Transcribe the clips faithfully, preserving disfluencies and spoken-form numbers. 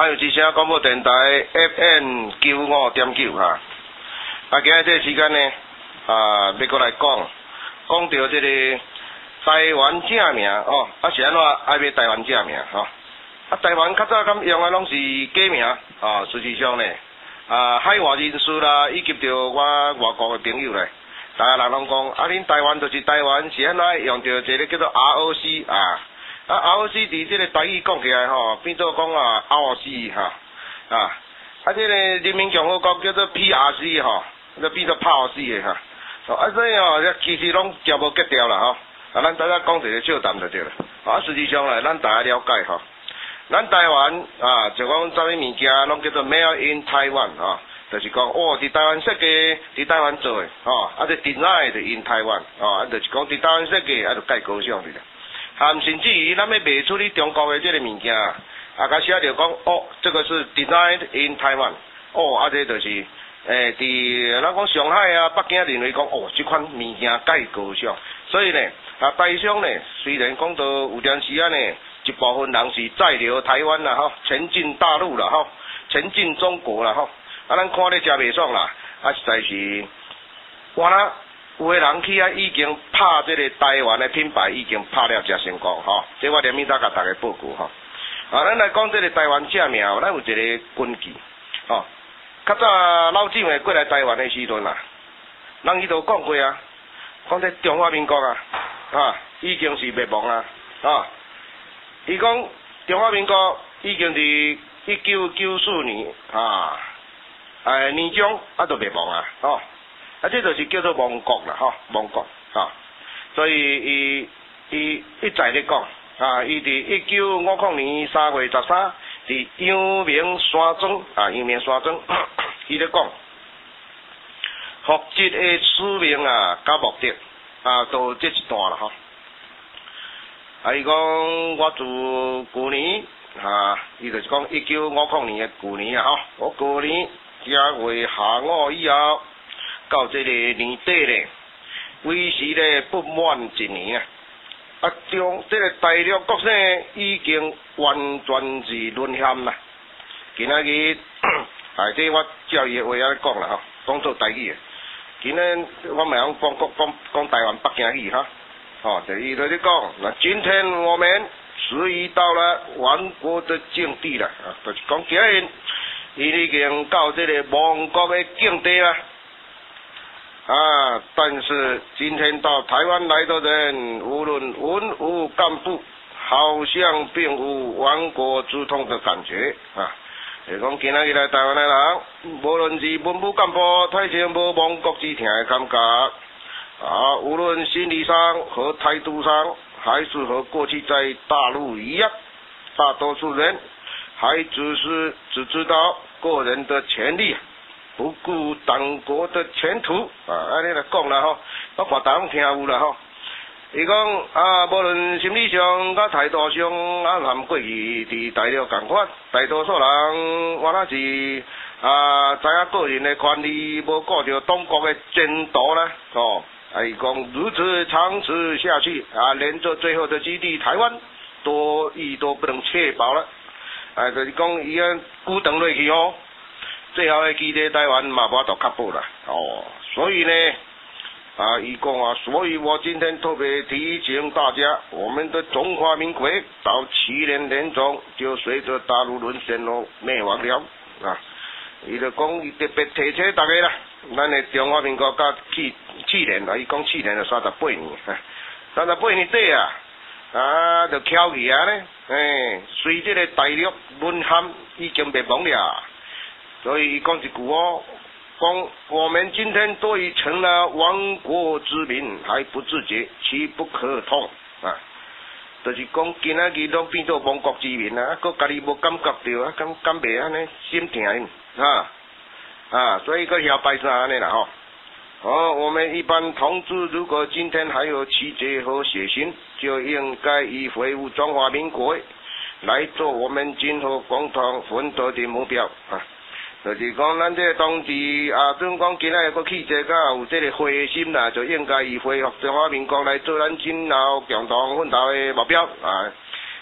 华有之声广播电台 F M 九五点九哈。啊，今日这个时间呢，啊，要过来讲，讲到这个台湾正名哦，啊是安怎爱买台湾正名吼？啊，台湾较早咁用的拢是假名啊，实际上呢，啊，海外人士啦，以及着我外国的朋友咧，大家人拢讲，啊，恁台湾就是台湾，是安怎用到一个叫做 R O C 啊。啊 ，R O C 伫即个台语讲起来吼，变做讲啊 R O C 哈啊，啊，即个人民共和国叫做 P R C 吼，就变做 P R C 的哈。啊，所以吼，其实拢交无结掉啦吼。啊，咱大家讲一个笑谈就对了。啊，实际上咧，咱大家了解吼，咱台湾啊，就讲啥物物件拢叫做 Made in Taiwan 吼，就是讲哦，伫台湾设计，伫台湾做的吼，啊，就 Design in Taiwan 吼，啊，就是讲伫台湾设计，啊，就介高尚的啦。含甚至于咱要卖出去中国的这个物件，啊，甲写着讲哦，这个是 designed in Taiwan， 哦，啊，这就是诶，伫咱讲上海啊、北京认为讲哦，这款物件介高尚，所以呢，啊，台商呢，虽然讲到有阵时啊呢，一部分人是载留台湾啦吼，前进大陆啦吼，前进中国啦吼，啊，咱看咧真袂爽啦，啊，实在是，我啦。有个人去啊，已经拍这个台湾的品牌，已经拍了真成功吼。这我连面早甲大家报告吼。啊，咱来讲这个台湾正名，咱有一个根据吼。较早老蒋诶过来台湾的时阵啊，人伊都讲过啊，讲这中华民国啊，啊，已经是灭亡啊，啊，伊讲中华民国已经伫一九九四年啊，诶年中啊就灭亡啊，吼。啊，这就是叫做亡国啦，吼，亡国啊，所以伊伊一再咧讲啊，伊伫一九五零年三月十三，伫阳明山庄啊，阳明山庄，伊咧讲，复职的使命啊，甲目的啊，都这一段啦，吼。啊，伊讲我自旧年啊，伊就是讲一九五零年的旧年啊，吼，我旧年正月下午以后。到这个年底咧，维持咧不满一年啊！啊，中这个大陆国省已经完全是沦陷啦。今仔日，啊，这我照伊的话仔讲啦吼，当做台语的。今日我咪讲讲讲讲台湾北京语哈，哦，就伊在咧讲，那今天我们终于到了亡国的境地了啊！就是讲今日伊已经到这个亡国的境地啦。啊！但是今天到台湾来的人，无论文武干部，好像并无亡国之痛的感觉啊！就讲今仔日来台湾的人，无论是文武干部，太前无亡国之痛的感觉啊！无论心理上和态度上，还是和过去在大陆一样，大多数人还只是只知道个人的权利。不顾党国的前途啊！安尼来讲啦吼，我看大家听有啦吼。伊讲啊，无论心理上、甲态度上，啊，含过去伫大陆共款，大多数人我那是啊，知影个人的权利，无顾着党国的前途啦，哦。啊，伊讲如此长此下去啊，连着最后的基地台湾，都伊都不能确保了。啊，就是讲伊啊，孤等落去哦。最后的基地台湾嘛，无法度确保啦，哦，所以呢，啊，伊讲啊，所以我今天特别提醒大家，我们的中华民国到七年年中就随着大陆沦陷咯灭亡了啊！伊就讲，伊特别提醒大家啦，咱的中华民国到去去年啊，伊讲去年就三十八年，三十八年底啊，啊，就翘起啊呢，诶，随这个大陆沦陷已经灭亡了。所以讲一句哦，讲我们今天都已成了亡国之民，还不自觉，岂不可痛啊？就是讲今仔日拢变做亡国之民啊，佮家己无感觉到啊，感感袂安尼心疼啊啊，所以佮要拜山安尼啦吼。哦，我们一般同志如果今天还有气节和血性，就应该以恢复中华民国来做我们今后共同奋斗的目标啊。就是讲，咱这个同志啊，准讲今仔个气节甲有这个花心啦，就应该以恢复中华民国来做咱今后共同奋斗的目标啊。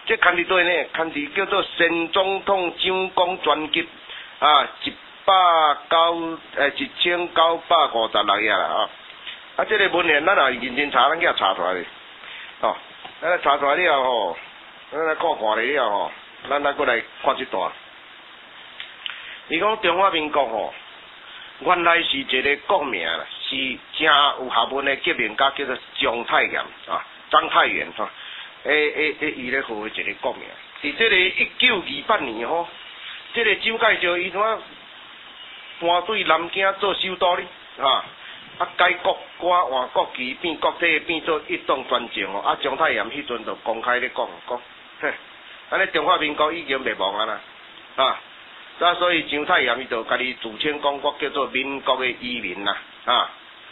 这牵伫对呢，牵伫叫做前总统蒋公专辑啊，一百九诶一千九百五十六页啦啊。啊，这个文献咱也认真查，咱去查出来的。哦，咱查出来了吼，咱来看看了吼，咱来过来看一段。伊讲中华民国吼，原来是一个国名啦，是真有学问的革命家，叫做章太炎啊，章太炎吼，诶诶诶，伊咧号的一个国名。伫这个一九二八年吼，这个蒋介石伊怎啊搬对南京做首都哩啊？啊，改国歌换国旗，变国体，变做一党专政哦。啊，章太炎迄阵就公开咧讲讲，嘿，安尼中华民国已经灭亡啊啦，啊。啊，所以章太炎伊就家己自称讲我叫做民国的移民啦，啊，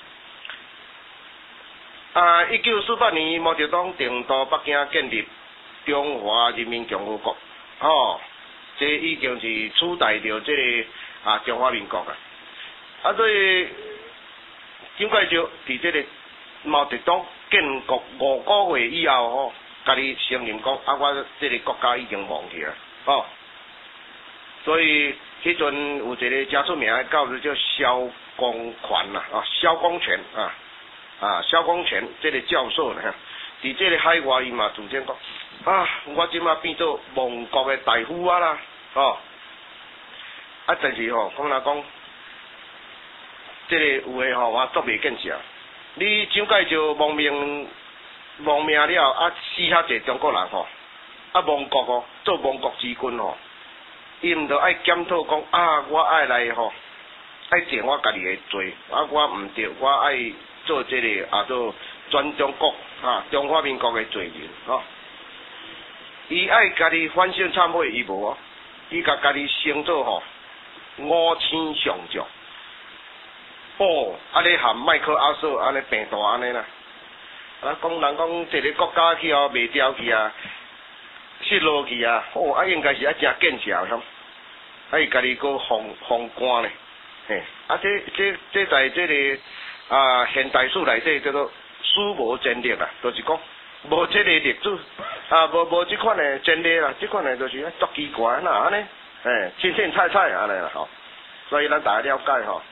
啊，一九四八年毛泽东定都北京建立中华人民共和国，哦，这已经是取代着这个啊中华民国啊，啊，所以蒋介石伫这个毛泽东建国五个月以后吼，家己承认讲啊，我这个国家已经亡去啊，哦。所以迄阵有一个真出名的教授叫萧公权啦，啊，萧公权啊，啊，萧公权这个教授呢，伫这个海外伊嘛自称讲，啊，我即马变做亡国的大夫啊啦，哦，啊，但是吼，讲来讲，这个有诶吼，我做袂见识。你蒋介石亡命亡命了，啊，死遐济中国人吼，啊，亡国哦，做亡国之君吼。伊毋着爱检讨讲啊，我爱来吼，爱定我家己的罪，啊，我毋对，我爱做这个啊做全中国啊中华民国的罪人吼。伊爱家己反省忏悔，伊无，伊甲家己升做吼五星上将。哦，安尼含麦克阿瑟安尼病大安尼啦，啊，讲人讲一个国家去后袂掉去啊。失落去啊！哦，啊，应该是啊，真见识啊，啊，伊家己个封封官咧，嘿，啊，这这这在这个啊现代史内底叫做史无前例啊，就是讲无这个历史啊，无无这款的前例啦，这款的就是足奇怪呐，安尼，嘿，清清菜菜安尼啦吼，所以咱大家了解吼。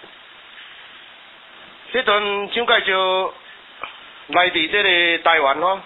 迄阵蒋介石来伫这个台湾吼。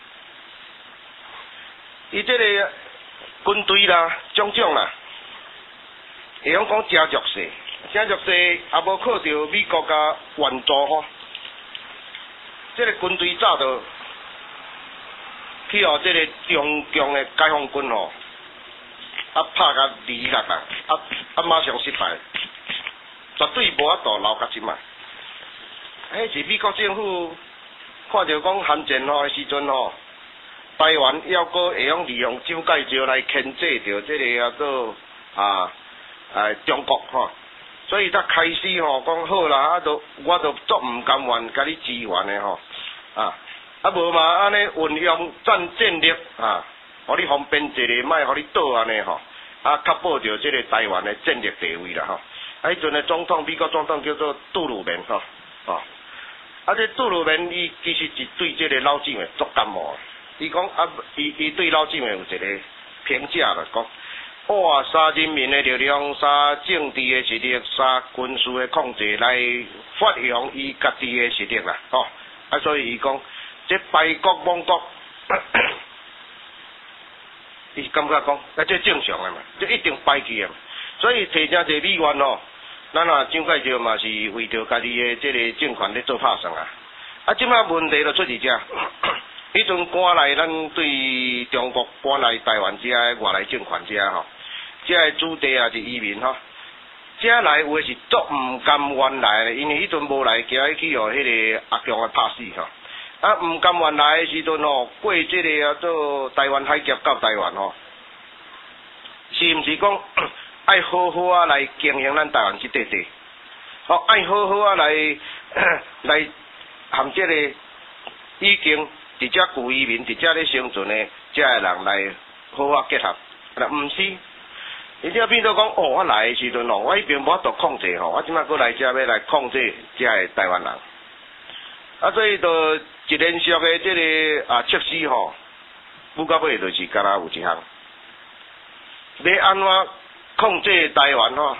伊这个军队啦、种种啦，会用讲真弱势，真弱势也无靠着美国甲援助吼。这个军队早就去互这个中共的解放军吼，啊拍甲离落啦，啊啊马上失败，绝对无法度留甲即卖。迄是美国政府看着讲韩战吼的时阵吼。台湾要搁会用利用蒋介石来牵制着这个啊个啊啊中国吼，所以才开始吼讲好啦，啊都我都足毋甘愿甲你支援的吼啊，啊无嘛安尼运用战战力啊，互你方便一个，莫互你倒安尼吼，啊确保着这个台湾的战略地位啦吼。啊，迄阵的总统美国总统叫做杜鲁门吼，哦，啊这杜鲁门伊其实是对这个老蒋的足感冒。伊讲啊，伊伊对老蒋有一个评价啦，讲哇，三人民的力量、三政治的实力、三军事的控制来发扬伊家己的实力啦，吼、哦、啊，所以伊讲这败国亡国，伊感觉讲啊，这正常的嘛，这一定败去的嘛，所以提正侪美元哦，咱啊蒋介石嘛是为着家己的这个政权咧做拍算啊，啊，即摆问题就出伫遮。迄阵赶来咱对中国搬来台湾遮外来政权遮吼，遮个子弟也是移民吼，遮来有诶是足毋甘愿来的，因为迄阵无来，今日去互迄个阿强啊拍死吼，啊毋甘愿来诶时阵吼，过即个啊做台湾海峡到台湾吼，是毋是讲爱好好啊来经营咱台湾即块地，吼爱好好啊来来含即个已经。伫遮旧移民，伫遮咧生存的，遮个人来好好结合，那毋是，伊只变做讲，哦，我来的时阵哦，我迄边无法度控制吼，我即摆过来遮要来控制遮个台湾人，啊，所以就一连续的即个啊措施吼， 不到尾就是敢若有一项，要安怎控制台湾吼，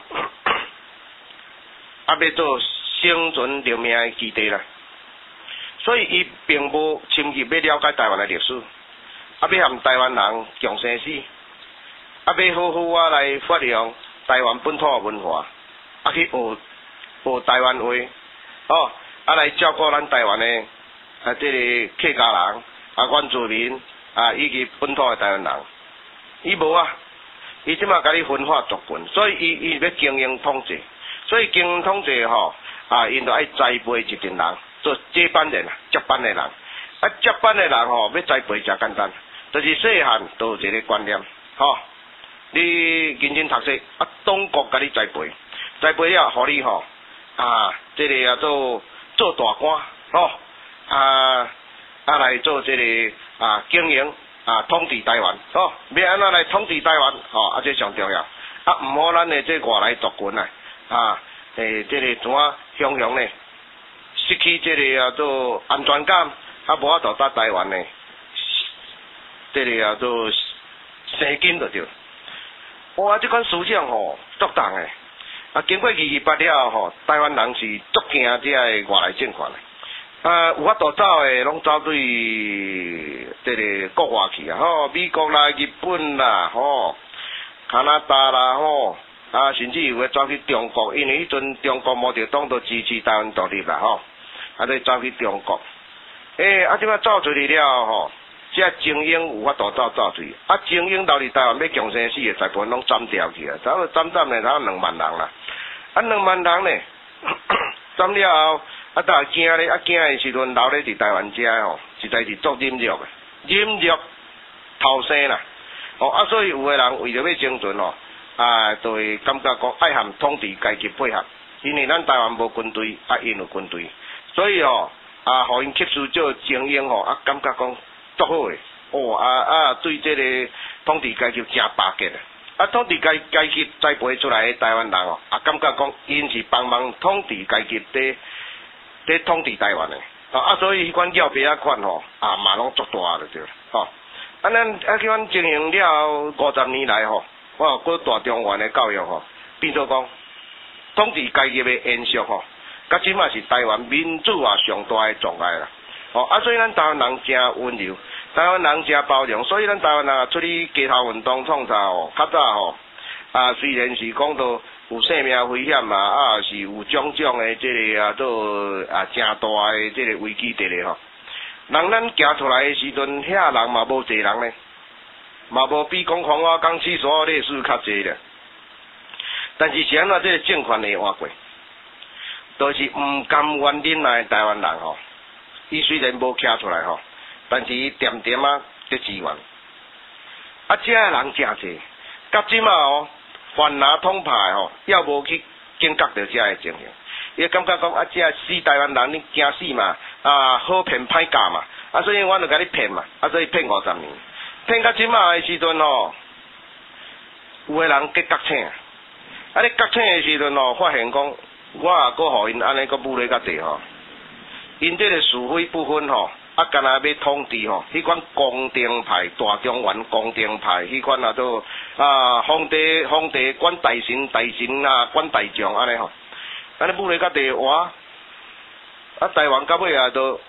啊要做生存留命的基地啦。所以伊并无深入要了解台湾的历史，啊要含台湾人共生死，啊要好好啊来发扬台湾本土的文化，啊去学学台湾话，哦，啊来照顾咱台湾的啊这个客家人、啊原住民啊以及本土的台湾人，伊无啊，伊即马甲你分化族群，所以伊伊要经营统治，所以经营统治吼啊，因就爱栽培一群人。做接班人啊，接班的人，啊接班的人吼、哦，要栽培真简单，就是细汉都有一个观念，吼、哦，你认真读书，啊，中国甲你栽培，栽培了，互你吼、哦，啊，这个啊做做大官，吼、哦，啊啊来做这个啊经营啊统治台湾，吼、哦，要安怎来统治台湾，吼、哦，啊这上重要，啊毋好咱的这外来族群啊，啊，诶，这个怎啊雄雄呢？失去这个啊做安全感，啊无法度搭台湾呢，这个啊做生根就对。哇，这款思想吼足重诶，啊经过二二八了吼，台湾人是足惊这个外来政权诶，啊有法度走诶，拢走对这个国外去啊，吼美国啦、日本啦、吼加拿大啦、吼。啊，甚至有诶走去中国，因为迄阵中国无着当作支持台湾独立啦吼，啊，就走去中国。诶、欸，啊，即摆走出去了吼，即个精英有法度走走出去，啊，精英留伫台湾要强生死诶，大部分拢斩掉去啊，差不多斩斩咧，差不多两万人啦。啊，两万人咧，斩了后，啊，逐惊咧，啊惊诶时阵留咧伫台湾遮吼，实在是足忍辱诶，忍辱偷生啦。哦，啊，所以有诶人为着要生存吼。啊，就会感觉讲爱含统治阶级配合，因为咱台湾无军队，啊，因有军队，所以吼、哦、啊，互因吸收做精英吼，啊，感觉讲足好诶，哦啊啊，对这个统治阶级真巴结啊，统治阶阶级栽培出来诶台湾人哦，啊，感觉讲因是帮忙统治阶级伫伫统治台湾诶，啊，所以迄款叫别啊款吼，啊，嘛拢足大了对，吼、哦，啊，咱啊，迄款经营了五十年来吼。我过大中原的教育吼，变做讲统治阶级的延续吼，甲即马是台湾民主啊上大的障碍啦。哦啊，所以咱台湾人真温柔，台湾人真包容，所以咱台湾人出去街头运动创造吼，较早吼啊，虽然是讲到有生命危险嘛，啊是有种种的这个啊做啊真大的这个危机伫咧吼。人咱行出来的时阵，遐人嘛无济人咧。嘛无比讲黄花岗七所历史较济咧，但是是安怎这个政权会换过，都、就是毋甘愿忍耐台湾人吼，伊虽然无徛出来吼，但是伊点点啊伫支援，啊遮个人真济，甲即马吼泛拿统派吼，要无去警觉着遮个情形，伊感觉讲啊遮死台湾人你惊死嘛，啊好骗歹教嘛，啊所以我就甲你骗嘛，啊所以骗五十年。骗到即马诶时阵吼，有诶人结觉醒，啊！你觉醒诶时阵吼，发现讲，我啊，搁互因安尼搁武咧甲地吼，因这个是非不分吼，啊，干那要统治吼，迄款公定派、大中原公定派，迄款啊都啊，皇帝皇帝管大臣，大臣啊管大将安尼吼，安尼武咧甲地哇，啊，台湾到尾啊都。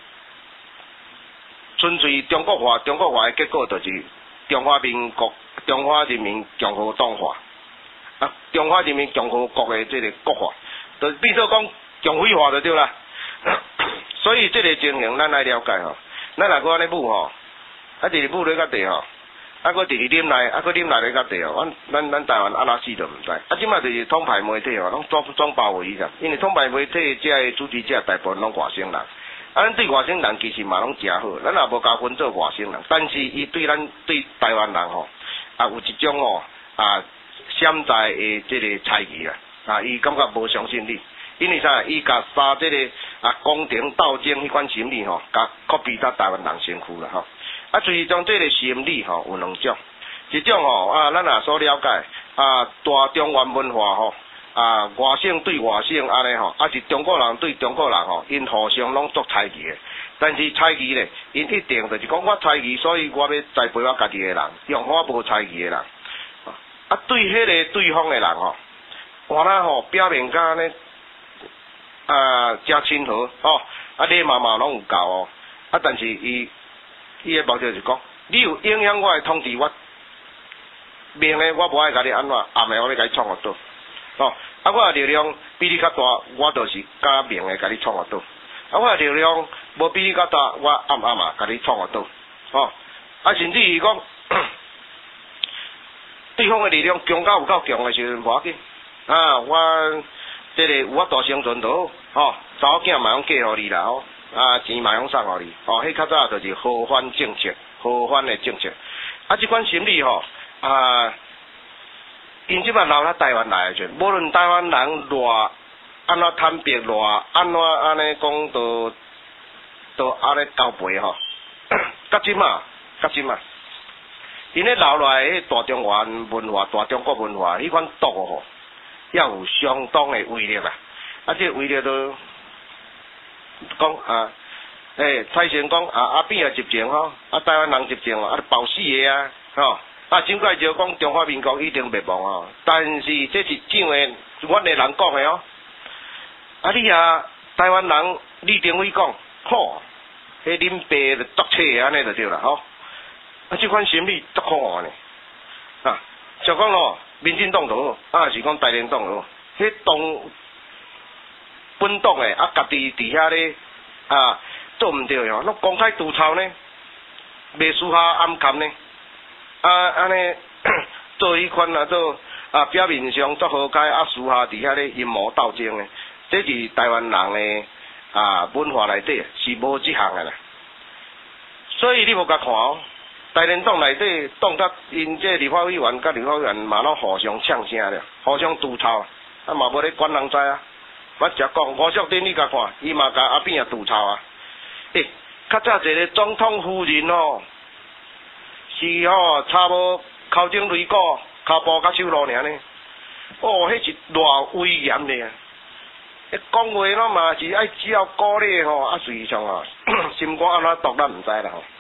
纯粹中国化，中国化的结果就是中华民国、中华人民共和党化，啊，中华人民共和国的这个国化，就变做讲共匪化就对啦。所以这个情形咱来了解吼，咱若搁安尼武吼，啊，直直武咧甲地吼，啊，搁直直啉来，啊，搁啉来咧甲地吼，咱咱咱台湾安怎死都毋知。啊，即马就是统派媒体吼，拢总总包围伊个，因为统派媒体遮个主持者大部分拢外省人。啊，咱对外省人其实嘛拢诚好，咱也无加分做外省人，但是伊对咱对台湾人吼，啊有一种吼啊潜在的这个猜疑啦，啊伊感觉无相信你，因为啥？伊甲杀这个啊宫廷斗争迄款心理吼，甲 copy 到台湾人身躯啦吼。啊，最终这个心理吼有两种，一种吼啊，咱也所了解啊，大中原文化吼。啊，外省对外省安尼吼，啊是中国人对中国人吼，因互相拢做猜忌的。 但是猜疑咧，因一定就是讲我猜疑，所以我要栽培我家己的人，用我无猜疑的人。啊，对迄个对方的人吼，原来吼表面甲安尼啊真亲和吼，啊礼貌嘛拢有够哦，啊但是伊伊的目的就是讲，你有影响我的统治，我明的我无爱甲你安怎，暗的我要甲你创个倒，哦，啊我的力量比你较大，我就是甲明的甲你创个倒，啊我的力量无比你较大，我暗暗嘛甲你创个倒，哦，啊甚至于讲。对方的力量强到有够强的时阵，无要紧。啊，我这个有法度生存就好，吼，查某囝嘛用嫁互你啦，吼，啊，钱嘛用送互你，哦，迄较早就是和缓政策，和缓的政策。啊，即款心理吼，啊，因即摆留咱台湾来的时阵，无论台湾人偌安怎坦白，偌安怎安尼讲，都都安尼交陪吼，甲即嘛，甲即嘛。因咧留来迄大中华文化、大中国文化，迄款毒吼，要有相当的威力啊！啊，这个威力都讲啊，诶，蔡先讲啊，阿扁也执政吼，啊，台湾人执政啊，包死个啊，吼，啊，真怪就讲中华民国一定灭亡哦，但是这是怎个阮的人讲的哦，啊，你啊，台湾人李登辉讲，吼，迄恁爸就作册安尼就对啦，吼。啊，即款心理足可恶呢！啊，像讲咯，民进党就好，啊是讲台联党就好，迄党本党诶，啊家己伫遐咧啊做毋对哦，那公开督抄呢，袂私下暗砍呢，啊安尼做迄款啊做啊表面上作好解，啊私下伫遐咧阴谋斗争诶，这是台湾人诶啊文化内底是无即项诶啦，所以你无甲看哦。台联党内底党甲因这立法委员甲立法委员嘛拢互相呛声了，互相督抄，啊嘛无咧管人知啊。我只讲吴淑珍你甲看，伊嘛甲阿扁也督抄啊。诶，较早一个总统夫人哦，是吼差无口中雷鼓，骹步甲手路尔呢。哦，迄是偌威严咧。一讲话拢嘛是爱只要鼓励吼，啊随上啊，心肝安怎毒咱毋知啦吼。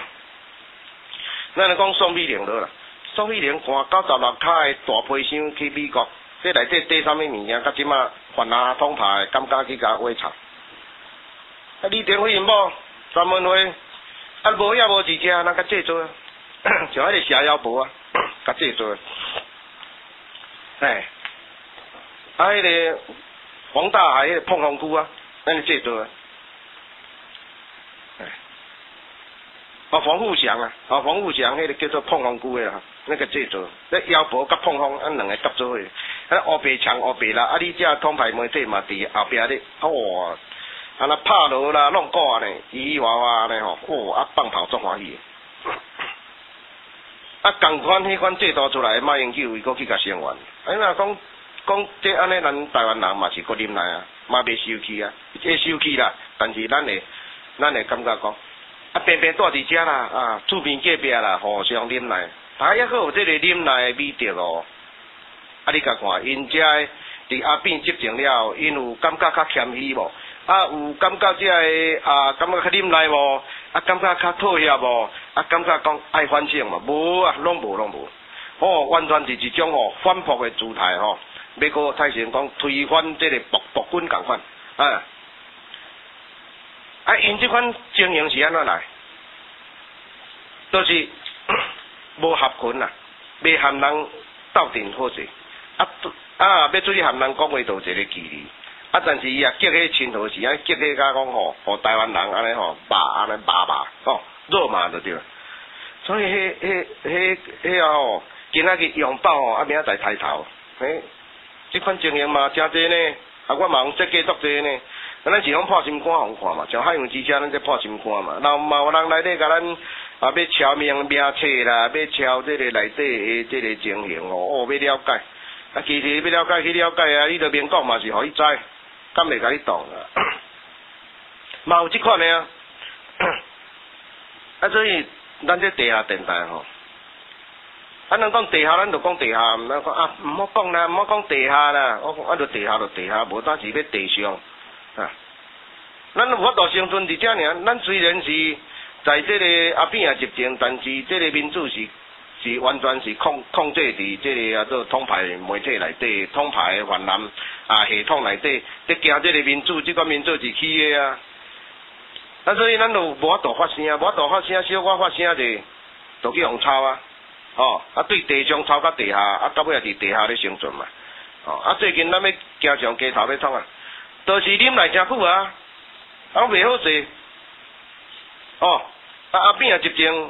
咱来讲宋美龄了啦，宋美龄换九十六卡的大皮箱去美国，这内底缀啥物物件？甲即马泛亚统派感觉去甲画插。啊，李登辉因某专门会，啊无也无一只，咱甲制作，像迄个蛇妖婆啊，甲制作。哎，啊，迄个黄大海迄个碰风菇啊，咱制作。啊，黄富祥啊，啊，黄富祥迄个叫做碰风菇的啊，那个制作，那妖婆甲碰风，啊两个合作的，啊黑白墙黑白啦，啊你这统派媒体嘛伫后壁咧，哇，啊那拍锣啦，弄鼓啊呢，咿咿哇哇呢吼，哇啊放炮足欢喜。啊，共款迄款制度出来，马英九伊阁去甲声援，啊若讲讲这安尼，咱台湾人嘛是搁啉来啊，嘛袂生气啊，会生气啦，但是咱会咱会感觉讲。啊，偏偏住伫遮啦，啊，厝边隔壁啦，互相忍耐，大家还有这个忍耐的美德哦。啊，你甲看，因遮伫阿扁执政了后，因有感觉较谦虚无？啊，有感觉这个啊，感觉较忍耐无？啊，感觉较妥协无？啊，感觉讲爱反省无？无啊，拢无拢无。哦，完全是一种哦反扑的姿态吼，要个太先讲推翻这个暴暴君共款啊。啊，因即款经营是安怎来？都、就是无合群啦，袂含人斗阵好势。啊啊，要出去含人讲话，就有一个距离。啊，但是伊也结迄亲和是安结迄甲讲吼，互台湾人安尼吼，骂安尼骂骂吼，肉麻就对了。所以迄迄迄迄啊吼，今仔日拥抱吼，啊明仔载抬头。诶，即款经营嘛真济呢，啊我嘛用设计足济呢。咱是讲破心肝互看嘛，像海洋之家咱在破心肝嘛，然后嘛有人来咧甲咱啊要敲名名册啦，要敲这个内底的这个情形哦，哦要了解，啊其实要了解去了解啊，你着免讲嘛是互伊知，敢袂甲你当啊，嘛有即款的啊，啊所以咱这地下电台吼，啊咱讲地下咱就讲地下，毋通讲啊毋好讲啦，毋好讲地下啦，我讲啊着地下着地下，无当时要地上。啊， 咱有法度生存伫遮尔，咱虽然是在这个阿扁啊执政，但是这个民主是是完全是控控制伫这个啊做统派媒体内底，统派的泛滥啊系统内底，伫行这个民主，这个民主是起的啊。啊，所以咱就无法度发声，无法度发声，小可发声者，就去互抄啊。哦，啊对地上抄到地下，啊到尾也伫地下咧生存嘛。哦，啊最近咱要加上街头要创啊，都是啉来诚久啊，啊袂好势。哦，啊阿扁啊执政，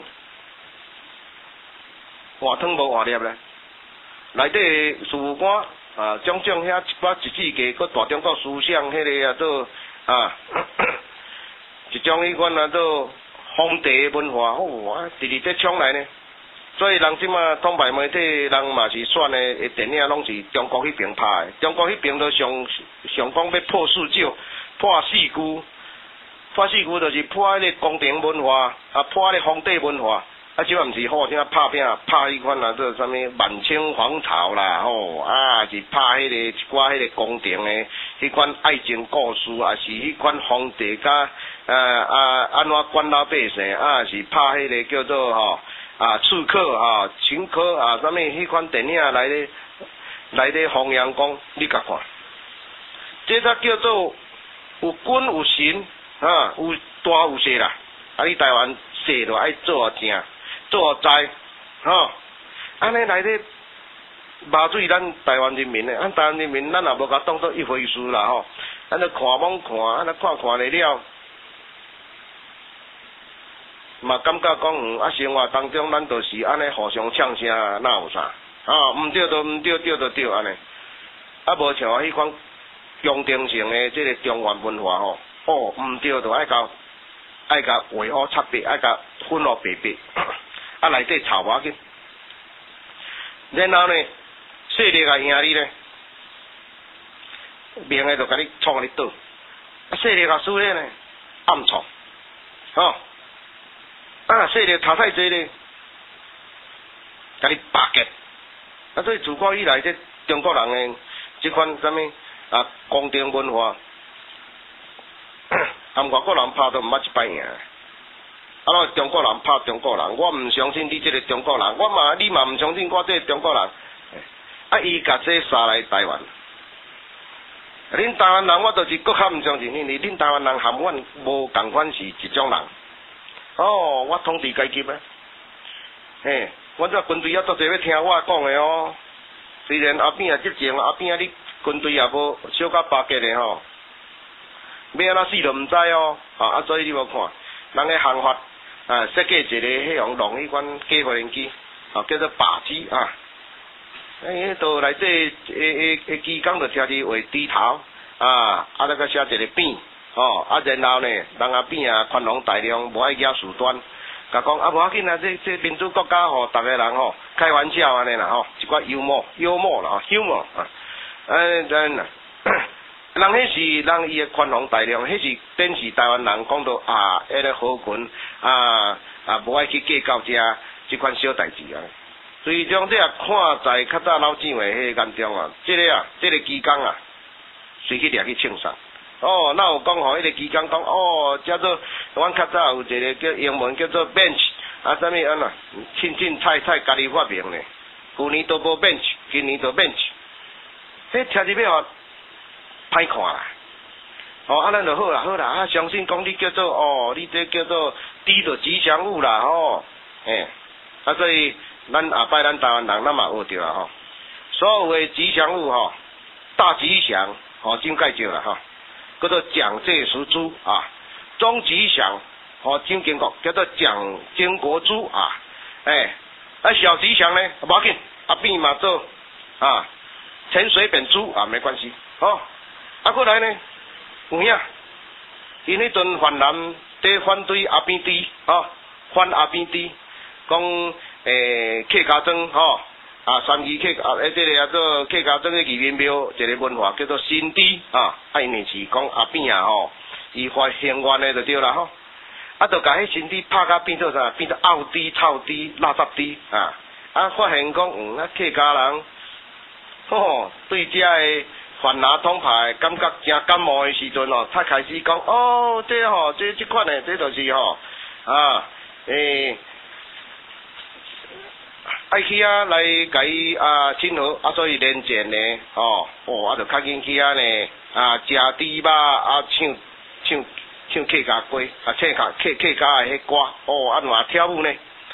换汤无换粒咧，内底事务官啊，种种遐一寡一支家，搁大中国思想迄个啊做啊，一种迄款啊做皇帝文化，哦啊，直直在冲来呢。所以人即马统派媒体人嘛是选的电影拢是中国迄边拍的，中国迄边都上上讲要破四旧、破四旧、破四旧就是破迄个宫廷文化，啊破迄个皇帝文化，啊即马毋是好啥拍拼拍迄款啊做啥物满清皇朝啦吼，啊是拍迄个一寡迄个宫廷的迄款爱情故事，啊是迄款皇帝甲啊啊安怎管老百姓，啊是拍迄个叫做吼。啊，刺客啊，秦客啊，啥物迄款电影来咧，来咧弘扬讲，你甲看，这才叫做有君有神啊，有大有小啦。啊，你台湾小就爱做啊正，做啊知，吼，安尼来咧麻醉咱台湾人民诶，咱台湾人民咱也无甲当做一回事啦吼，咱就看罔看，安尼看看了了。嘛感觉讲，嗯，啊，生活当中咱就是安尼互相呛声，哪有啥？啊，毋对就毋对，对就对安尼。啊，无像迄款宫廷性的即个中原文化吼，哦，毋对就爱甲爱甲画乌擦白，爱甲粉乌白白，啊，内底吵无要紧。然后呢，势力啊赢你呢，明个就甲你创你倒，啊，势力啊输咧呢，暗创，吼。啊，势力读太济咧，甲你巴结。啊，所以自古以来，这中国人诶，即款啥物啊，宫廷文化，含外国人拍都毋捌一摆赢。啊，咱中国人拍中国人，我毋相信你即个中国人，我嘛你嘛毋相信我即个中国人。啊，伊甲这杀来台湾，恁台湾人我就是搁较毋相信恁，恁台湾人含阮无共款是一种人。哦，我统治阶级啊，嘿，我这军队也足侪要听我讲的哦。虽然阿扁啊执政，阿扁啊你军队也无小可巴结的吼，要安怎死都毋知哦。啊啊，所以你无看，人个行法啊，设计一个迄样弄迄款假发电机，啊叫做靶机啊。诶，都内底诶诶诶机工就听伫画低头啊，啊再个写一个扁。哦，啊，然后呢，人阿扁啊，宽宏大量，无爱惹事端，甲讲啊，无要紧啊，这这民主国家吼，逐个人吼开玩笑安尼啦吼，一寡幽默幽默啦，humor 啊，嗯真啦，人迄是人伊诶宽宏大量，迄是典是台湾人讲到啊，迄个好群啊啊，无爱去计较遮即款小代志啊。最终这也看在较早老蒋诶迄个眼中啊，即个啊，即个机工啊，随去掠去庆上。哦，那有讲吼，迄个机工讲哦，叫做阮较早有一个叫英文叫做 bench， 啊，啥物安那，凊凊彩彩家己发明呢。旧年都无 bench， 今年都 bench， 迄听入去哦，歹看啦。哦，啊，咱就好啦，好啦，啊，相信讲你叫做哦，你这叫做低的吉祥物啦，吼，诶，啊，所以咱下摆咱台湾人咱嘛学着啦，吼，所有的吉祥物吼，大吉祥，吼，真介少啦，吼。叫做蒋介石猪啊，中吉祥哦，蒋经国叫做蒋经国猪啊，哎，啊小吉祥呢，无要紧，阿扁嘛做啊，陈水扁猪啊，没关系，哦，啊过来呢，有影，因迄阵泛滥在反对阿扁猪哦，反阿扁猪，讲诶客家庄吼。啊，三义客啊，诶，这个叫做客家庄的渔民庙，一个文化叫做新地啊，啊，因为是讲阿扁啊吼，伊发兴愿的就对啦吼，啊，就甲迄新地拍甲变做啥，变做漚地、臭地、垃圾地啊，啊，发现讲嗯，啊客家人，吼、哦，对遮个泛拿通牌，感觉真感冒的时阵哦，才开始讲哦，这吼、哦，这这款的，这就是吼、哦、啊，诶、欸，爱去啊来甲伊啊亲和，啊所以连战呢，哦，哦，啊就较紧去啊呢，啊食猪肉啊唱唱唱客家歌，啊客家客客家的迄歌，哦，啊嘛跳舞呢，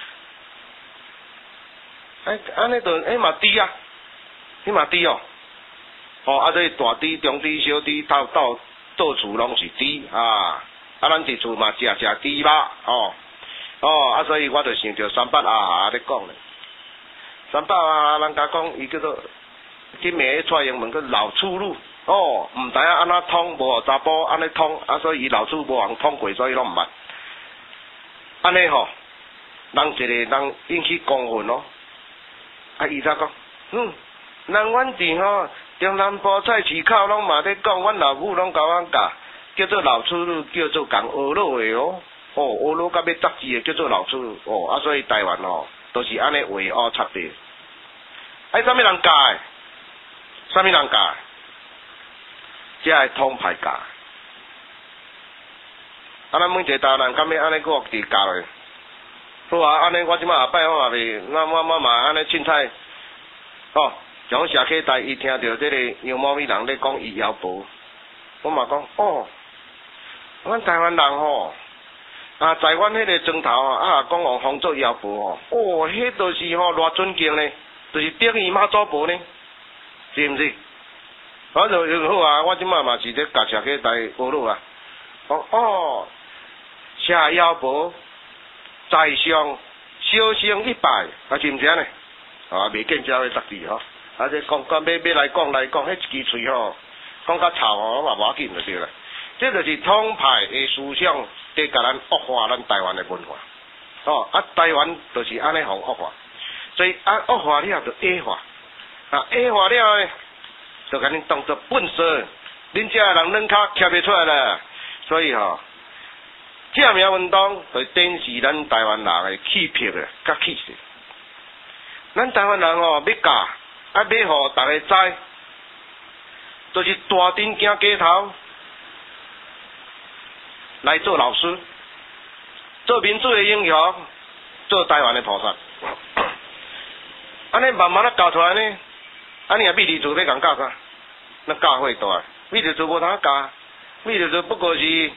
哎，安尼就迄嘛猪啊，迄嘛猪哦。哦，啊，这大猪、中猪、小猪，到到到处拢是猪啊！啊，咱伫厝嘛食食猪肉，哦哦，啊，所以我就想着三八阿下咧讲咧，三八阿下人家讲伊叫做，今暝出英文叫老粗路，哦，毋知影安怎通，无互查甫安尼通，啊，所以伊老粗无通通过，所以拢毋捌。安尼吼，人一个人引起公愤咯，啊，伊才讲，嗯，人阮伫吼。中南部菜市口拢嘛咧讲，阮老母拢甲阮教，叫做老粗路，叫做讲学老的哦，哦，学老甲要杂字的叫做老粗路，哦，啊，所以台湾哦，都是安尼画乌插的。哎，啥物人教的？啥物人教的？这系通牌教。啊，咱每一个台湾人敢要安尼个伫教的？好啊，安尼我即摆下摆我嘛袂，我我我嘛安尼凊彩，哦。从社客台，伊听到这个杨某美人咧讲伊摇婆，我嘛讲哦，阮台湾人吼，啊，在阮迄个庄头啊，讲王方做摇婆吼，哦，迄都是吼偌尊敬呢，就是等于妈祖婆呢，是毋是？我就好啊，我即摆嘛是咧甲社客台学落啊，讲哦，社摇婆在上小生一拜，啊，是毋是安尼？啊，未见招咧十字吼。啊！这讲讲要要来讲来讲，迄一支喙吼，讲较臭吼，嘛无要紧就对啦。这就是统派的思想，在甲咱恶化咱台湾的文化。哦，啊，台湾就是安尼互恶化，所以啊恶化了就矮化，啊矮化了呢，就甲恁当作粪扫，恁遮人软脚徛袂出来啦。所以吼，正名运动就展示咱台湾人的气魄啊，甲气势。咱台湾人哦，要教。啊！要互大家知，就是大阵行街头来做老师，做民主的英雄，做台湾的菩萨。安尼慢慢啊教出来呢，安尼啊秘书要共教啥？那教会大，秘书无通教，秘书不过是伫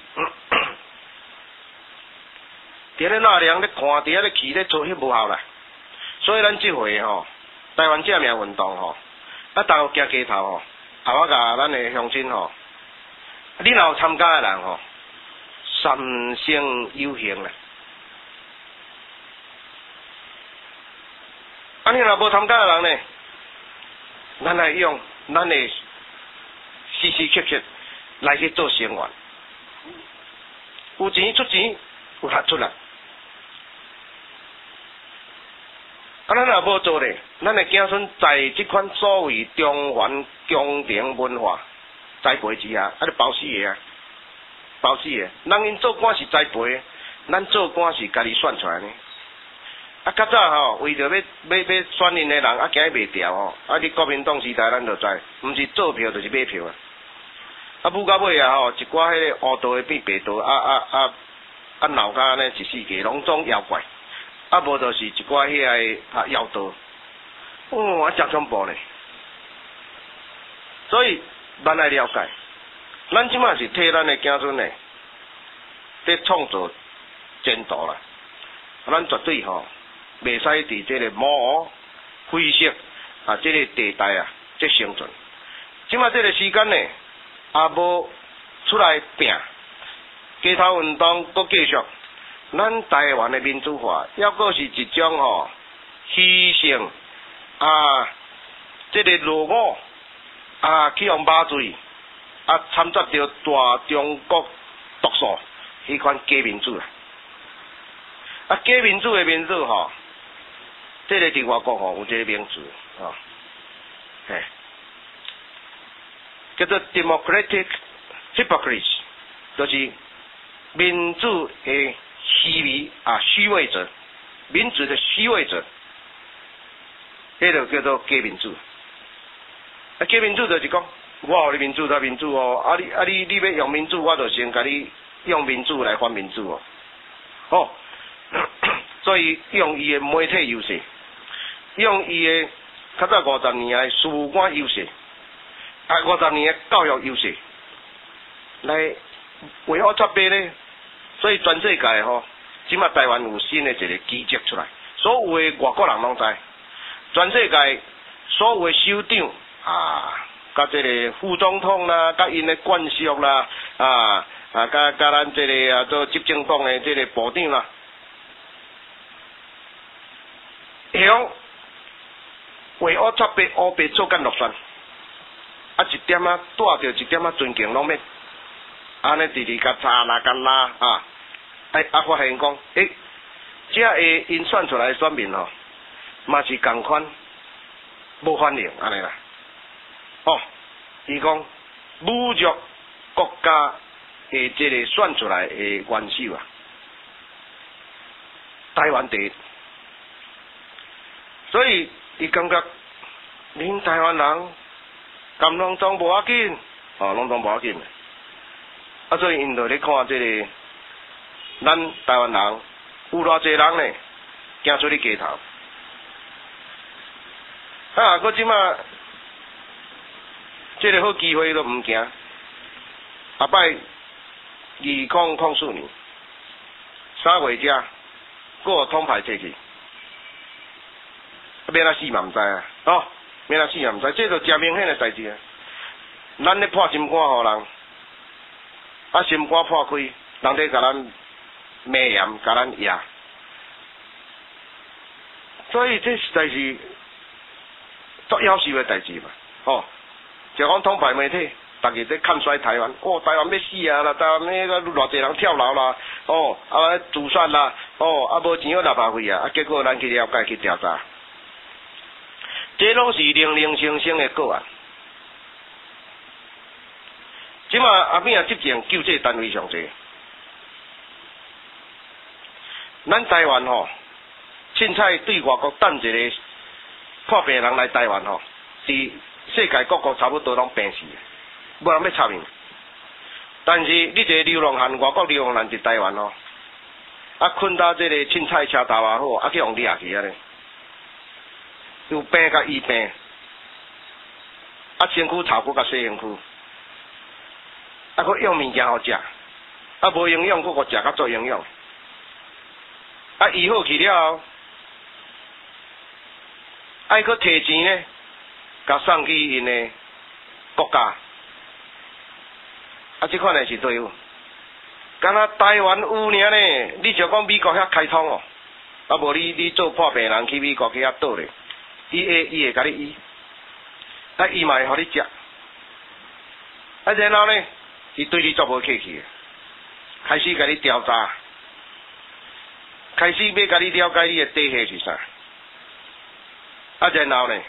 咧纳凉咧看，伫咧去咧做，迄无效啦。所以咱即回吼。台湾正名运动吼，啊，逐个行街头吼，啊，我甲咱的乡亲吼，你若有参加的人吼，三生有幸啦。啊，你若无参加的人呢，咱来用咱的时时刻刻来去做生活，有钱出钱，有力出力。啊，咱若无做咧，咱的子孙在即款所谓中原宫廷文化栽培之下，啊，就包死个啊，包死个。人因做官是栽培，咱做官是家己选出来呢。啊，较早吼，为着要要要选因的人，啊，行袂调吼，啊，伫国民党时代咱就知，毋是做票就是买票啊。啊，舞到尾啊吼，一寡迄个黑道的变白道，啊啊啊啊闹甲呢一世纪拢总妖怪。啊，无就是一寡迄个啊妖道，哦，啊真恐怖咧。所以咱来了解，咱即马是替咱的子孙呢，在创造前途啦。咱绝对吼，袂使伫即个魔灰色啊，即、这个地带啊，即生存。即马即个时间呢，也无出来拼，街头运动搁继续。咱台湾的民主化，抑阁是一种吼牺牲啊，即、这个落伍啊，去用麻醉啊，参杂着大中国毒素迄款假民主啊，啊假民主的民主吼，即、这个伫外国吼有一个名词吼，嘿，叫做 democratic hypocrisy， 就是民主的虚伪啊，虚伪者，民主的虚伪者，迄就叫做假民主。啊，假民主就是讲， 我互你民主才民主哦，啊你啊你你要用民主，我就先甲你用民主来反民主哦。哦，所以用伊的媒体优势，用伊的较早五十年的事务官优势，啊五十年的教育优势，来为好插白咧。所以全世界吼，即马台湾有新的一个奇迹出来，所有的外国人拢知，全世界所有的首长啊，甲即个副总统啦，甲因的官属啦，啊啊，甲甲咱即个啊做执政党的即个部长啦，向为乌插白乌白做干落选，啊一点啊带着一点啊尊敬拢免，安尼直直甲查啦甲拉啊。哎，啊！发现讲，诶、欸，这下因选出来的选民吼，嘛是共款，无反应安尼啦。哦，伊讲侮辱国家的这个选出来的元首啊，台湾第一。所以伊感觉，恁台湾人咁拢总无要紧，哦，拢总无要紧。啊，所以因就咧看这个。咱台湾人有偌济人呢，行出去街头。啊，佮即马，即个好机会都毋行。后摆二零零四年三月遮，佮有统派摕去，免啊死嘛毋知啊，哦，免啊死嘛毋知，这就真明显的代志啊。咱咧破心肝互人，啊心肝破开，人哋甲咱。骂严甲咱压，所以这实在是足夭寿的代志嘛。哦，就讲统派媒体，逐个在看衰台湾，哦，台湾要死啊啦，台湾那个偌济人跳楼啦，哦，啊自杀啦，哦，啊无钱要纳学费啊，啊结果咱去了解去调查，这拢是零零星星的个案。即马阿扁啊执政救济单位上济。咱台湾吼，凊彩对外国等一个破病人来台湾吼，伫世界各国差不多拢病死，无人要插伊。但是你一个流浪汉，外国流浪汉伫台湾吼，啊困到这个凊彩车头也好，啊去用掠去安尼，有病甲医病，啊身躯头骨甲洗身躯，啊佮用物件互食，啊无营养佮互食甲做营养。啊，医好去了后，爱佮摕钱呢，甲送去因的国家。啊，即款诶是对有。敢若台湾有尔呢，你就讲美国遐开通哦，啊无你你做破病人去美国去遐倒咧，伊会伊会甲你医，啊伊嘛会互你食，啊然后呢，伊对你足无客气，开始甲你调查。开始要甲你了解你的底细是啥，啊，然后呢，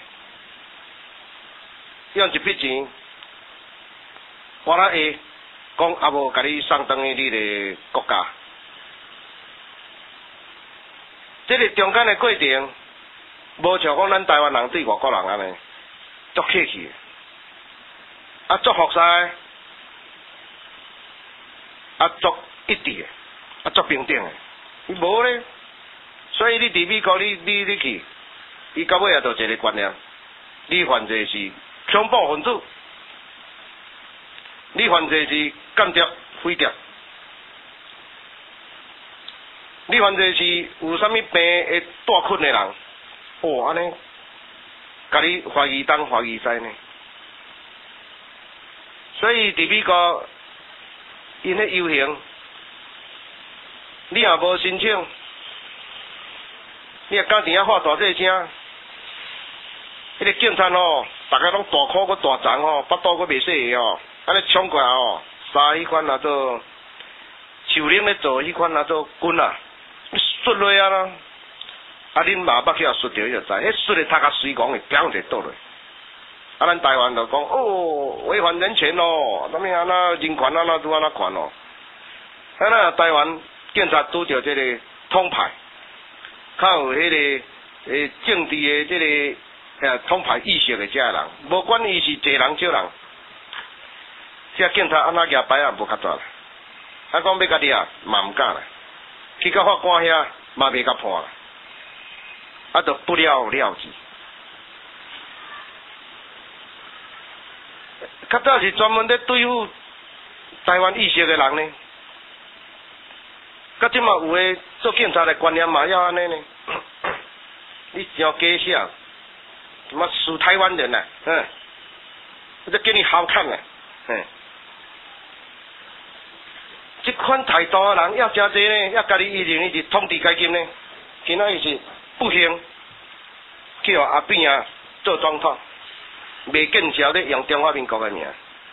用一笔钱，我啦下讲啊无甲你送转去你的国家，这个中间的过程，无像讲咱台湾人对外国人安尼，足客气，啊足服侍，啊足一致，啊足平等的。伊无咧，所以你伫美国，你你你去，伊到尾也就一个观念，你犯罪是恐怖分子，你犯罪是间谍、匪谍，你犯罪是有啥物病会带困的人，哦安尼，甲你怀疑东怀疑西呢，所以伫美国，因咧游行。你也无申请，你也敢伫遐喊大细声，迄个警察吼，大家拢大哭搁大张吼，巴肚搁袂洗个吼，安尼冲过来吼，杀迄款啊做树林咧做迄款啊做棍啊，摔落啊啦，啊恁嘛捌去啊摔着就知，迄摔的头壳水光的，砰就倒落。啊咱台湾就讲哦，违反人权咯，啥物啊那人权啊那拄啊那权咯，啊那台湾。警察拄着这个统派，较有迄个诶政治的这个呃统派意识的这人，无管伊是济人少人， 这警察安怎举牌啊无较大啦，啊讲要家己啊嘛毋敢啦，去到法官遐嘛袂甲判啦，啊就不了了之。较早是专门咧对付台湾意识的人呢，甲即嘛有诶做警察的观念嘛要安尼呢，你真假笑，什么死台湾人啊，嗯，我就给你好看啊，嗯，即款态度的人要真济呢，要家己一人一直统治阶级呢，今仔日是不幸叫阿扁啊做总统。未见效咧用中华民国的名，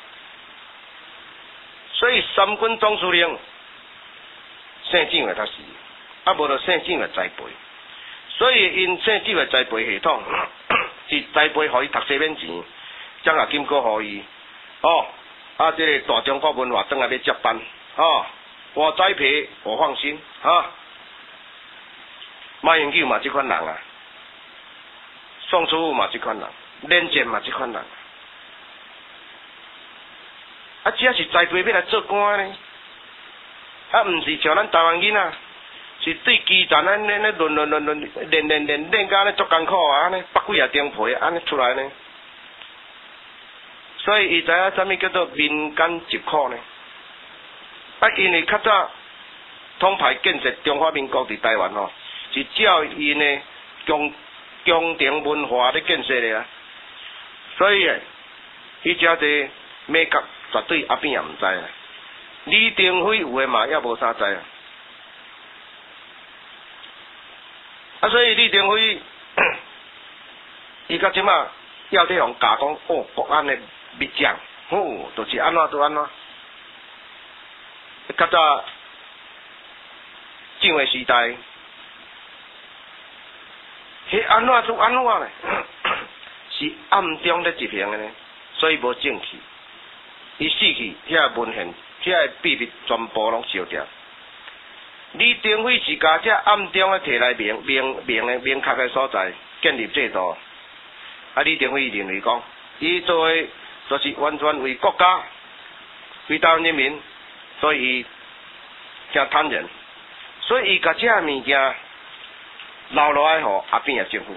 所以三军总司令姓蒋的他死，啊无就姓蒋的栽培，所以因姓蒋的栽培系统是栽培互伊读书免钱，奖学金阁互伊，哦，啊这个大中国文化转来要接班，哦，我栽培我放心，哈，马英九嘛这款人啊，宋楚瑜嘛这款人。连战嘛，这款人，啊，只是栽培要来做官呢，啊，毋是像咱台湾囡仔，是对基层安尼咧轮轮轮轮练练练练到安尼足艰苦啊，安尼百几啊张皮安尼出来呢，所以伊知影啥物叫做民间疾苦呢？啊，因为较早统派建设中华民国伫台湾吼，是照因的宫宫廷文化咧建设的啊。所以，伊遮济美国绝对阿扁也毋知啦。李登辉有诶嘛，也无啥知啊。啊，所以李登辉，伊到即马要这样教讲，哦，国安诶密将，哦，就是安怎就安怎。较早蒋诶时代，迄安怎就安怎咧。是暗中咧执行的呢，所以无正气。伊死去，遐文献、遐秘密全部拢烧掉。李登辉是甲遮暗中咧摕来明明明的明确的所在建立制度。啊，李登辉认为讲，伊做的就是完全为国家、为台湾人民，所以伊诚坦然，所以伊甲遮物件留落来互阿扁的政府。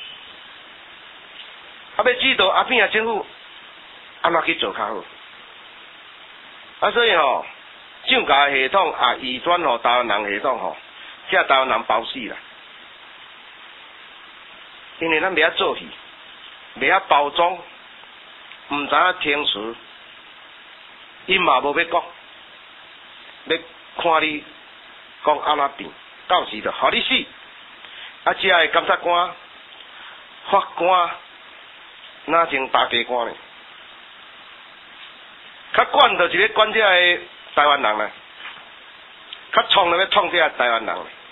啊，要指导阿扁啊政府安怎去做较好？啊，所以吼，蒋家系统啊，移转互台湾人系统吼，遮台湾人包死啦。因为咱袂晓做戏，袂晓包装，毋知影听词，因嘛无要讲，要看你讲安怎变，到时就互你死。啊，遮个检察官、法官。哪像大家官呢？较管就是要管这个台湾人啦，较创就要创这个台湾人。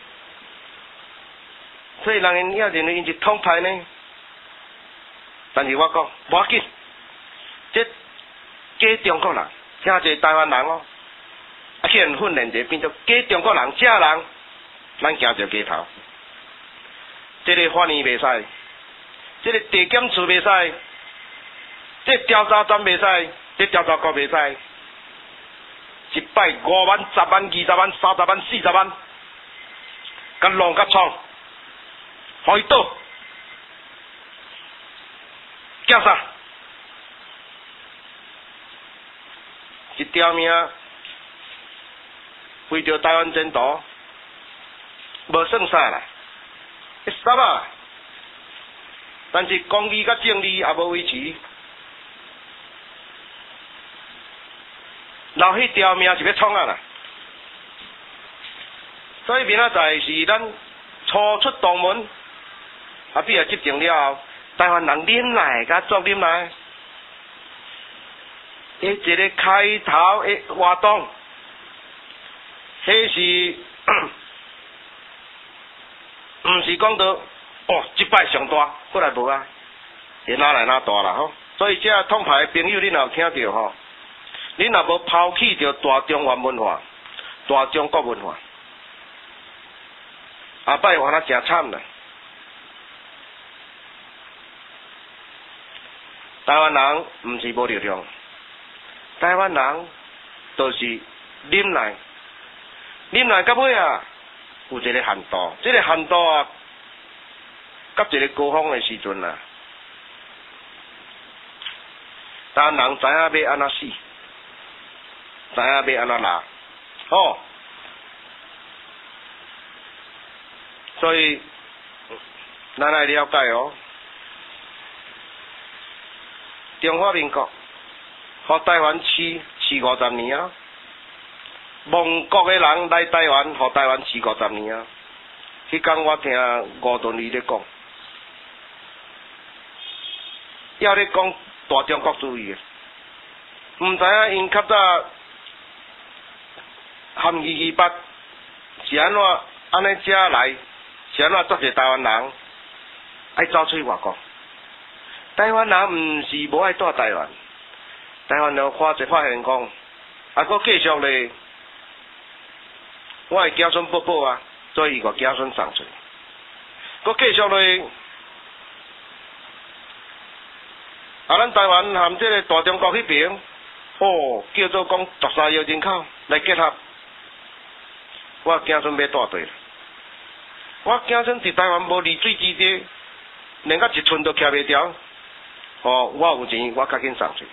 所以人因也认为因是统派呢，但是我讲无要紧，这假中国人，真侪台湾人哦，啊去人训练者变做假中国人，假人，咱行着街头，这个法院袂使。这个地检处袂使，这调查站袂使，这调查局袂使，一摆五万、十万、二十万、三十万、四十万，甲弄甲创，互伊倒，惊啥？一条命为着台湾前途，无算啥啦，会杀啊！但是公义甲正义也无维持，留迄条命是要创啊啦。所以明仔载是咱初出党门，啊，比如执政了后，台湾人忍耐甲作忍耐，迄一个开头的活动，迄是毋是讲到。哦，即摆上大，过来无啊？会哪来哪大啦吼！所以这统派的朋友，恁若有听到吼，恁若无抛弃着大中华文化、大中国文化，后摆活得诚惨啦！台湾人毋是无力量， 台湾人就是忍耐，忍耐到尾啊，有一个限度，这个限度啊，到一个高峰的时阵啊，台湾人知影要安怎死，知影要安怎拿，哦，所以咱来了解哦，中华民国互台湾饲饲五十年啊，蒙国的人来台湾，互台湾饲五十年啊。迄天我听吴敦义咧讲，要咧讲大中国主义，毋知影因较早含义义捌是安怎安尼遮来，是安怎作一个台湾人爱走出外国。台湾人毋是无爱住台湾，台湾人发一发现讲，啊，佫继续咧，我的子孙宝宝啊，做伊个子孙送出，佫继续咧，啊，咱台湾含即个大中国迄边，哦，叫做讲十三亿人口来结合，我子孙要住对，我子孙伫台湾无离水之地，连甲一寸都徛袂牢。哦，我有钱，我较紧送出。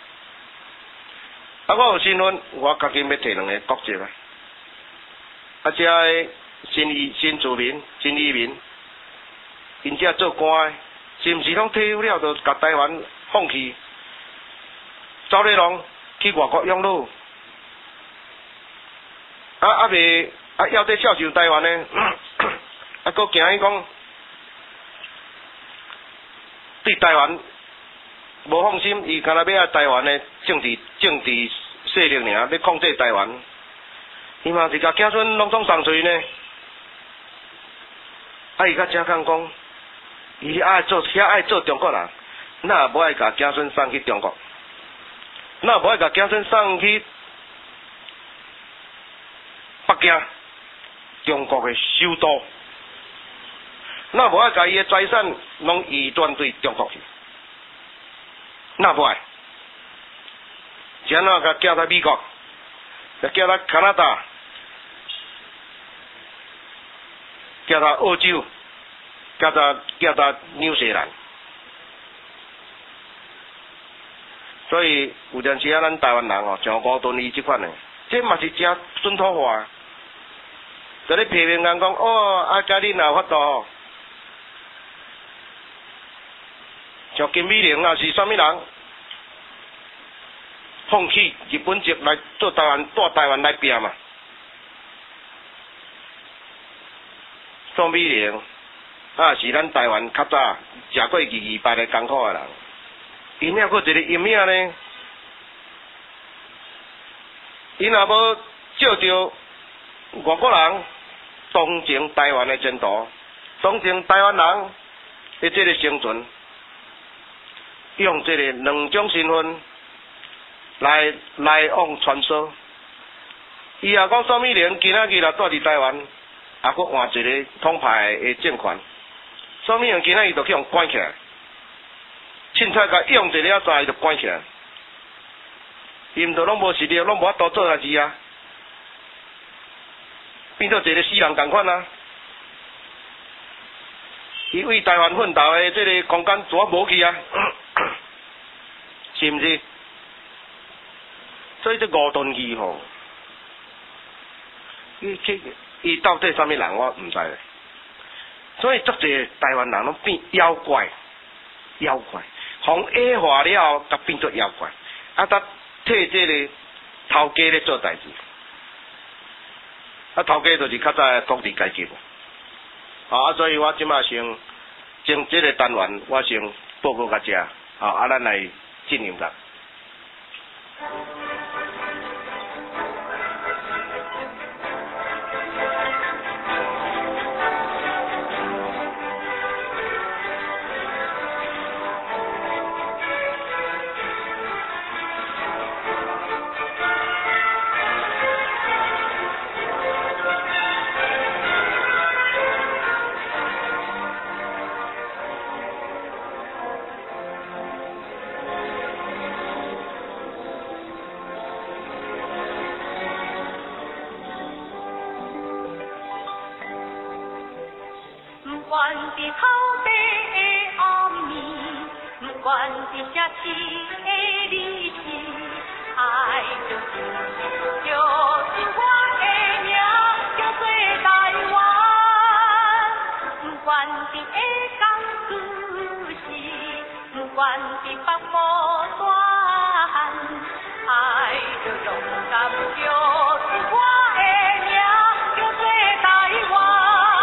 啊，我有身份，我较紧要摕两个国籍啊。啊，遮个新移新住民、新移民，因遮做官的，是毋是拢退休了，就甲台湾放弃，走咧拢去外国养老？啊啊未啊，要得孝守台湾呢？啊，佫惊伊讲对台湾。无放心，伊干那要台湾的政治政治势力尔，要控制台湾，伊嘛是甲子孙拢总送出呢。啊，伊甲遮讲讲，伊爱做遐爱做中国人，那无爱甲子孙送去中国，那无爱甲子孙送去北京，中国的首都，那无爱甲伊的财产拢移转对中国去。那不爱，是安怎甲寄到美国，甲寄到加拿大，寄到澳洲，寄到寄到纽西兰。所以有阵时啊，咱台湾人哦，像吴敦义即款的，这嘛是真本土化。在咧批评人讲，哦，啊，甲恁也有法度。像金美玲啊，是啥物人？放弃日本籍来做台湾，带台湾来拼嘛？宋美龄啊，是咱台湾较早食过二二八的艰苦的人，因还佫一个阴影呢。因若无照着外国人同情台湾的前途，同情台湾人的这个生存。用这个两种身份来来往穿梭，伊也讲宋美龄今仔日若住伫台湾，也佫换一个统派的政权，宋美龄今仔日就去用关起来，凊彩甲用一了再就关起来，伊毋着拢无实力，拢无法度做代志啊，变做一个死人共款啊！伊为台湾奋斗的这个空间全无去啊！是毋是？所以这吴敦义吼，伊去伊到底啥物人我毋知咧。所以足侪台湾人拢变妖怪，妖怪，互 A 化了后，甲变做妖怪，啊，甲替这个头家咧做代志。啊，头家就是较早的统治阶级。啊，所以我即马先将这个单元我先报告到遮，好，啊，咱来进行啦。 伫头地的暗暝，不管伫城市的离奇，爱就是就是我的名，叫做台湾。不管伫下港出世，不管伫北部大汉，爱就勇敢就是我的名，叫做台湾。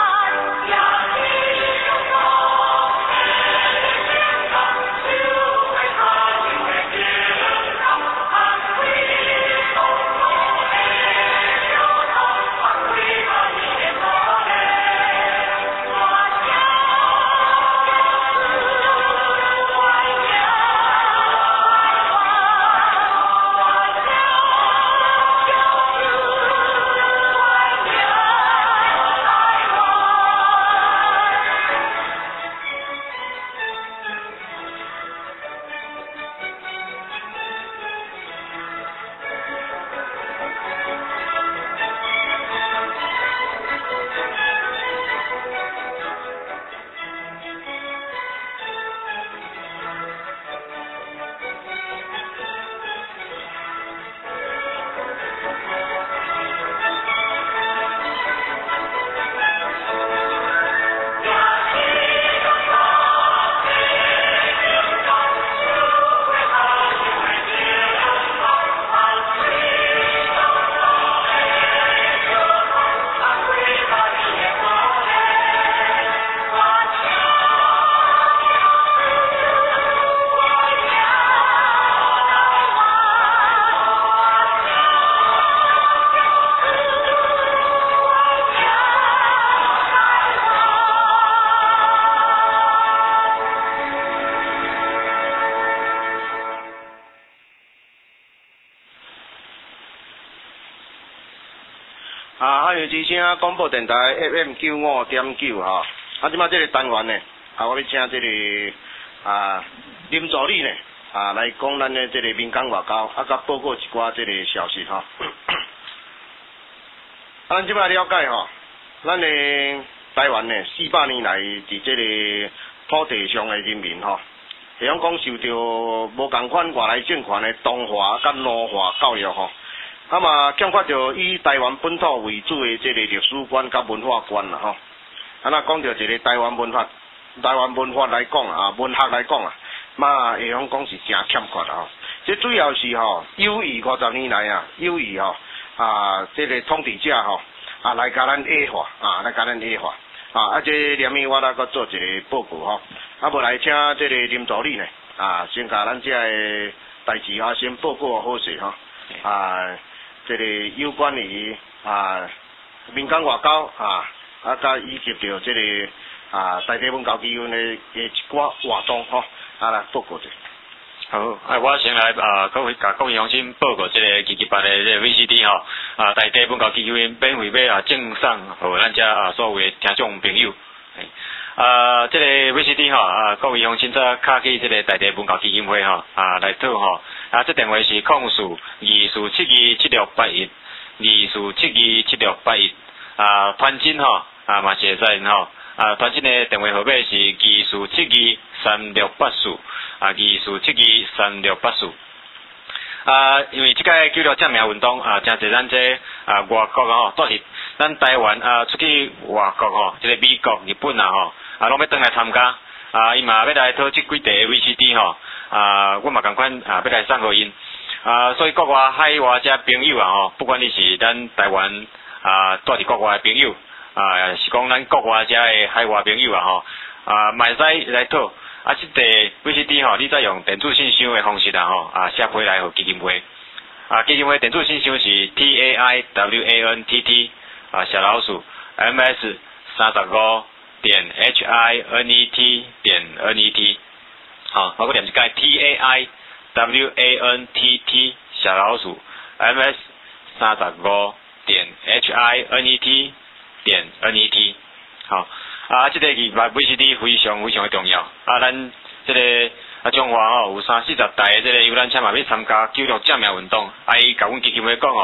啊，汉语之声广播电台 F M 九五点九吼，啊，即马这个单元呢，啊，我要请这个啊林助理呢，啊来讲咱的这个民间外交，啊，甲报告一寡这个消息吼。啊，咱即马了解吼，咱的台湾呢，四百年来伫这个土地上的人民吼，会晓讲受到无共款外来政权的同化甲奴化教育吼。那么欠缺着以台湾本土为主的这个历史观甲文化观啦吼。啊，那讲到一个台湾文化，台湾文化来讲啊，文学来讲啊，嘛会晓讲是真欠缺啦吼。这主要是吼，有意五十年来啊，有意吼啊，这个统治者吼啊来甲咱矮化啊，来甲咱矮化啊。啊，这连面我来搁做一个报告吼。啊，无来请这个林助理呢啊，先甲咱这个代志啊，先报告好势吼啊。这个有关于啊民间外交啊，啊甲以及着这个啊台北文教基金的嘅一寡活动吼，啊来报告者。 好，啊，我先来啊，各位甲各位乡亲报告这个基基办的这个 V C D 吼，啊台北文教基金免费要啊赠送互咱遮啊所有的听众朋友。啊，这个 V C D 吼啊，各位乡亲则卡去这个台北文教基金会吼啊来讨吼。啊，这电话是控诉二四七二七六八一，二四七二七六八一。啊，团进吼啊嘛是会使吼。啊，团进的电话号码是二四七二三六八四，啊，二四七二三六八四。啊，因为即个九六正名运动啊，真侪咱这啊外国吼，倒是咱台湾啊出去外国吼，即、这个美国、日本啊吼，啊拢要倒来参加。啊，伊嘛要来讨即几台 V C D 吼。啊，我嘛共款啊，要来送互因啊，所以国外海外遮朋友啊吼，不管你是咱台湾啊，住伫国外的朋友啊，是讲咱国外遮的海外朋友啊吼，啊，嘛会使来讨啊，即个 V C D 吼，你再用电子信箱的方式啊吼，啊，写回来互基金会啊，基金会电子信箱是 T A I W A N T T 啊，小老鼠 M S 三十五点 H I N E T 点 N E T。好，包括念一解 T A I W A N T T 小老鼠 M S 三十五点 H I N E T 点 N E T。好，啊，这个期 V C D 非常非常的重要。啊，咱这个啊中华吼有三四十台的这个游览车嘛要参加九六正名运动，啊伊甲阮基金会讲吼，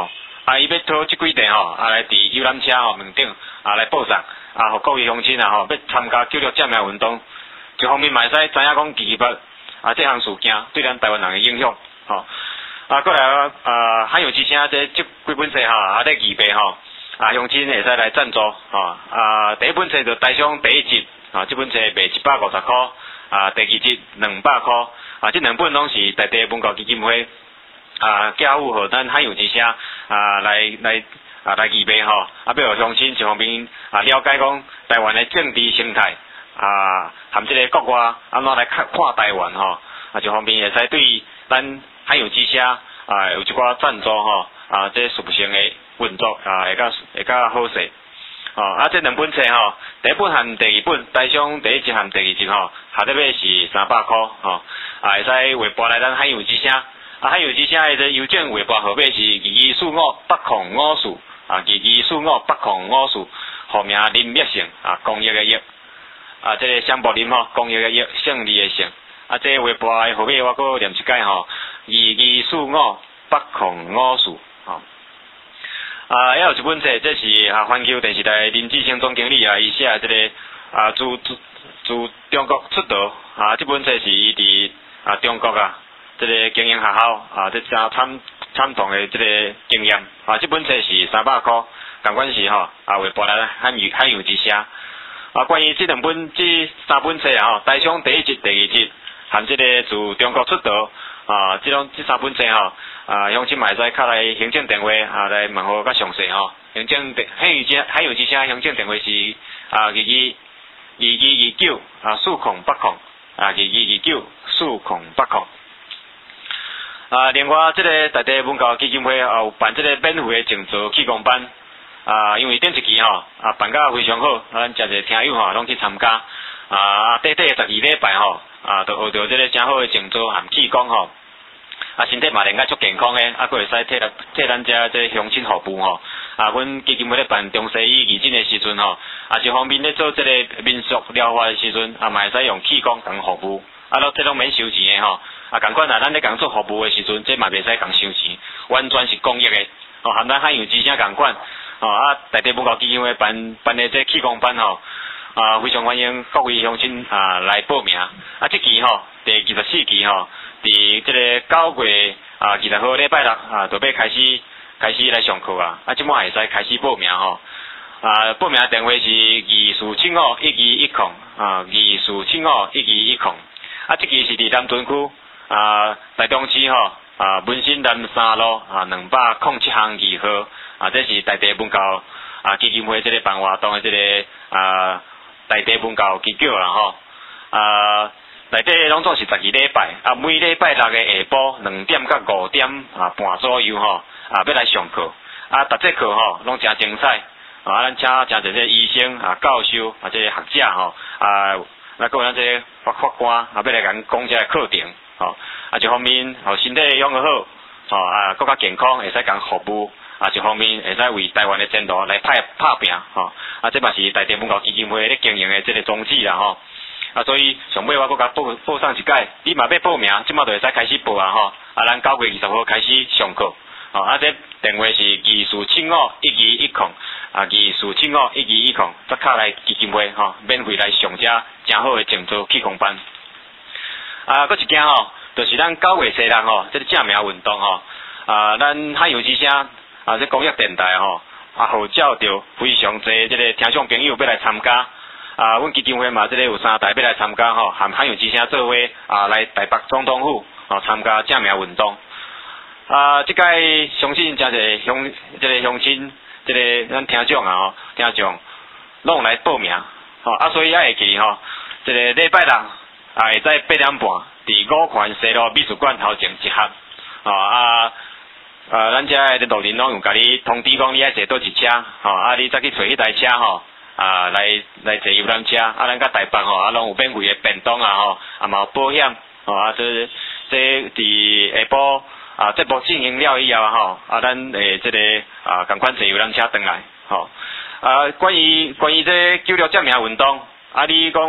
啊，伊要讨即几地吼，啊来伫游览车吼门顶啊来报送，啊，互各位乡亲啊吼要参加九六占领运动，一方面嘛会使知影讲基基北啊这项事件对咱台湾人的影响，吼、啊，过来啊海洋之声这即几本册吼，啊咧预备吼，啊乡亲会使来赞助，吼、啊第一本册就台商第一集，啊这本册卖一百五十箍，啊第二集两百箍，啊这两本拢是在地文教基金会。啊，寄付互咱海洋之声啊，来来啊来预备吼，啊，要互乡亲一方面啊了解讲台湾的政治生态啊，含即个国外安怎来看看台湾吼，啊，一方面会使对咱海洋之声啊有一寡赞助吼，啊，这事情的运作啊会较会较好势。哦，啊，这两本册吼，第一本含第二本，台商第一集含第二集吼，下底尾是三百箍吼，啊，会使汇拨来咱海洋之声。啊，海洋之声的这邮件汇拨号码是二二四五八零五四啊，二二四五八零五四，户名林业成啊，公益的益啊，这个香柏林吼，公益的益，胜利的胜啊，这个汇拨的号码我搁念一解吼，二二四五八零五四吼。啊，还有一本册，这是啊环球电视台林志兴总经理啊，伊写这个啊自自自中国出道啊，这本册是伊伫啊中国啊。这个经营学校啊，这真惨惨痛的这个经验啊，这本册是三百块，同款是吼啊，汇拨来海洋海洋之声啊。关于这两本这三本册啊，台商第一集、第二集，含这个自中国出道啊，这种这三本册吼啊，乡亲嘛会使敲来行政电话啊，来问候较详细吼。行政电海洋之海洋之声行政电话是啊，二二二二二九啊，四零八零啊，二二二九四零八零。啊，另外，这个在地文教基金会也有办这个免费的静坐气功班啊，因为顶一期吼啊办甲非常好，啊，咱诚侪听友吼拢去参加啊，短短十二礼拜吼啊，就学到这个真好的静坐含气功吼，啊，身体嘛应该足健康的，啊，佫会使替咱替咱遮这乡亲服务吼，啊，阮基金会咧办中西医义诊的时阵吼，啊，一方面咧做这个民俗疗法的时阵，啊，嘛会使用气功共服务，啊，咯，这拢免收钱的吼。啊，共款啊，咱咧共做服务的时阵，这嘛袂使共收钱，完全是公益的。哦，含咱海洋之声共款。哦，啊，在地文教基金会办办的这气功班吼，啊，非常欢迎各位乡亲啊来报名。啊，这期吼第二十四期吼，伫这个九月啊二十号礼拜六啊，就要开始开始来上课啊。啊，即摆会使开始报名吼。啊，报名电话是二四七五一二一零啊，二四七五一二一零。啊，这期是伫南屯区。啊，台中市吼啊，文心南三路啊，两百零七巷二號啊，这是在地文教啊基金會这个辦活動的这个啊在地文教機構啦吼啊，內底攏總是十二禮拜啊，每禮拜六嘅下晡兩點到五點啊半左右吼啊，要來上課啊，逐節課吼攏真精彩啊，咱請真儕個醫生啊、教授啊、這個學者吼啊，那個咱這個法法官啊，要來講講這個課程。吼、哦，啊一方面吼身體養好，吼、哦、啊更加健康，會使講服務，啊一方面會使為台灣嘅前途來拍拍拼，吼、哦，啊這嘛是在地文教基金會咧經營嘅這個宗旨啦，吼、哦，啊所以上尾我閣甲報報上一解，你嘛要報名，即馬就會使開始報啊，吼，啊咱九月二十號開始上課，吼、哦，啊這電話是二四七五一二一零，啊二四七五一二一零，則敲來基金會，吼、哦，免費來上遮真好嘅靜坐氣功班。啊，佫一件吼，就是咱九月四日吼，即、這個正名運動吼，啊，咱海洋之聲啊，即公益電台吼，啊，號召着非常濟即個聽眾朋友要來參加，啊，阮基金會嘛，即個有三台要來參加吼，含海洋之聲做伙啊，來台北總統府啊參加正名運動，啊，即屆相信真濟鄉即個鄉親，即個咱聽眾啊吼，聽眾攏來報名，吼，啊，所以也會記吼，即個禮拜六。啊，會在八點半，佇五權西路美術館頭前集合。哦啊，呃，咱遮個路人攏有甲你通知講，你愛坐倒一車，吼、哦、啊，你再去找迄台車吼，啊，來來坐遊覽車，啊，咱甲台北吼，啊，攏有免費嘅便當啊，吼，啊嘛有保險，吼、哦、啊，這這佇下晡啊，節目進行了以後吼，啊，咱誒即個啊，共款坐遊覽車轉來，吼、哦，啊，關於關於這九六正名運動，啊，你講。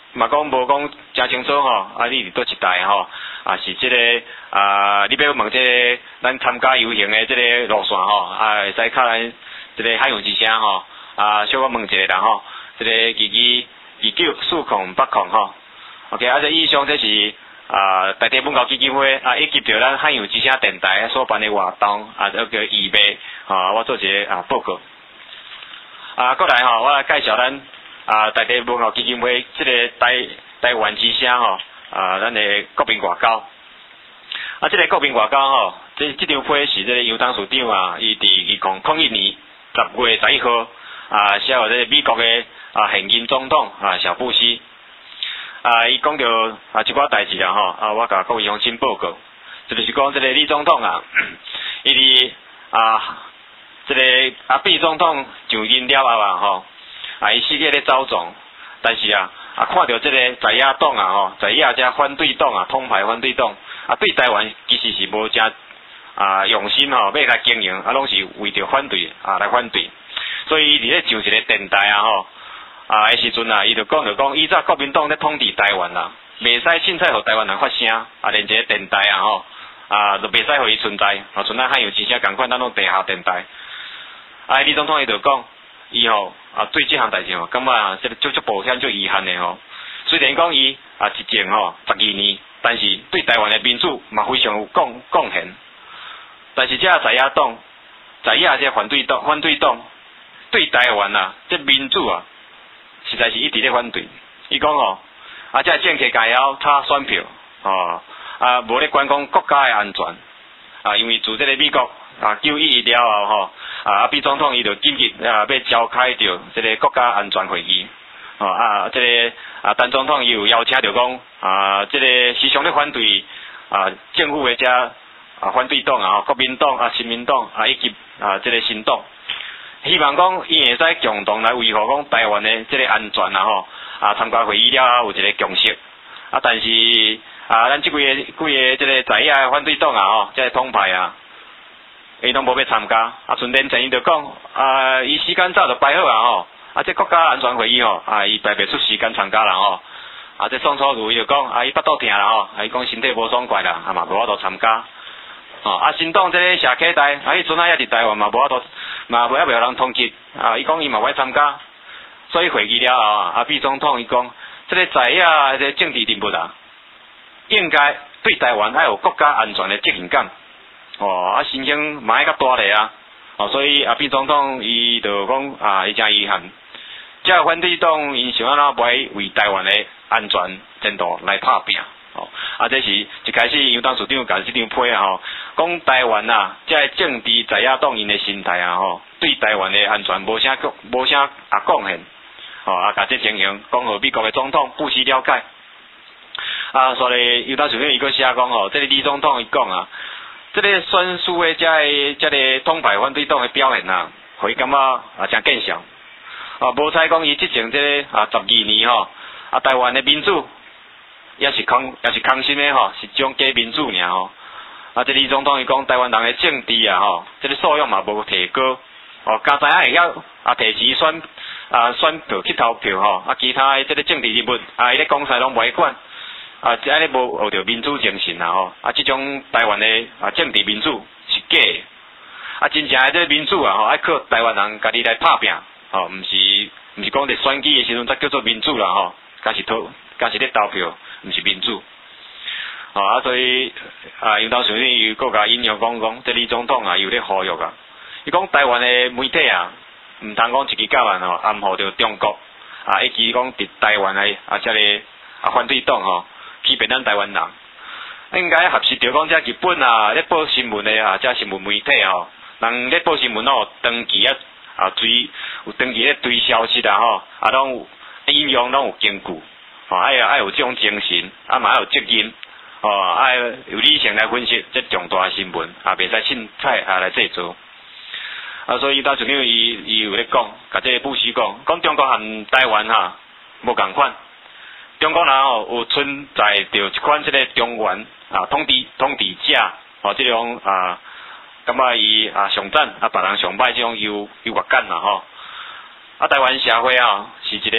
嘛讲无讲真清楚吼，啊你伫倒一带吼，啊是即、这个啊你要问即、这个咱参加游行的即个路线吼，啊会使靠咱即个海洋之声吼，啊小可问一下啦吼，即、这个二二二九四空八空吼 ，OK， 啊这以上这是啊台地文教基金会啊以及着咱海洋之声电台所办的活动啊，这个预备啊，我做一个啊报告。啊，过来吼，我来介绍咱啊台地文教基金会即、这个台台湾之声吼，啊咱的国民外交。啊，即、这个国民外交吼，即即张批是即个杨董事长啊，伊伫二零零一年十月十一号啊，写予即个美国的啊现任总统啊小布希啊，伊讲到啊一寡代志啦吼，啊我甲各位乡亲报告，这就是讲即个李总统啊，伊伫啊。这个啊，毕总统上任了后啊，吼，啊，伊四个咧走总，但是啊，啊，看到这个在野党啊，吼，在野这反对党啊，统派反对党啊，对台湾其实是无正啊用心吼，要来经营，啊，拢是为着反对啊来反对，所以伊伫咧上一个电台啊，吼，啊，的时阵啊，伊就讲着讲，以前国民党咧统治台湾啦，袂使凊彩互台湾人发声，啊，连一个电台啊，吼，啊，就袂使互伊存在，啊，像咱海洋之声共款，咱拢地下电台。啊，李总统伊就讲，伊吼啊对即项代志吼，感觉啊，即个足足抱歉足遗憾的吼。虽然讲伊啊执政吼十二年，但是对台湾的民主嘛非常有贡贡献。但是这在野党，在野这反对党反对党对台湾啊，这民主啊，实在是一直咧反对。伊讲吼，啊这政客家要差选票，吼啊无咧管讲国家的安全，啊因为自这个美国。啊，九一了后吼，啊，毕总统伊就紧急啊要召开着这个国家安全会议，哦啊，这个啊，陈总统伊有邀请着讲啊，这个时常咧反对啊政府的遮啊反对党啊，国民党啊、新民党啊以及啊这个新党，希望讲伊会使共同来维护讲台湾的这个安全啊吼，啊参加会议了后有一个共识，啊，但是啊，咱即几个几个这个在野的反对党啊吼，这个统派啊。伊拢无要参加，啊，顺便前伊就讲，啊，伊时间早就摆好啊吼，啊，这国家安全会议吼，啊，伊排袂出时间参加啦吼，啊，这宋楚瑜伊就讲，啊，伊腹肚疼啦吼，啊，伊讲身体无爽快啦，啊嘛无法度参加，哦，啊，新党这个社客台，啊，伊阵啊也伫台湾嘛无法度，嘛无还袂有人通缉，啊，伊讲伊嘛无参加，所以会议了后，啊，毕总统伊讲，这个在野这个政治人物啊，应该对台湾还有国家安全的责任感。哦，啊，心情嘛爱较大咧啊，哦，所以啊，毕总统伊就讲啊，伊真遗憾，即个反对党因想安怎袂为台湾的安全前途来拍拼，哦，啊，这是一开始杨董事长甲即张批啊吼，讲台湾啊，即个政治在野党因的心态啊吼，对台湾的安全无啥无啥啊贡献，哦，啊，甲这情形讲互美国的总统不须了解，啊，所以杨董事长伊个写讲吼，这个李总统伊讲啊。这个选书的这个这个统派反对党的表现啊，互伊感觉啊真见笑。啊，无采讲伊执政这个啊十二年吼，啊台湾的民主也是空也是空心的吼，是种假民主尔吼。啊，这李总统伊讲台湾人的政治啊吼，这个素养嘛无提高。哦，刚才会晓啊提前选啊选票去投票吼，啊其他的这个政治人物啊伊咧讲啥拢袂管。啊，即安尼无学着民主精神啊吼，啊，即种台湾的啊政治民主是假的，啊，真正的这个民主啊吼，爱靠台湾人家己来拍拼，吼，毋是毋是讲伫选举的时阵才叫做民主啦吼，假是投，假是咧投票，毋是民主，吼啊，所以啊，杨董事长伊佫甲引用讲讲，这李总统啊有咧呼吁啊，伊讲台湾的媒体啊，毋通讲一支教案吼，暗号着中国啊，以及讲伫台湾的啊，这个啊反对党吼。欺骗咱台湾人，应该合适着讲，遮日本啊，咧报新闻的啊，遮新闻媒体吼，人咧报新闻吼，长期啊啊追有长期咧追消息啊吼，啊拢有引用拢有根据，吼爱爱有这种精神，啊嘛爱有责任，吼爱有理性来分析这重大新闻，啊袂使凊彩啊来制作。啊，所以到最近伊伊有咧讲，甲这个布希讲，讲中国和台湾哈无共款。中国人吼有存在着一款即个中原啊统治统治者吼，即种啊感觉伊啊上赞啊别人上歹即种优优越感啦吼。啊台湾社会啊是一个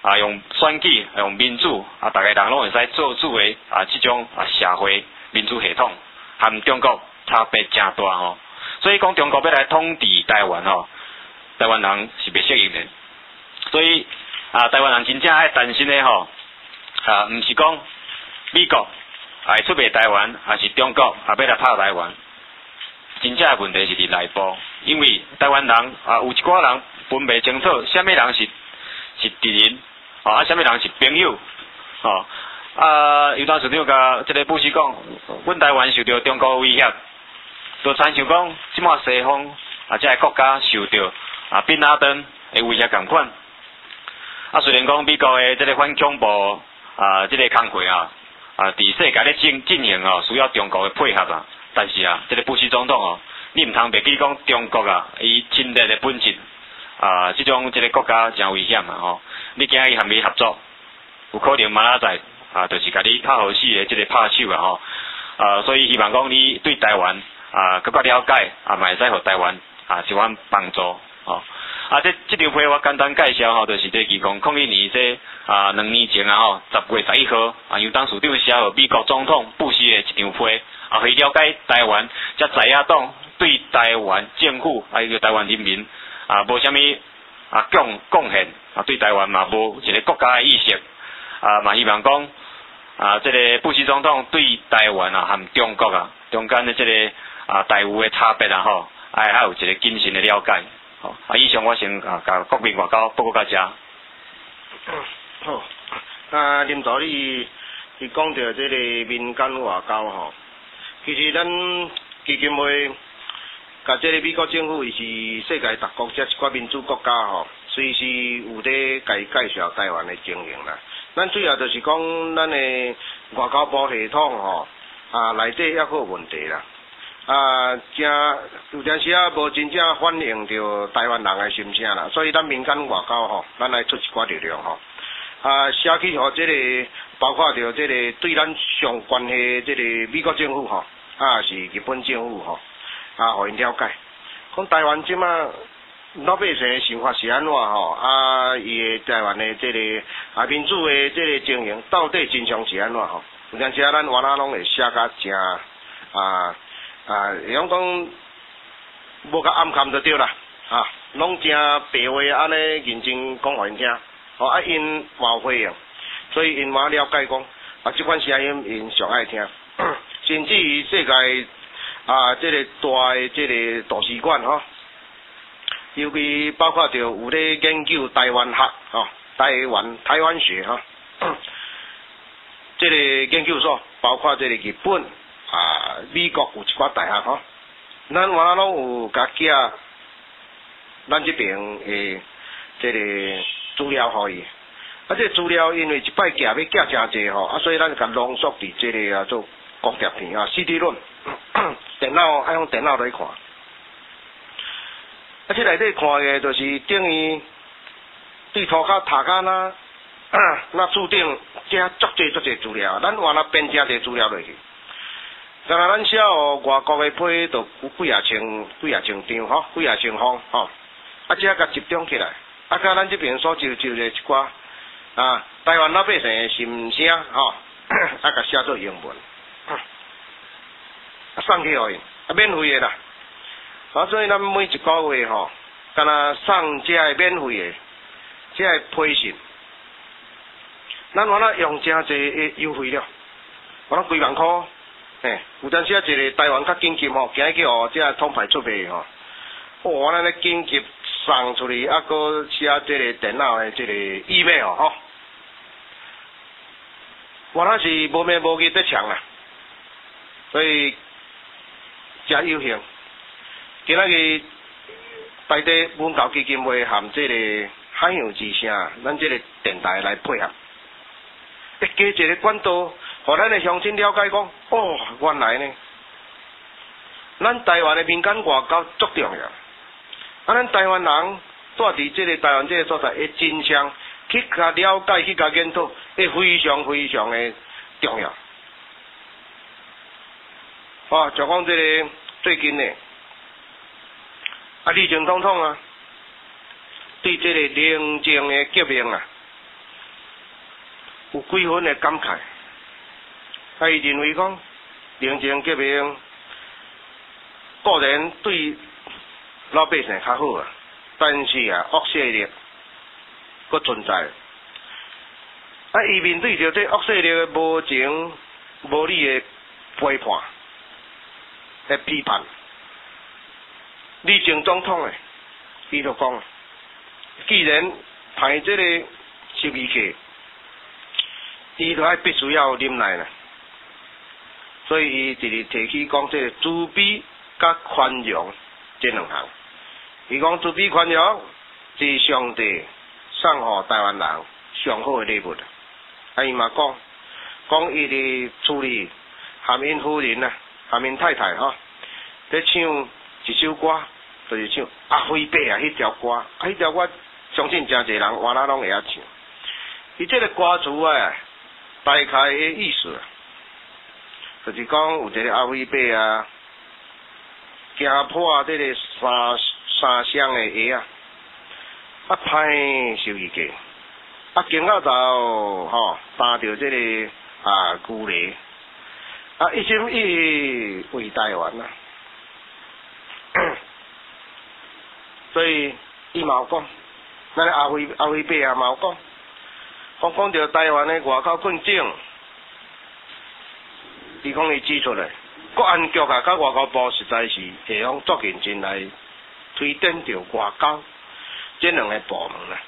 啊用选举、用民主啊，大家人拢会使做主的啊，这种啊社会民主系统，和中国差别真大吼。所以讲中国要来统治台湾吼，台湾人是袂适应的。所以啊，台湾人真正爱担心的吼，啊，毋是讲美国啊会出卖台湾，还是中国啊要来拍台湾。真正的问题是伫内部，因为台湾人啊有一寡人分袂清楚，啥物人是是敌人，啊，啥物人是朋友，哦，啊，有当时长甲即个布希讲，阮台湾受到中国威胁，就亲像讲，即马西方啊，即个国家受到啊宾拉登的威胁共款。啊，虽然讲美国的即个反恐怖啊，即、这个工会啊，啊，伫世界咧进进行哦，需要中国的配合啊。但是啊，这个布希总统哦，你唔通袂记讲中国啊，伊侵略的本质啊，这种这个国家真危险啊！吼，你惊伊和伊合作，有可能明仔载啊，就是甲你拍好死的这个拍手啊！吼，啊，所以希望讲你对台湾啊更加了解啊，嘛会使互台湾啊一款帮助哦。啊，这这张批我简单介绍吼，就是这二零零一年这啊两年前啊吼，十月十一号啊，由当署长写予美国总统布希的一张批。啊，去了解台湾，才知影党对台湾政府啊，个台湾人民啊，无啥物啊贡贡献啊，对台湾嘛无一个国家的意识啊，嘛希望讲啊，这个布希总统对台湾啊，和中国啊中间的这个啊待遇的差别啊，吼，哎，还有一个谨慎的了解。吼，啊，以上我先啊，甲国民外交报告到遮。 好，啊，林导你你讲到这个民间外交吼。其实咱基金会甲这个美国政府，伊是世界各国这一寡民主国家吼，随时有咧甲伊介绍台湾的情形啦。咱主要就是讲咱的外交部系统吼，啊内底抑好问题啦，啊正有阵时啊无真正反映着台湾人的心声啦，所以咱民间外交吼，咱来出一寡力量吼。啊，写去互这个包括着这个对咱上关系这个美国政府吼，啊是日本政府吼，啊互因了解，讲台湾即马老百姓的想法是安怎吼，啊伊的台湾的这个啊民主的这个情形到底真相是安怎吼？有阵时啊，咱原来拢会写甲正啊啊，用讲无甲暗含就对啦，啊，拢正白话安尼认真讲互因听。哦，啊，因嘛会用，所以因嘛了解讲，啊，这款声音因上爱听，甚至于世界啊，这个大的这个图书馆吼，尤其包括着有咧研究台湾学吼，台湾台湾学吼，这个研究所，包括这个日本啊、美国有一寡大学吼，咱原来拢有甲寄咱这边诶，这个。资料互伊，啊，这资料因为一摆寄要寄真济吼，啊，所以咱甲浓缩伫这个啊做国贴片啊 C D 论，电脑爱用电脑来看，啊，这内底看的就是等于对涂骹塔骹那，那注定这足济足济资料，咱原来编真济资料落去，刚才咱写哦外国的批都有几啊千几啊千张吼，几啊千封吼，啊，这甲集中起来。啊，甲咱这边所就就的一寡啊，台湾老百姓的心声吼，啊，甲写做英文，啊，送去互因，啊，免费的啦。啊，所以咱每一个月吼，敢若送这个免费的，这个批信，咱原来用真济的优惠了，原来几万块，嘿，有阵时啊，一个台湾较紧急吼，今日哦，这个通牌出卖吼，哦，原来咧紧急。送出去，啊，搁写这个电脑的这个 email 吼，原来是无名无义在抢啦，所以真有幸。今仔日台地文教基金会含这个海洋之声，咱这个电台来配合，一加一个管道，互咱的乡亲了解讲，哦，原来呢，咱台湾的民间外交足重要。啊，咱台湾人住伫即个台湾即个所在，会真相去甲了解、去甲研讨，会非常非常的重要。哦，就讲即个最近呢，啊，李前总统啊，对即个宁静的革命啊， 有几分的感慨。啊，伊认为讲宁静革命固然对老百姓较好啊，但是啊恶势力佫存在。啊，伊面对着这恶势力的无情无理的批判、的批判，李前总统诶，伊就讲，既然排这个十二届，伊就爱必须要忍耐啦。所以伊直直提起讲，这个慈悲甲宽容这两项。伊讲慈悲宽容是上帝送予台湾人上好的礼物。啊，伊嘛讲，讲伊伫处理含因夫人啊，含因太太吼，咧唱一首歌，就是唱阿飞伯啊迄条歌，啊迄条歌相信真侪人原来拢会晓唱。伊这个歌词啊，大概的意思，就是讲有一个阿飞伯啊，行破这个三三双的鞋啊，啊歹受一个。啊，经到就吼，担着这个啊牛犁，啊一心一意为台湾啊，所以伊嘛有讲，咱阿辉阿辉伯啊嘛有讲，讲讲着台湾的外口困境，伊讲伊指出来，国安局啊，甲外交部实在是会用足认真来推展着外交这两个部门啦。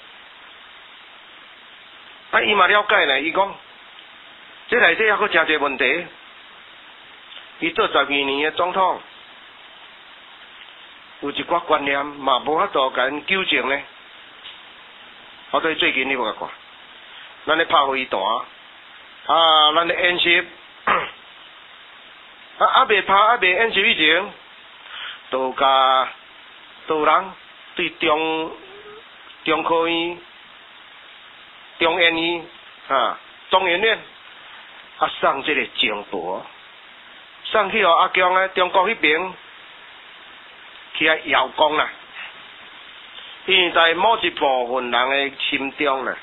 啊，伊嘛了解呢，伊讲，这内底还佫真侪问题。伊做十二年的总统，有一寡观念嘛无法度甲因纠正呢。好对最近你有甲看，咱咧拍飞弹，啊，咱咧演习，啊，还未拍，还未演习以前，都甲都人对中中科院。中研院啊，中研院啊送这个情报，送去互阿强咧，中国迄边去啊邀功啦。因在某一部分人的心中啦，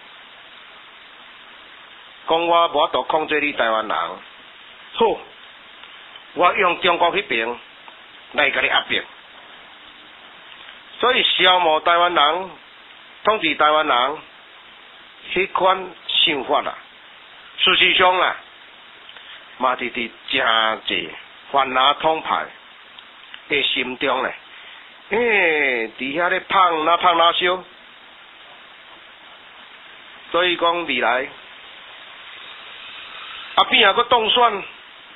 讲我无法度控制你台湾人，好，我用中国迄边来甲你压迫，所以消磨台湾人，统治台湾人。迄款想法啦，事实上啦，嘛是伫真侪泛蓝统派的心中咧，诶，伫遐咧胖哪胖哪烧，所以讲未来啊边啊个当选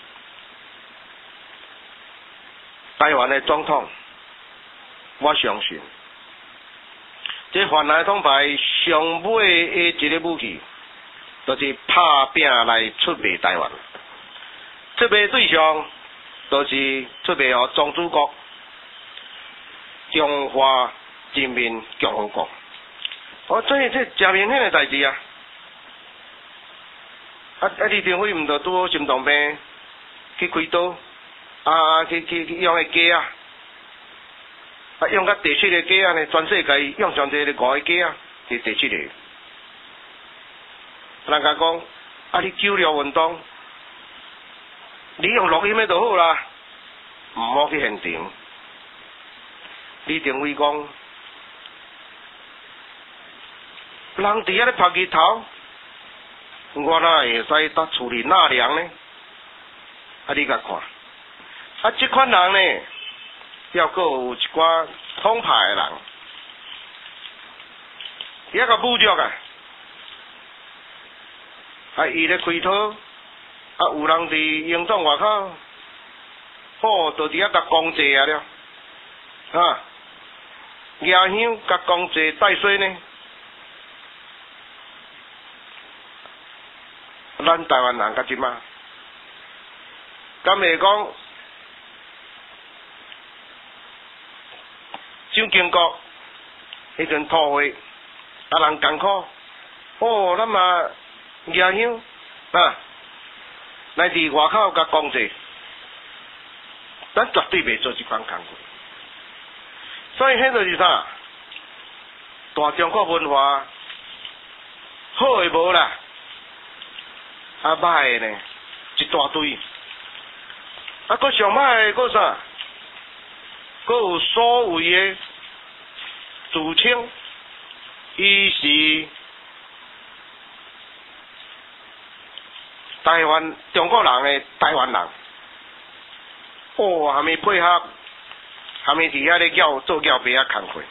台湾的总统，我相信。这泛蓝统派上尾的一个武器，就是拍拼来出卖台湾。出卖对象，就是出卖予宗主国中华人民共和国。哦，这这真明显的代志啊！啊啊！李登辉毋着拄好心脏病去开刀，啊去去去用个鸡啊！啊，用甲第七个鸡啊呢，全世界用上这个五个鸡啊，是第七个。人家讲，啊，你九六运动，你用录音的就好啦，唔好去现场。李登辉讲，人伫遐咧拍日头，我哪会使搭处理纳凉呢？啊，你甲看，啊，这款人呢？要阁有一寡统派的人，遐个侮辱啊！啊，伊咧开讨，啊，有人伫营帐外口，好，就伫遐甲公祭啊了，啊，夜香甲公祭带水呢，咱台湾人甲即马，敢会讲？蒋经国迄阵讨会，啊人艰苦，哦，咱嘛夜香啊，来伫外口甲讲者，咱绝对袂做即款工作。所以迄就是啥？大中国文化好诶无啦， 啊歹呢一大堆，啊，搁上歹搁啥？搁有所谓的自称，伊是台湾中国人的台湾人，哦，还没配合，还没伫遐咧叫做叫别啊工课，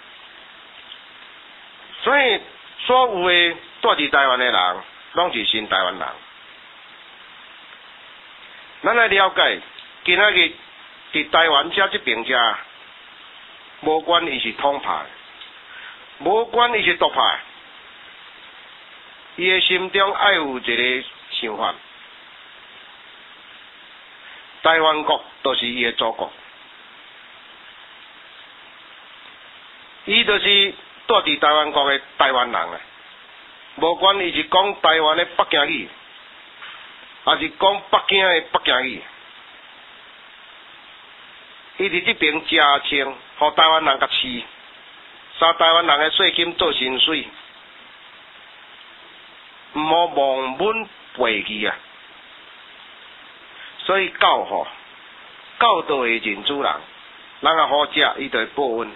所以所有的住伫台湾的人，拢是新台湾人。咱来了解，今仔日伫台湾遮即边遮，无管伊是统派，无管伊是独派，伊的心中爱有一个想法，台湾国就是伊的祖国，伊就是住伫台湾国的台湾人啊！无管伊是讲台湾的北京语，还是讲北京的北京语，伊伫即边真清，互台湾人甲饲，杀台湾人的税金做薪水，毋好忘本背义啊！所以教吼，教导的认主人，人啊好食，伊就会报恩。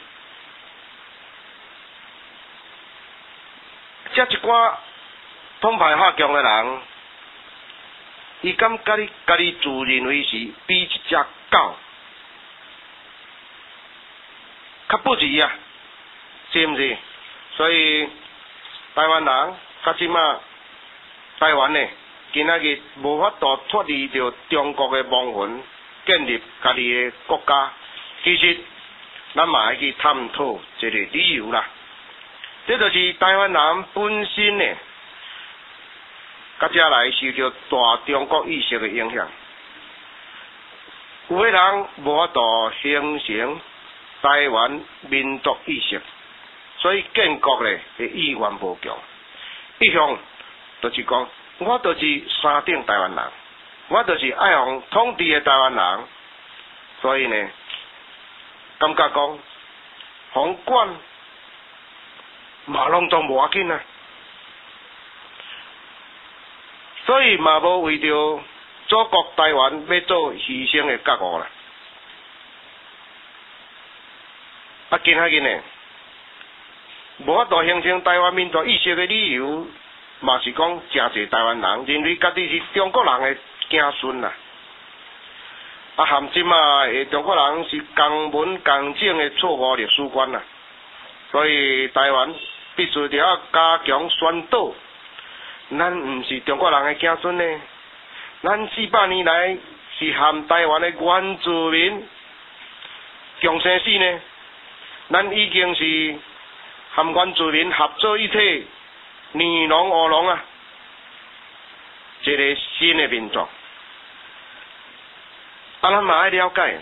遮一寡统派下强的人，伊敢甲你家己自认为是比一只狗较不如啊，是毋是？所以台湾人甲即马台湾呢，今仔日无法度脱离着中国的亡魂，建立家己的国家。其实咱嘛爱去探讨一个理由啦。这就是台湾人本身呢，甲遮来受到大中国意识的影响。有的人无法度形成台湾民族意识，所以建国呢的意愿无强。一向就是讲，我就是山顶台湾人，我就是爱互统治的台湾人，所以呢，感觉讲，互管。嘛拢都无要紧啊，所以嘛无为着祖国台湾要做牺牲的觉悟啦。啊，今仔日呢，无法度形成台湾民族意识的理由，嘛是讲真侪台湾人认为家己是中国人的子孙啦。啊，含即嘛的中国人是公文公正的错误历史观啦。所以台湾必须着要加强宣导，咱毋是中国人的子孙呢，咱四百年来是含台湾的原住民共生死呢，咱已经是含原住民合作一体，二龙五龙啊，一个新的民族。啊，咱嘛爱了解，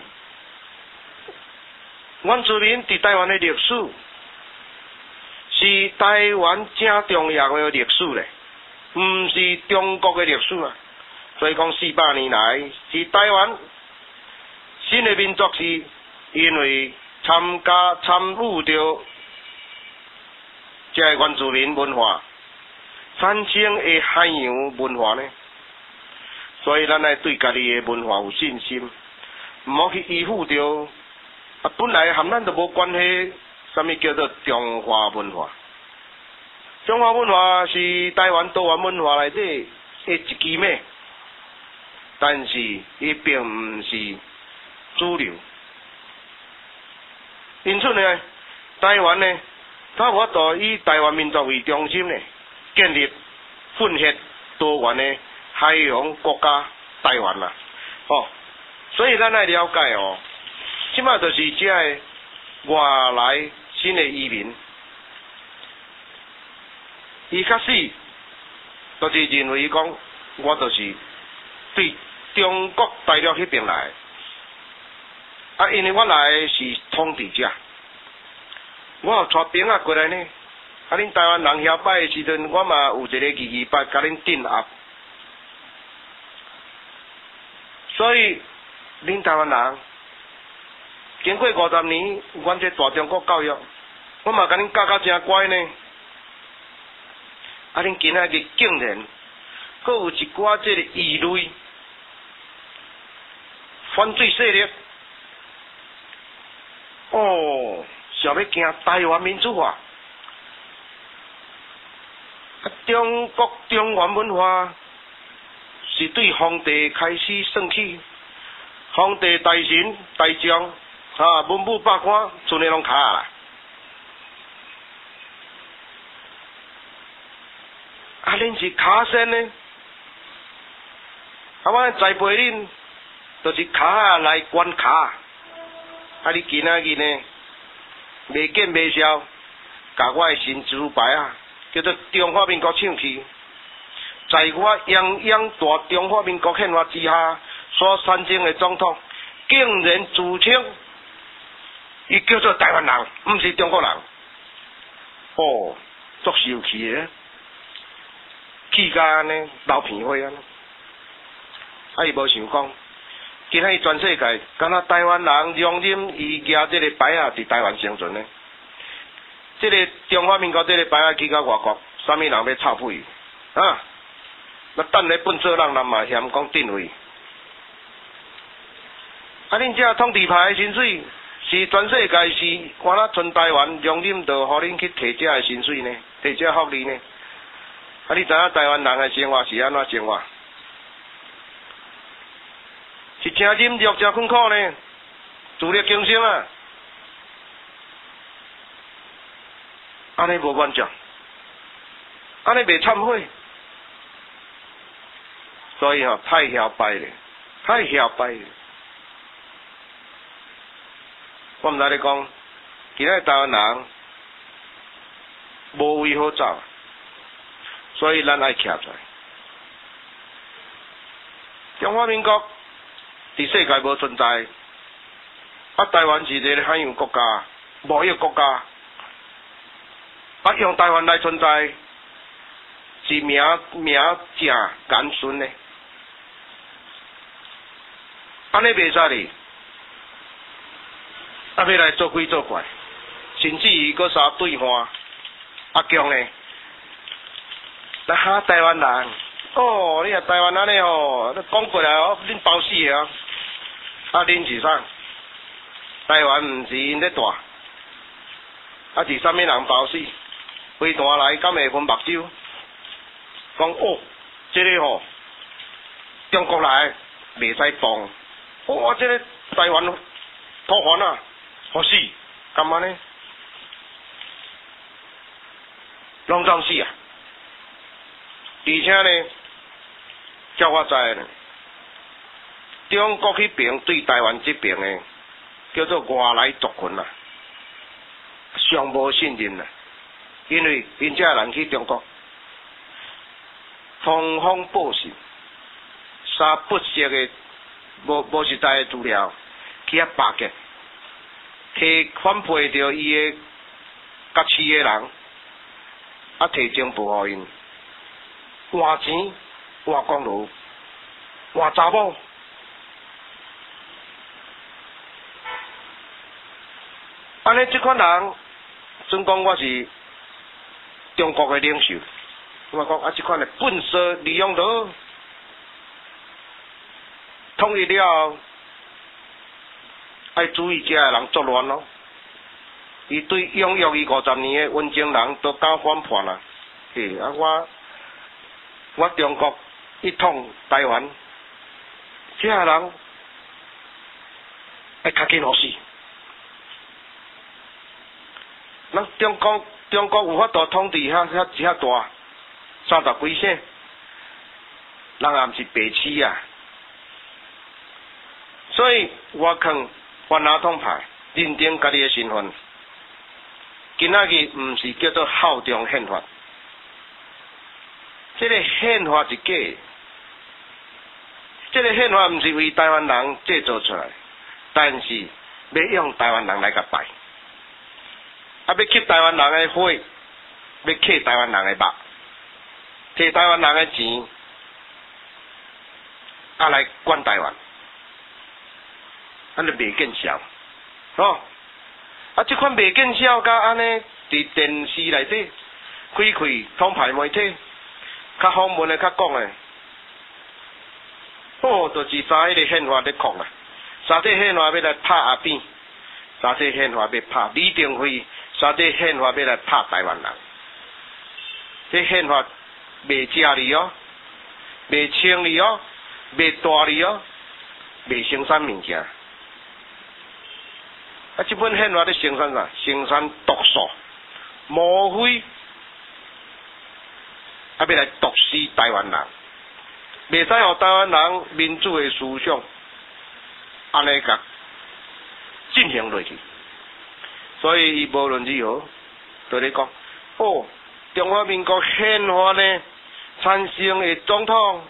原住民伫台湾的历史。是台湾正重要的历史咧，毋是中国的历史啊。所以讲四百年来是台湾新的民族，是因为参加参与着这个原住民文化产生的海洋文化呢。所以咱来对家己的文化有信心，毋好去依附着啊，本来含咱都无关系。什么叫做中华文化？中华文化是台湾多元文化内底的一支脉，但是伊并毋是主流。因此呢，台湾呢，它无法度以台湾民族为中心呢，建立混合多元的海洋国家台湾啦。哦，所以咱来了解哦，即马就是这个外来新的移民，伊开始就是认为讲，我就是对中国大陆迄边来，啊，因为我来是统治者，我有带兵啊过来呢，啊，恁台湾人遐摆的时阵，我嘛有一个二二八甲恁镇压，所以恁台湾人。经过五十年，阮这大中国教育，我嘛甲恁教到真乖呢。啊，恁今仔日竟然佫有一寡即个异类犯罪势力，哦，想要行台湾民主化。啊，中国中原文化是对皇帝开始算起，皇帝大神大将啊，文武百官全个拢卡啦。啊，恁是卡先呢？啊，我栽培恁，就是卡来管卡。啊，你今仔日呢，未见未消，甲我的新猪牌啊！叫做中华民国唱去，在我泱泱大中华民国宪法之下所产生的总统，竟然自称伊叫做台湾人，毋是中国人。哦，足受气的，气甲安尼流鼻血安尼。啊，伊无想讲，今仔日全世界，敢若台湾人容忍伊举即个牌啊，伫台湾生存呢？这个中华民国这个牌啊，去到外国，啥物人要插屁啊？那等咧本做人，咱嘛嫌讲定位。啊，恁这统治派的薪水是全世界是，我那全台湾容忍到，互恁去摕这的薪水呢，摕这福利呢？啊，你知影台湾人的生活是安怎生活？是真忍辱、真困苦呢，自力更生啊！安尼无原则，安尼袂忏悔，所以吼、哦、太嚣摆咧，太嚣摆咧。我毋知你讲，今仔台湾人无位好走，所以咱爱徛出来。中华民国伫世界无存在，啊，台湾是一个海洋国家，无一个国家。啊，用台湾来存在，是名名正简顺呢。安尼袂使哩，啊要来做鬼做怪，甚至于搁三对换阿强呢。那哈台湾人，哦，你啊台湾安尼吼，你讲过来哦，恁包死个啊！啊，恁是啥？台湾毋是因咧大，啊是啥物人包死？飞弹来，敢会分目睭？讲哦，这个吼、哦，中国来袂使动。哦，这个台湾土番啊，好死，干嘛呢？拢总死啊！而且呢，叫我知呢，中国迄边对台湾这边呢，叫做外来族群啊，上无信任啊。因为因这人去中国，通风报信，杀不实的、无无实在的资料，去遐巴结，去反配着伊的甲市的人，啊，提情报互因，换钱、换公路、换查某，安尼即款人，准讲我是。中国的领袖，我讲啊，即款的笨蛇利用到统一了后，爱注意这个人作乱咯。伊对拥有伊五十年的温情人都敢反叛啊！嘿，啊我我中国一统台湾，这个人爱较紧好死。咱中国。中国有法度统治遐遐一遐大，三十几省，人也毋是白痴啊。所以我肯反阿统派认定家己的身份，今仔日毋是叫做效忠宪法，这个宪法是假的，这个宪法毋是为台湾人制造出来，但是要用台湾人来甲摆。啊！要吸台湾人的血，要吸台湾人的肉，摕台湾人的钱，啊来管台湾，安尼袂见效，吼！啊，即款袂见效，甲安尼伫电视内底开开统派媒体，较访问的、较讲的， 哦，就是三迄个宪法咧哭啦，三体宪法要来拍阿扁，三体宪法要拍李登辉，三体宪法要来拍台湾人。这宪法袂正哩哦，袂清哩哦，袂大哩哦，袂生产物件。啊，这本宪法咧生产啥？生产毒素、莫非啊，要来毒死台湾人，袂使互台湾人民主的思想安尼甲进行落去。所以伊无论如何，对你讲，哦，中华民国宪法呢产生的总统，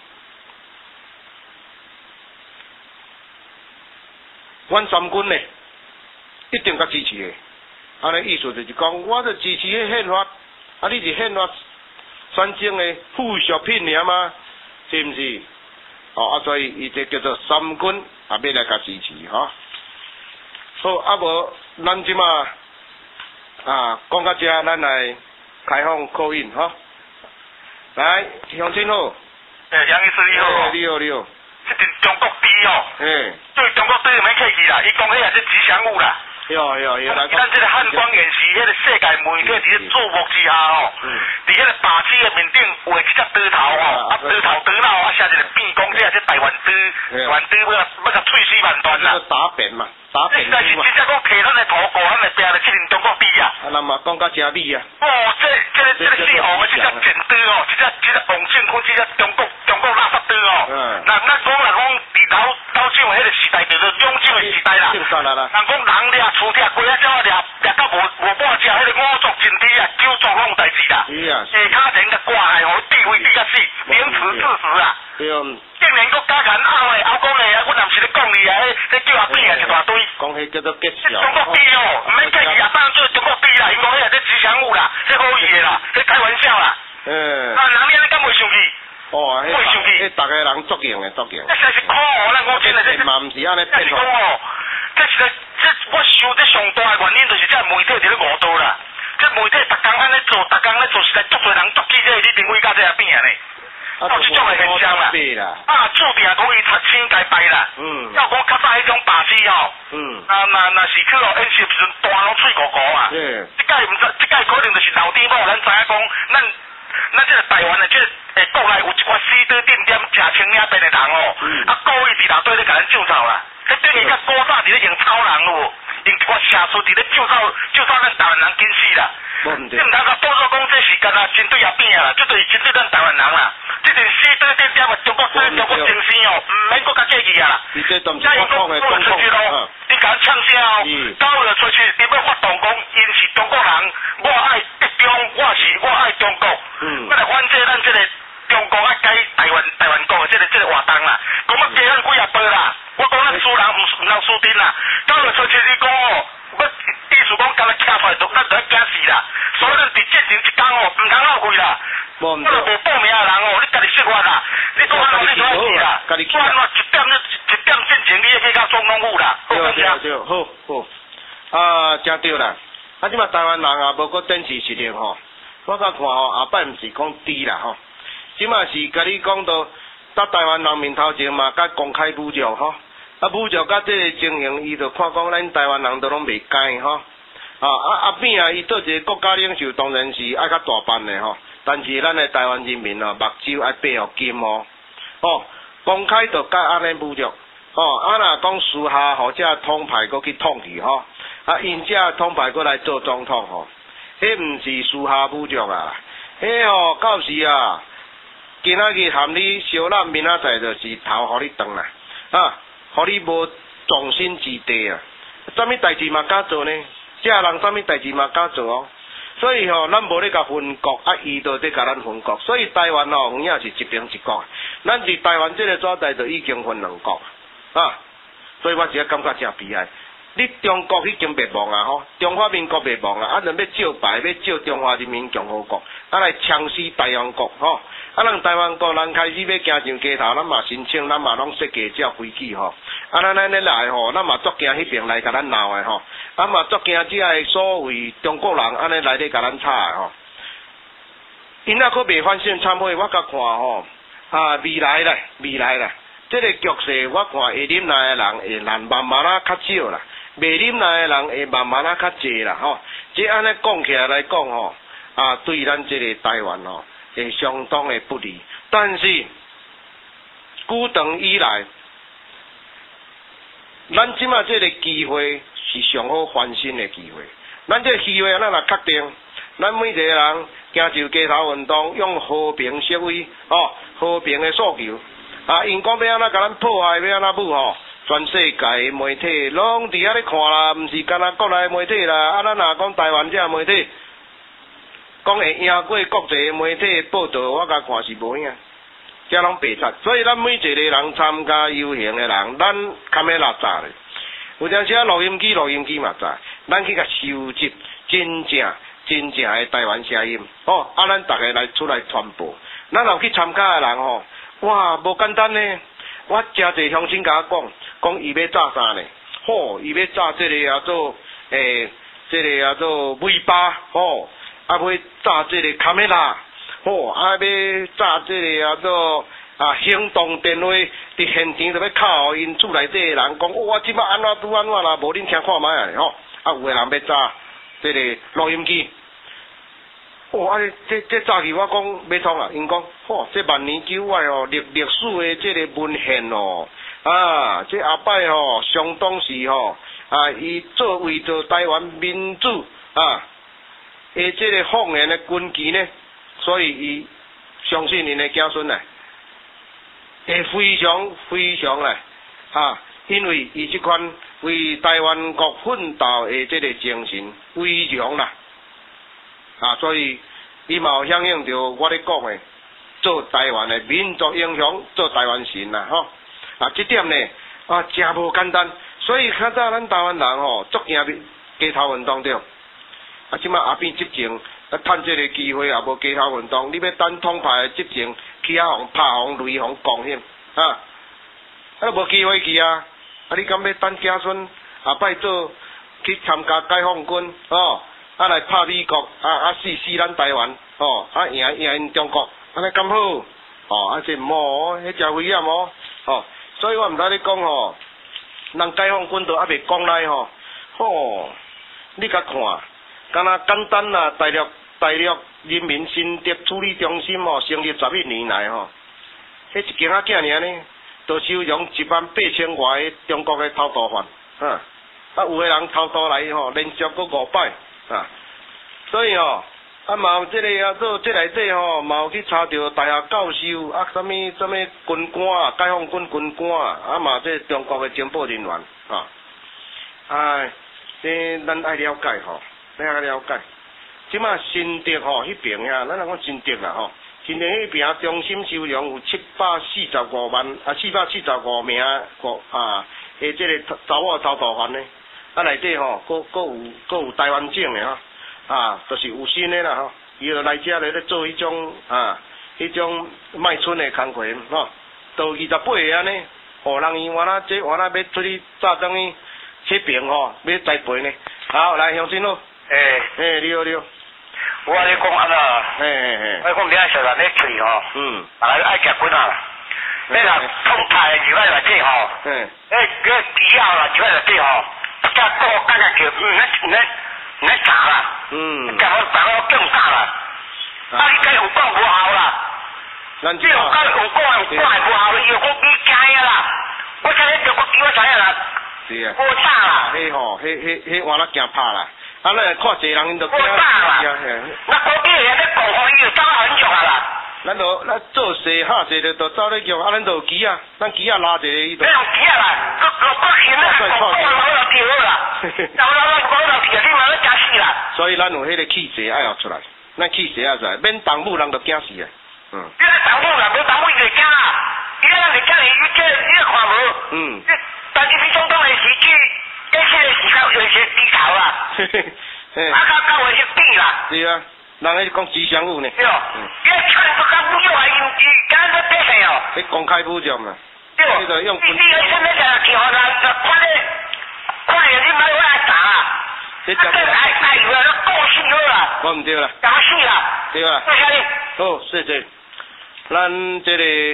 阮三军呢一定甲支持的。安尼意思就是讲，我就支持迄宪法，啊，你是宪法产生的附属品尔吗？是毋是？哦，啊，所以伊这叫做三军也要来甲支持吼。好，啊无咱即马啊讲到这，咱来开放口音吼。来，乡亲好。 诶，杨医师你好。 诶，你好你好。 这阵中国猪哦。嘿。对中国猪免客气啦，伊讲迄也是吉祥物啦。 有有有。 咱这个汉光演习，迄个世界媒体伫咧注目之下吼，伫迄个靶机的面顶画一只猪头吼，啊猪头猪脑啊写一个变讲，这也是台湾猪，台湾猪要要甲碎尸万段啦。 打扁嘛，打扁猪嘛。实在是真正讲摕咱的头骨，咱来拼咧这阵中国猪啊。 啊，那么讲到真美啊。 哦，这这个这个四号的这只剪刀哦，这只这只王政坤这只中国中国垃圾刀哦。嗯。那咱讲来讲，伫老老蒋迄个时代，就是两蒋的时代啦。 正确啦啦。 人讲人掠厝掠鸡仔鸟掠掠到无无半只，迄个五族真谛啊，九族拢有代志啦。是啊。下骹前甲挂海吼，地位比较死，名词事实啊。对。竟然佫加减拗的，拗讲的啊，阮也毋是咧讲你啊，迄迄叫阿扁啊一大堆。讲迄叫做吉祥。中国猪哦，毋免客气啊，当做中国猪啦，因讲迄个是吉祥物啦，迄好意的啦，迄开玩笑啦。嗯。啊，人你安尼敢袂生气？哦，迄生气， 迄逐个人作用的作用。 这实是可恶，咱讲真诶，这嘛毋是安尼骗讲哦，这是个，这我想这上大的原因就是这媒体伫咧误导啦。这媒体逐工安尼做，逐工咧做，实在足多人捉记这李登辉甲这阿扁啊呢。哦，这种的现象啦。啊，注定讲伊读青该败啦。嗯。要讲较早迄种靶机吼。嗯。啊，那那是去咯演习时阵，大拢喙糊糊啊。嗯。即届毋知，即届可能就是老底某，咱知影讲，咱咱这个台湾的这诶国内有一寡死对顶点食青领边的人哦，嗯、啊故意伫内底咧甲咱救草啦，迄等于甲古早伫咧用草人咯，用一寡社畜伫咧救草救草咱台湾人紧死啦。你毋通甲多说讲这是干啊针对阿扁啦，这就是针对咱台湾人啦。这阵死对顶点的中国对中国精神哦，毋免国家客气啊啦。加油讲我就出去咯，你甲咱唱声哦，到了出去你要发动讲，因是中国人，我爱一中，我是我爱中国。嗯。我来反正咱这个中国爱改台湾台湾国的这个这个活动啦，讲要加咱几啊倍啦。我讲咱输人毋毋通输阵啦，到了出去你讲哦，我意思讲干那徛出来，就咱就要惊死啦。所以咱伫进前一工哦，毋通后悔啦。我著无报名的人哦，你家己识法啦，你讲安怎你就要去啦。不然我一点一点进前你要去到总统府啦。 对对对，好好。啊，真对啦。啊，即马台湾人啊，无搁电视实力吼，我甲看吼，后摆毋是讲低啦吼，即马是甲你讲到，搭台湾人面头前嘛，甲公开侮辱吼，啊侮辱甲即个情形，伊就看讲咱台湾人都拢袂改吼。啊啊阿扁啊，伊做一个国家领袖，当然是爱较大办的吼。但是咱的台湾人民啊，目睭爱闭互金哦，哦，公开就甲安尼侮辱，哦，啊若讲私下或者统派搁去统去吼，啊因这统派搁来做总统吼，迄毋是私下侮辱啊，迄吼到时啊，今仔日含你小咱明仔载就是头互你断啦，啊，互你无重心之地啊，啥物代志嘛敢做呢？这人啥物代志嘛敢做哦？所以吼、哦，咱无咧甲分国，啊，伊就咧甲咱分国。所以台湾哦，有影是一边一国。咱伫台湾这个所在就已经分两国啊。所以我只感觉真悲哀。你中国已经灭亡啊吼，中华民国灭亡啊，啊，咱要照牌，要照中华人民共和国，啊来枪死台湾国吼。啊，咱台湾国人开始要行上街头，咱嘛申请，咱嘛拢设计照规矩吼。啊，咱咱咧来吼，咱嘛足惊迄边来甲咱闹的吼。啊嘛足惊即个所谓中国人安尼来咧甲咱吵的吼。因那可袂反省参会，我甲看吼，啊未来啦，未来啦， 这个局势我看会啉来的人会慢慢慢啊较少啦，袂啉来的人会慢慢啊较济啦吼。即安尼讲起来来讲吼，啊对咱这个台湾吼会相当的不利。但是久长以来，咱即马这个机会是上好翻身的机会。咱这个机会咱若确定，咱每一个人行就街头运动，用和平示威哦，和平的诉求。啊，因讲要安怎甲咱破坏，要安怎舞吼？全世界的媒体拢伫遐咧看啦，毋是干那国内的媒体啦。啊，咱若讲台湾这媒体，讲会赢过国际的媒体报道，我甲看是无影，遮拢白贼。所以咱每一个人参加游行的人，咱堪要拉杂咧。有阵时啊，录音机、录音机嘛在，咱去甲收集真正、真正的台湾声音，哦，啊，咱逐个来出来传播。咱若去参加的人吼。哇，无简单呢！我真侪乡亲甲我讲，讲伊要炸啥呢？吼，伊要炸这个叫做诶，这个叫做尾巴，吼，啊要炸这个卡梅拉，吼，啊要炸这个叫做啊行动电话，伫现场就要敲因厝内底的人讲，我即摆安怎拄安怎啦？无恁听看卖啊，吼，啊有个人要炸这个录音机。哦，啊！这这早起我讲要创啊，因讲，吼、哦，这万年久远哦，历历史的这个文献哦，啊，这阿伯吼相当是吼啊，伊作为着台湾民主啊，诶，这个谎言的根基呢，所以伊相信因的子孙呢，会非常非常嘞，啊，因为伊这款为台湾国奋斗的这个精神非常啦。啊，所以伊嘛有响应着我咧讲的，做台湾的民族英雄，做台湾神啦，吼。啊，这点呢，啊，真无简单。所以较早咱台湾人吼，足惊街头运动着。啊，即马阿扁执政，啊，趁这个机会也无街头运动，你要等统派的执政，去遐互拍互雷互攻险，啊，啊，无机会去啊。啊，你敢要等子孙下摆做去参加解放军，哦？啊来拍美国，啊啊死死咱台湾，哦，啊赢赢因中国，安尼咁好，哦，啊这唔好哦，迄真危险哦，哦，所以我毋知你讲吼，人解放军都还未讲来吼，吼，你甲看，敢若简单啦，大陆大陆人民心得处理中心哦，成立十一年来吼，迄一间仔囝尔呢，都收容一万八千外的中国的偷渡犯，啊，啊有个人偷渡来吼，连续过五摆。啊，所以哦，啊嘛有这个啊做这内底吼，嘛有去查着大学教授啊，什么什么军官啊，解放军军官啊，啊嘛这中国的情报人员啊，哎，这咱爱了解吼，咱爱了解。即马新竹吼迄边遐，咱讲新竹啦吼，新竹迄边中心收容有七百四十五万啊，四百四十五名个啊，诶，这个查某偷渡犯呢。啊，内底吼，搁搁有搁有台湾证的吼，啊，就是有心的啦吼，伊就来遮咧咧做迄种啊，迄种卖春的工课吼，到二十八个安尼，互人伊原来这原来要出去炸灯去切饼吼，要栽培呢。好，来乡亲咯， 诶诶，你好你好， 我咧讲安那， 嘿嘿嘿， 我讲两小人咧吹吼，嗯，啊爱食滚啊，你若通派入来内底吼，嗯，诶，个猪肉啦入来内底吼。大家讲我刚才叫唔咧唔咧唔咧查啦，嗯，讲我讲我更大啦，啊你该有讲无效啦，你有讲有讲有讲无效，伊又讲你惊啊啦，我今日就我叫我知影啦，是啊，我打啦， 迄吼，迄迄迄换咱惊拍啦，啊咱看一个人因就我打啦，那嗰啲嘢咧讲好，伊就走很久啊啦。 咱就咱做事下事就就走咧叫，啊咱就有机啊，咱机啊拉一个伊就。 你用机啊啦，个个个现在讲讲好就掉啦，然后咱讲就掉，你嘛要惊死啦。 所以咱有迄个气势爱要出来，咱气势爱出来，免动武人就惊死啊。嗯。 你咧动武啦，无动武伊就惊啊，伊咧就惊伊，伊这你咧看无？嗯。但是你总统的时机，这些时间有些低头啦。嘿嘿。啊，到到有些变啦。 是啊。人迄讲吉祥物呢？ 对哦，伊唱都讲侮辱啊，伊伊敢在比赛哦？ 你公开侮辱嘛？ 对哦，你你有啥物事去互人看咧？看咧你莫我来打啊！你这爱爱以为你高兴好啦？ 我唔对啦。 假死啦！ 对啦。 为啥呢？ 好，谢谢。咱这个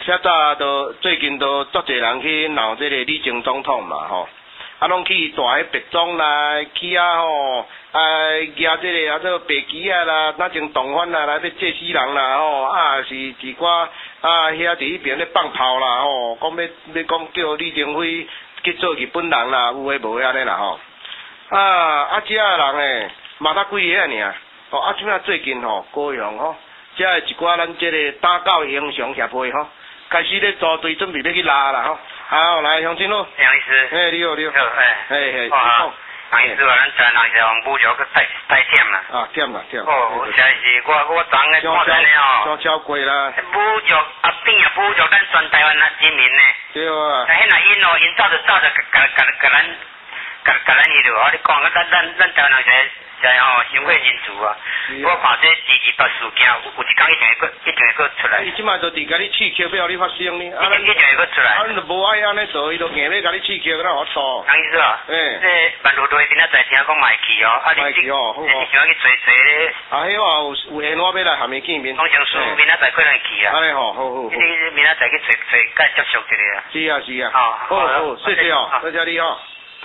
较早都最近都足侪人去闹这个李前总统嘛吼，啊拢去大迄白庄来去啊吼，啊举这个啊做白旗啊啦，那种动员啊来要祭死人啦吼，啊是一寡啊遐伫迄边咧放炮啦吼，讲要要讲叫李登辉去做日本人啦，有诶无诶安尼啦吼，啊啊遮诶人诶嘛才几个尔，哦啊即摆最近吼高雄吼，遮诶一寡咱即个打狗英雄协会吼。开始咧组队准备要去拉啦吼，好来乡亲佬， 杨医师， 嘿你好你好， 哎， 嘿嘿， 好，杨医师话咱咱人是往补药去带带点啦， 啊点啦点， 哦，实在是我我昨日看到咧吼， 上超贵啦， 补药阿扁啊补药咱全台湾人民呢， 对啊， 但迄若因哦因照着照着甲甲甲咱甲甲咱迄落，我你讲咱咱咱台湾人是。是吼，伤过人数啊！我看这二二八事件，有有一天一定会个一定会个出来。 伊即摆就伫甲你刺激，要互你发生呢。 啊，一定会个出来。 啊，你就无爱安尼做，伊就硬要甲你刺激，那好错。 杨医师啊， 诶， 这万路队今仔在听讲卖去哦，啊， 你哦，好你想去找找咧？ 啊，迄话有有闲话要来含伊见面。 通常书明仔载可能去啊。 安尼吼，好好。 你明仔载去找找，甲接触一下啊。 是啊是啊。 好， 好好，谢谢哦，多谢你哦。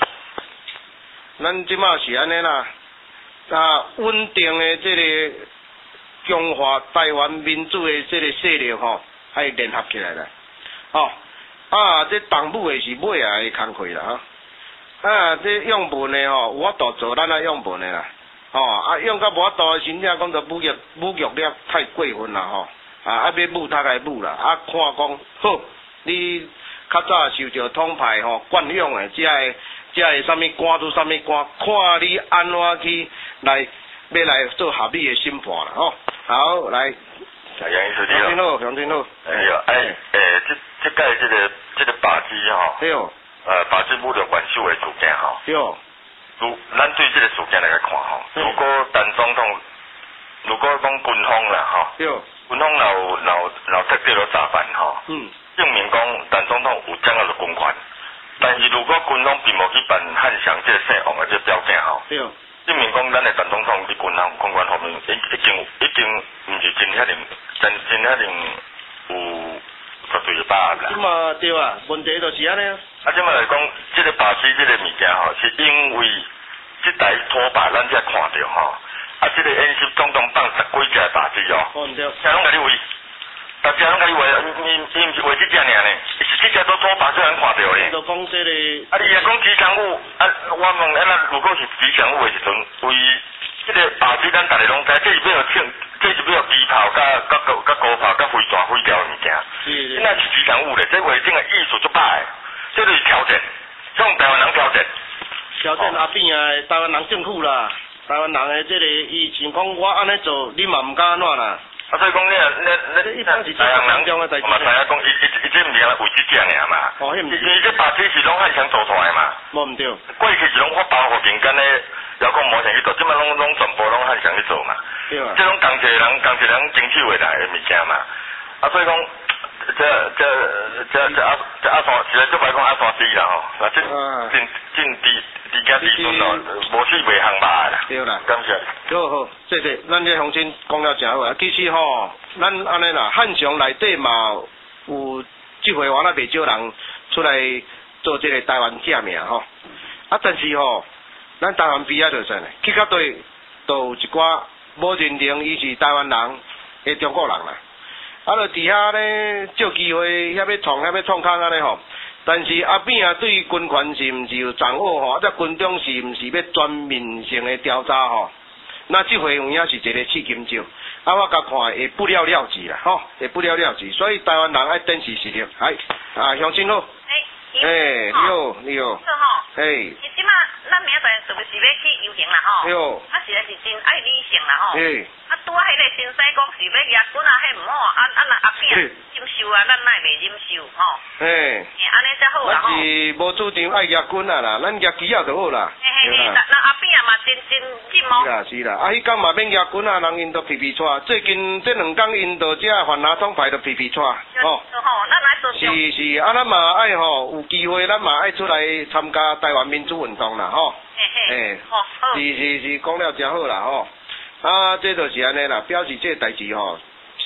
咱即马是安尼啦。啊，稳定的这个中华台湾民主的这个势力吼，还联合起来啦。哦，啊，这党部的是尾啊的工课啦哈。啊，这用文的吼，有法度做咱啊用文的啦。哦，啊用到无法度，真正讲着侮辱侮辱了太过分啦吼。啊，啊要武他该武啦，啊看讲好，你较早受着统派吼惯用的，即个。即个啥物官做啥物官，看你安怎去来要来做合理的审判啦吼。好，来， 杨医师你好， 杨天好，杨天好。 哎呀，哎，诶，这这届这个这个靶机吼， 对哦， 呃，靶机部的管束为事件吼， 对哦。 如咱对这个事件来看吼，如果陈总统，如果讲军方啦吼， 对， 军方老老老特地了诈办吼， 嗯， 证明讲陈总统有掌握了军权。但是如果军方并无去办汉翔这个姓王的这条件吼， 对， 证明讲咱的陈总统伫军方军权方面，已已经已经毋是真遐定真真遐定有绝对的把握啦。 即嘛对啊，问题就是安尼啊。 啊，即嘛来讲，这个靶机这个物件吼，是因为这台拖把咱才看到吼，啊，这个演习总共放十几只靶机哦， 哦，毋对， 谁拢甲你为？大家拢甲你为，伊伊毋是为这只尔呢，是这只都拖把虽然看到咧。 就讲这个。 啊，你若讲吉祥物，啊，我问啊，那如果是吉祥物的时阵，为这个靶机咱大家拢知，这是要庆，这是要机炮、甲甲高、甲高炮、甲飞弹、飞条的物件。 是是。 那是吉祥物咧，这为整个艺术足歹的，这就是挑战，这种台湾人挑战。 挑战阿扁啊，台湾人政府啦，台湾人的这个伊想讲我安尼做，你嘛毋敢安怎啦？ 啊，所以讲你啊，你你台湾人，我嘛知影讲，伊伊伊这毋是为这只尔嘛。 哦，迄毋是。 因为这把这是拢汉翔做出来嘛。 无毋对。 过去是拢发包互民间咧，遥控模型去做，即摆拢拢全部拢汉翔去做嘛。 对啊。 这种工课人工课人争取回来的物件嘛。啊，所以讲，这这这这阿这阿山，实在做白讲阿山低啦吼，啊，这进进低。低价低准咯，无是袂行吧啦。 对啦， 感谢。 好好，谢谢，咱这乡亲讲了真好啊。其实吼，咱安尼啦，汉翔内底嘛有即回话那袂少人出来做这个台湾革命吼。啊，但是吼，咱台湾边仔就算咧，去到对都有一寡无认定伊是台湾人的中国人啦。啊，就伫遐咧借机会，遐要创，遐要创空安尼吼。但是阿扁啊，对于军权是毋是有掌握吼？啊，这军中是毋是要全面性的调查吼？那这回有影是一个刺金招，啊，我甲看会不了了之啦，吼，会不了了之。所以台湾人爱珍惜实力，哎，啊，乡亲好， 哎， 哎，你好，你好， 是吼， 哎， 伊即马咱明仔载是不是要去游行啦吼？ 哟， 啊，实在是真爱理性啦吼。 哎， 啊，拄啊，迄个先生讲是要举军啊，迄毋好，啊啊那阿扁忍受啊，咱奈袂忍受吼。 哎， 安尼才好啦吼。 咱是无主张爱举军啊啦，咱举旗啊就好啦。 嘿嘿嘿，那那阿扁嘛真真真哦。 是啦是啦，啊，迄天嘛免举军啊，人因都皮皮带，最近这两天因都遮泛拿统派都皮皮带， 吼。吼，咱来做。 是是，啊，咱嘛爱吼，有机会咱嘛爱出来参加台湾民主运动啦，吼。 嘿嘿。 诶， 好， 是是是，讲了真好啦，吼。啊，这就是安尼啦，表示这代志吼，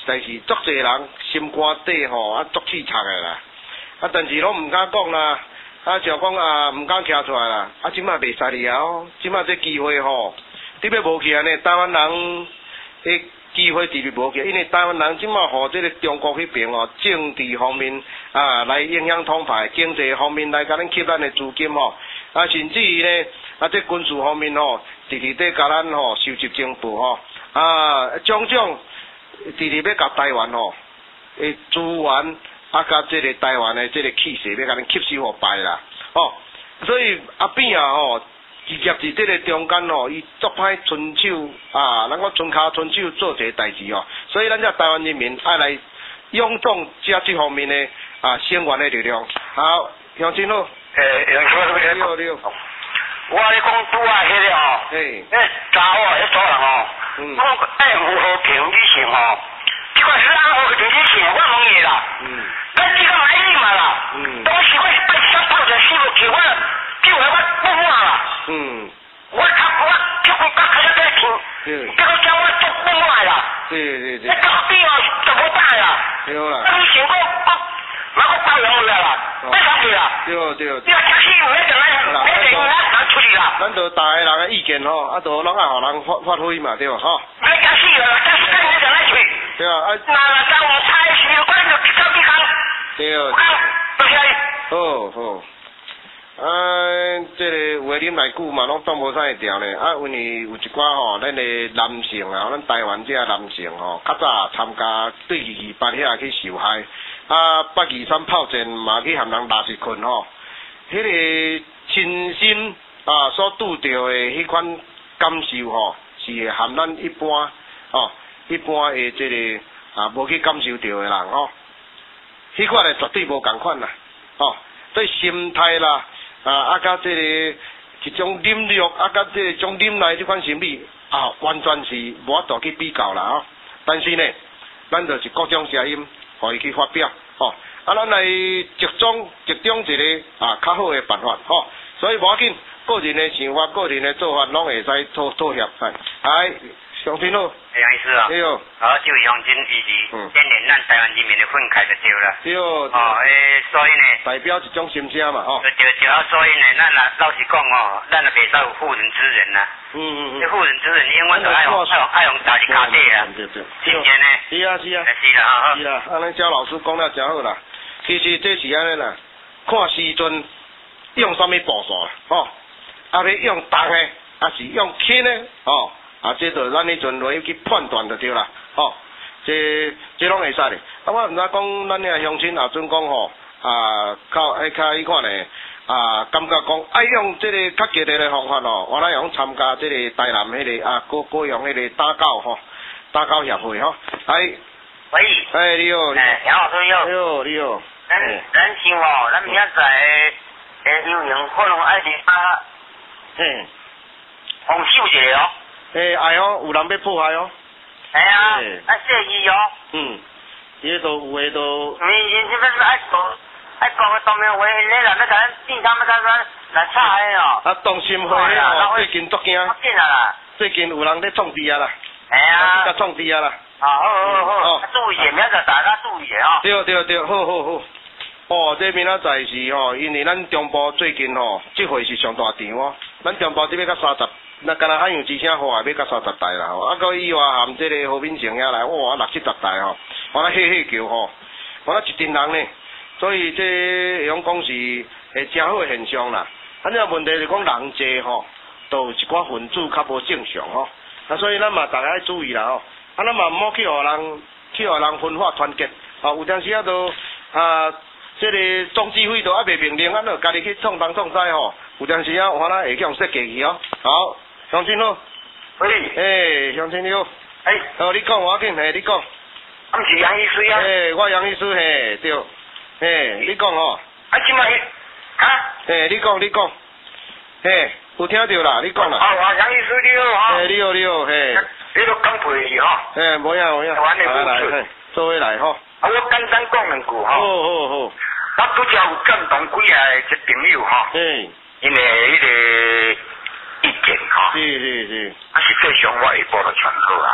实在是足侪人心肝底吼啊足气惨的啦，啊但是拢毋敢讲啦，啊像讲啊毋敢徛出来啦，啊即摆袂使了哦，即摆这机会吼，特别无去安尼，台湾人诶机会特别无去，因为台湾人即摆互这个中国迄边哦，政治方面啊来影响统派，经济方面来甲咱吸咱的资金吼，啊甚至于呢啊这军事方面吼，直直在甲咱吼收集情报吼，啊种种直直要甲台湾吼诶资源啊甲这个台湾的这个气势要甲咱吸收互败啦，哦，所以阿扁啊吼。直接伫这个中间吼，伊足歹伸手啊，咱讲伸骹伸手做一个代志哦，所以咱这台湾人民爱来勇壮这这方面的啊声援的力量。好，乡亲好。 诶，乡亲好， 你好你好。 我咧讲拄啊，迄个吼， 诶， 迄查某迄组人吼， 嗯， 我爱符合平理性吼，即款是按符合平理性，我问你啦， 嗯， 咱即个买你嘛啦， 嗯， 当时我八十泡着四五去，我叫我我不满啦。 嗯， 我较我叫我较开始在听， 对， 结果叫我做不坏啦， 对对对， 你到底哦做不大啦， 对啦， 那你想讲我，哪个包养你啦，要上去啦， 对对， 你要假死唔要就来，要就来拿出去啦， 咱就大个人的意见吼，啊，就拢爱互人发发挥嘛，对吧？吼， 要假死啦，假死你就来去， 对啊，啊， 那那在我猜是我就走地方， 对， 我讲，多谢。 好好。啊，这个有诶啉来久嘛，拢挡无啥会调呢。啊，因为有一寡吼，咱的男性啊，咱台湾这男性吼，较早参加对二二八遐去受害，啊，八二三炮战嘛去含人拉一困吼，迄、那个亲身啊所拄着的迄款感受吼，是会含咱一般吼，一般的这个啊无去感受到的人吼，迄款诶绝对无共款啦，吼，对心态啦。啊，啊，甲这个一种忍辱，啊，甲这种忍耐这款心理啊，完全是无法度去比较啦吼。但是呢，咱就是各种声音，互伊去发表吼。啊，咱来集中集中一个啊较好的办法吼。所以无要紧，个人的想法、个人的做法，拢会使妥妥协。係，係，上天好。 杨医师啊。 对哦。 好，这位乡亲以及牵连咱台湾人民的愤慨就对了。 对哦。 哦，诶，所以呢。 代表一种心声嘛，吼。 对对对，啊，所以呢，咱啊老实讲哦，咱啊袂使有妇人之仁呐。 嗯嗯嗯。 这妇人之仁，永远都爱用爱用爱用打伫骹底啊。 对对。 是毋是呢？ 是啊是啊。 是啦，哈。 是啦，啊，咱焦老师讲了真好啦。其实这是安尼啦，看时阵用什么步数啦，吼，啊，要用重的，啊是用轻的，吼，啊，这就咱迄阵落去判断就对啦，吼，这这拢会使的。啊，我毋知讲咱遐乡亲啊，准讲吼，啊，较爱较迄款呢，啊，感觉讲爱用这个较激烈的方法哦，我来用参加这个台南迄、那个啊，高高雄迄个打狗吼，打狗协会吼，哎。 喂。 哎，你好。 哎，杨老师好。 你好，你好。 咱咱想哦，咱明仔载诶游泳可能爱伫啊， 嘿， 防守一下哦。 诶，爱哦，有人要破坏哦。 系啊，爱设计哦。 嗯，伊都有诶都。 你你这边是爱讲爱讲个当面话，你人要甲咱正他们咱咱来吵诶哦。 啊，动心会哦，最近足惊。 紧啊啦。 最近有人咧创治啊啦。 系啊。 甲创治啊啦。 啊，好好好，好注意些，明仔载大家注意些哦。 对对对，好好好。哦，这明仔载是吼，因为咱中部最近吼，这回是上大场哦。咱中部这边甲三十，那敢若海洋之声话要甲三十台啦吼，啊，到以外含这个和平城遐来，哇，六七十台吼，我咧嘿嘿叫吼，我咧一群人呢，所以这会用讲是会真好的现象啦。啊，这问题是讲人济吼，都有一寡分子较无正常吼，啊，所以咱嘛大家要注意啦吼。啊，咱嘛毋好去互人去互人分化团结，啊，有当时啊都啊，这个总指挥都还袂命令，咱就家己去创东创西吼。有当时啊，我咱会去用设计去哦。好，乡亲好。 喂。 诶，乡亲你好。 诶。 好，你讲我紧，嘿，你讲。 啊，毋是杨医师啊。 诶，我杨医师嘿，对。嘿，你讲哦。 啊，即摆啊？ 嘿，你讲，你讲。嘿，有听到啦，你讲啦。 啊，杨医师你好哈。 嘿，你好，你好，嘿。 你都讲陪去吼。 嘿，无影无影。来来来，做伙来吼。 啊，我简单讲两句吼。 好好好。 我拄则有赞同几下一朋友吼。 嗯。 因为迄个意见吼。 是是是。 啊，实际上我下晡就传好啊。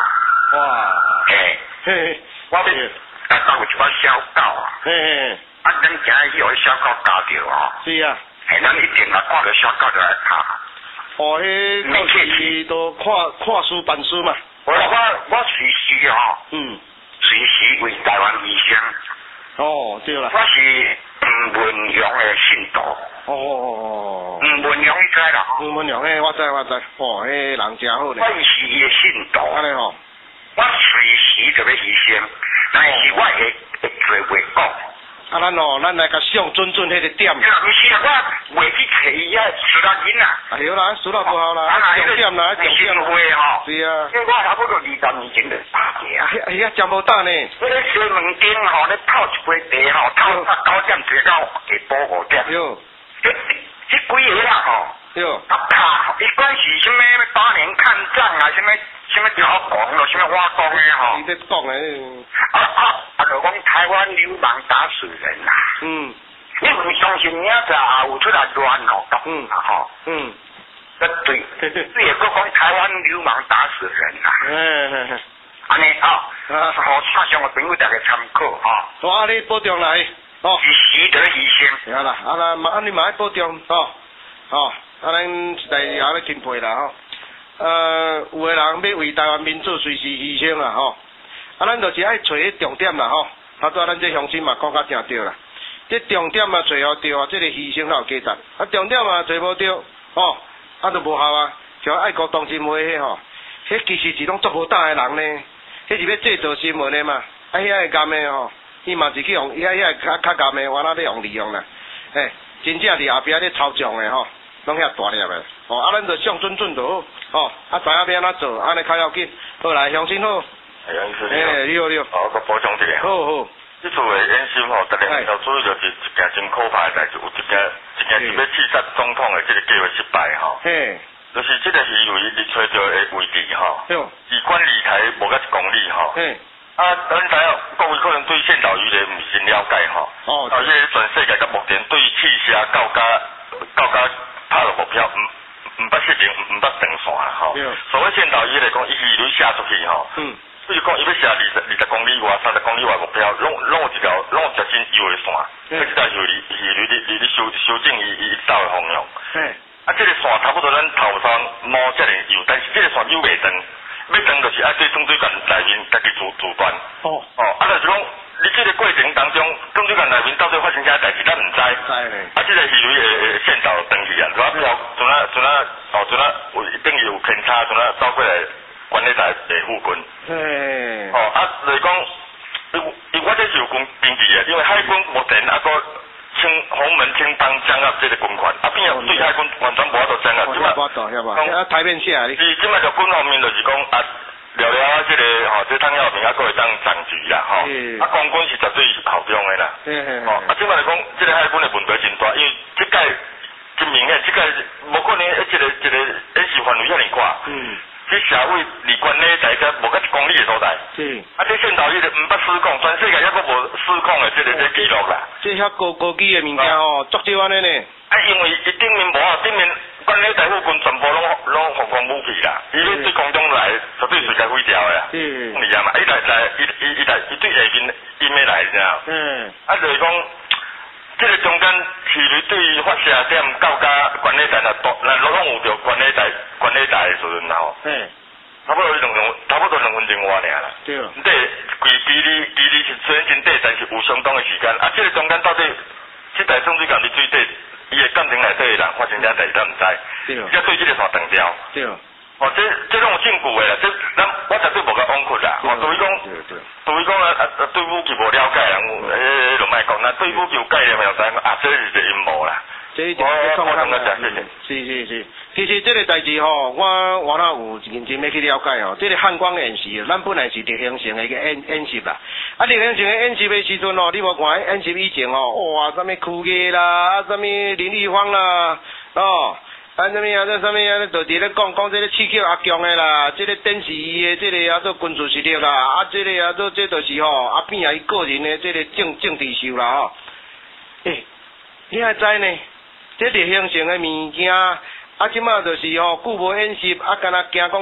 哇， 嘿， 嘿嘿， 我要啊搞有一款小狗啊， 嘿嘿， 啊，咱今日去互小狗咬着哦， 是啊， 嘿，咱一定啊看到小狗就来拍。 哦，迄到时都看看书办书嘛。 我我我随时吼， 嗯， 随时为台湾医生。 哦，对啦。 我是吴文阳的信徒。 哦哦哦。 吴文阳你知啦？ 吴文阳，嘿，我知我知，哦，迄人真好咧。 我是伊的信徒。 安尼吼。 我随时就要牺牲，但是我会会做袂讲。 啊，咱哦，咱来甲上准准迄个点。 毋是啊，我袂去找伊啊，输啦囡啊。 啊，对啦，输啦不好啦，重点啦，重点啦。 吼。 是啊。 因为我差不多二十年前就打过啊。 迄遐真无胆呢。 迄个西门町吼，咧泡一杯茶吼，透早九点坐到下晡五点。 哟。 迄迄几个啦吼。 哟。 啊拍，伊管是什么八年抗战啊，什么什么条讲咯，什么挖工的吼。 你在讲诶。 啊啊啊！就讲台湾流氓打死人啦。 嗯。 你唔相信，明仔也有出来乱吼， 嗯， 吼。 嗯。 那对，你也讲讲台湾流氓打死人啦。 嗯嗯嗯。 安尼哦，互线上嘅朋友大家参考吼。 我啊，你保重来，哦。 时时得牺牲。 吓啦，啊啦，嘛啊你嘛爱保重，吼，吼，啊咱时代也咧钦佩啦，吼。呃，有个人要为台湾民主随时牺牲啦，吼。啊，咱就是爱找迄重点啦，吼。啊，拄咱这乡亲嘛讲甲正对啦。这重点嘛找好对啊，这个牺牲才有价值。啊，重点嘛找无对，吼，啊就无效啊。像爱国同心会迄吼，迄其实是拢做无胆的人呢，迄是要制造新闻的嘛。啊，遐会甘的吼，伊嘛是去用，遐遐较较甘的，我那咧用利用啦。嘿，真正伫后壁咧操纵的吼，拢遐大粒的。哦，啊，咱就上准准就好，吼，啊，知影要安怎做，安尼较要紧。好来，乡亲好。 哎呀， 哎，你好你好。 哦，我补充一个。 好好。 这次的演习吼，逐个要主要就是一件真可怕的代志，有一件一件是要刺杀总统的这个计划失败吼。 嘿。 就是这个鱼位你找到的位置吼，离管理台无甲一公里吼。嘿。啊，咱知影各位可能对县岛鱼咧毋是真了解吼。哦。而且全世界到目前对气虾到甲到甲拍落目标，毋毋捌实名，毋捌长线吼。所谓县岛鱼来讲，伊鱼雷射出去吼。嗯。比如讲，伊要射二十二十公里外、三十公里外目标，拢拢有一条，拢有一条真优的线。嗯。这条鱼鱼鱼你你你修修正伊伊走的方向。嘿。啊，这个线差不多咱头上摸遮尔油，但是这个线油袂长，要长就是爱对中水管内面家己自自断。哦。哦，啊，就是讲，你这个过程当中，中水管内面到底发生啥代志，咱毋知。知嘞。啊，这个鱼雷诶线道登去啊，怎啊标，怎啊怎啊，哦，怎啊有等于有偏差，怎啊走过来。管理台的附近，嘿，哦，啊，就是讲，伊我这是有根根据的，因为海军目前啊个清洪门、青帮掌握这个军权，啊变啊对海军完全无法度掌握，即嘛，讲台面下哩，是即嘛就军方面就是讲啊，了了啊，这个吼，这汤耀明啊，佫会当掌局啦，吼，啊，公军是绝对是效忠的啦，哦，啊，即嘛来讲，这个海军的问题真大，因为即届真明显，即届无可能一这个一个演习范围遐尼宽，嗯。这社会离管理台个无甲一公里的所在，是啊，这县头伊个毋捌失控，全世界还佫无失控的这个这记录啦。这遐高高级的物件吼，足少安尼呢。啊，因为伊顶面无啊，顶面管理台附近全部拢拢航空武器啦，伊咧对空中来，绝对随该毁掉的啦。嗯，你知嘛？伊来来，伊伊伊来，伊对下面伊要来，知道？嗯，啊，就是讲。这个中间是你对于发射点到甲管理台若多，若拢有着管理台管理台的时阵吼，嗯，差不多两分，差不多两分钟外尔啦。对。对，距距离距离是虽然真短，但是有相当的时间。啊，这个中间到底，这台中水管的水底，伊的感情内底的人发生啥代志，咱毋知。对。才对这个线断掉。对。哦，这这种证据的啦，这咱我绝对无甲枉屈啦。哦，对于讲，对于讲啊啊，对武器无了解人，诶，就莫讲。那对武器有概念，就知啊，这是一个阴谋啦。这就我我感觉真是。是是是，其实这个代志吼，我我那有认真要去了解吼。这个汉光演习，咱本来是例行性的一个演演习啦。啊，例行性的演习的时阵吼，你无看演习以前吼，哇，什么酷爷啦，啊，什么林立芳啦，哦。啊，什么啊？这什么啊？就伫咧讲讲这个刺激阿强的啦，这个电视的这个啊做军事实力啦，啊这个啊做这就是吼阿扁啊伊个人的这个政政治秀啦吼。诶、欸，你还知呢？这例行性的物件，啊即马就是吼久无演习，啊敢若惊讲着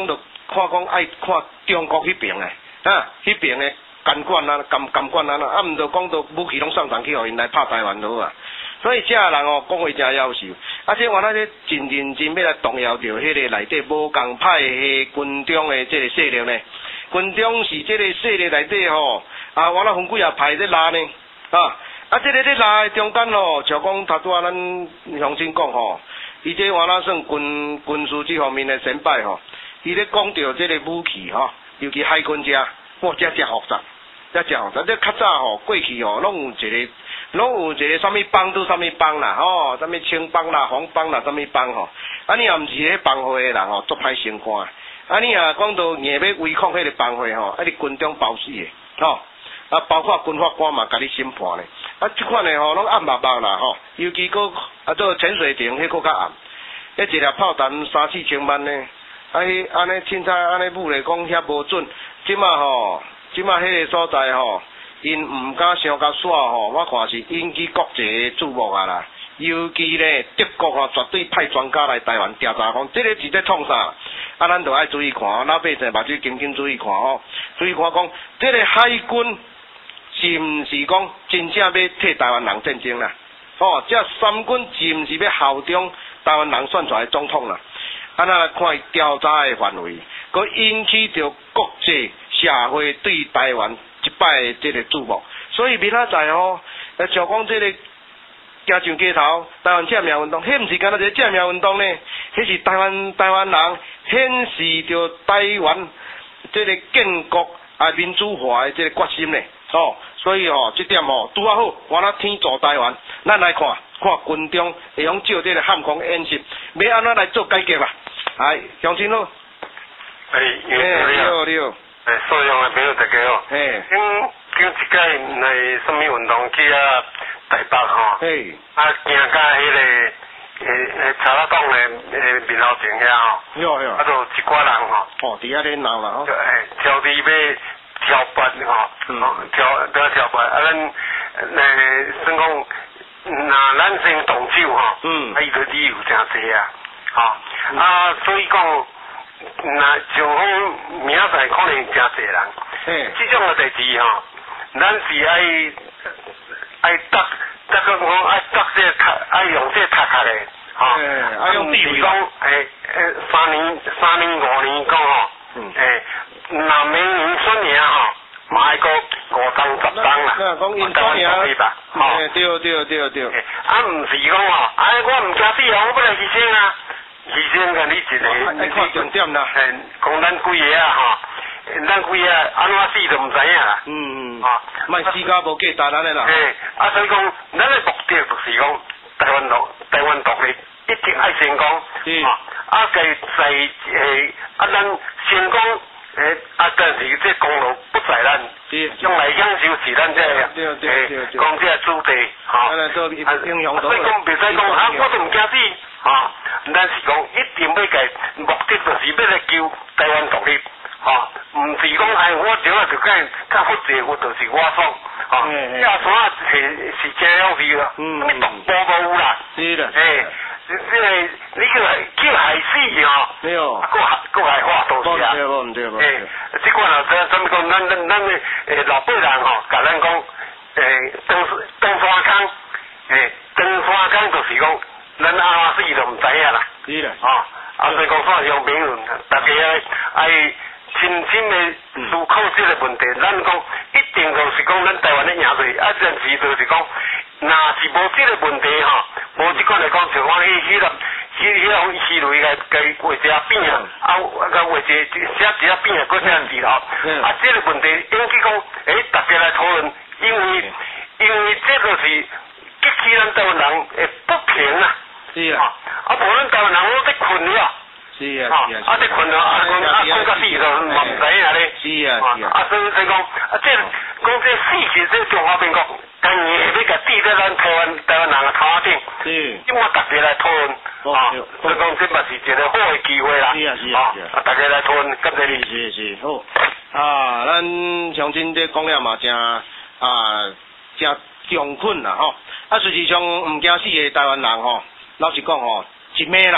看讲爱看中国迄边诶，啊，迄边诶监管啊、监监管啊，啊，毋着讲到武器拢送上去，互因来拍台湾就好啊。所以这人哦，讲话真夭寿，啊，这原来咧真认真要来动摇着迄个内底无共派系军中诶这个势力呢。军中是这个势力内底吼，啊，原来分几啊派咧拉呢，啊，啊，这个咧拉诶中间吼，像讲头拄仔咱乡亲讲吼，伊这原来算军军事这方面诶先辈吼，伊咧讲着这个武器吼，尤其海军遮，哇，遮真复杂，遮真复杂，这较早吼过去吼，拢有一个。拢有一个啥物帮都啥物帮啦，吼，啥物青帮啦、黄帮啦，啥物帮吼，啊你也毋是迄帮会诶人吼，足歹升官，啊你啊讲到硬要违抗迄个帮会吼，啊你军中包死诶，吼，啊包括军法官嘛，甲你审判咧，啊即款诶吼，拢暗密密啦吼，尤其个啊做潜水艇迄个较暗，迄一粒炮弹三四千万呢，啊迄安尼凊彩安尼舞咧讲遐无准，即马吼，即马迄个所在吼。因毋敢伤甲煞吼，我看是引起国际注目啊啦。尤其咧，德国吼绝对派专家来台湾调查，讲这个是在创啥？啊，咱就爱注意看，老百姓目睭紧紧注意看吼，注意看讲，这个海军是毋是讲真正要替台湾人战争啦？哦，这三军是毋是要效忠台湾人选出来的总统啦？啊，咱来看调查的范围，佮引起着国际社会对台湾。一摆这个注目，所以明仔载吼，像讲这个行上街头台湾正面运动，迄毋是干那一个正面运动呢，迄是台湾台湾人显示着台湾这个建国啊民主化的这个决心呢，哦，所以吼、哦、这点吼拄啊好，我那天助台湾，咱来看看军中会用照这个汉空演习，要安怎来做改革啦？哎，乡亲好， 哎， 你好，你好。 诶，所用的朋友大家好。 嘿。 经经一届来什么运动去啊台北吼。 嘿。 啊，行到迄个诶诶查拉港的诶面头前遐吼。 哟哟。 啊，就一寡人吼。 哦，伫遐咧闹啦吼。 诶，挑伫要挑拨吼， 嗯， 挑都要挑拨，啊，咱诶算讲，若咱先动手吼， 嗯， 啊，伊个理由真济啊，吼，啊，所以讲。那像讲明仔载可能真侪人， 嘿， 这种嘅代志吼，咱是爱爱搭，搭个讲爱搭这读，爱用这读下咧，吼， 啊用地位讲，诶诶，三年、三年、五年讲吼，诶，若明年选赢吼，嘛爱个五当十当啦， 那讲因选赢， 吼， 对对对对， 啊，毋是讲吼，啊，我毋惊死啊，我不来牺牲啊。牺牲甲你一个， 爱看重点啦。 诶，讲咱几个啊吼，咱几个安怎死都毋知影啦。 嗯嗯。 啊， 莫死甲无价值咱诶啦。 诶，啊，所以讲，咱诶目的就是讲台湾独台湾独立一定爱成功。 是。 啊，啊，该在诶，啊，咱成功诶，啊，但是这功劳不在咱。是。用来享受是咱这个诶，讲这个主题吼。啊，所以讲别使讲啊，我都毋惊死。啊，咱是讲一定要个目的就是要来救台湾独立，啊，毋是讲哎我这个就该较复杂，我就是我爽，啊，这山是是真有味啦，什么独步无啦， 是啦， 诶，这个你叫叫海死哦， 对哦， 啊，个个海话都是啊， 对无对无， 诶，即款啊，咱咱讲咱咱咱诶老辈人吼，甲咱讲诶登登山坑，诶登山坑就是讲。咱阿死都毋知影啦， 是啦， 啊，啊所以讲算乡朋友，大家爱深深的思考这个问题。咱讲一定就是讲咱台湾的赢队，啊，暂时就是讲，若是无这个问题吼，无即款来讲，像讲迄迄个迄迄种思路该该画一下边啊，啊，该画一写一下边啊，搁写字头，啊，这个问题引起讲，诶，大家来讨论，因为因为这个是激起咱台湾人诶不平啊。是啊，啊，无咱台湾人我在困了， 是啊，是啊， 啊，在困了，啊，困啊，困到死就嘛唔知影咧， 是啊，是啊， 啊，所以所以讲，啊，这讲这死是这中华民国，今年要甲滴在咱台湾台湾人嘅头顶，是，因为大家来讨论，啊，所以讲这嘛是一个好嘅机会啦，是啊，是啊，啊，大家来讨论，感谢你， 是是好，啊，咱相信这讲了嘛，真啊，真穷困啦吼，啊，实际上唔惊死嘅台湾人吼。老实讲吼，一暝啦，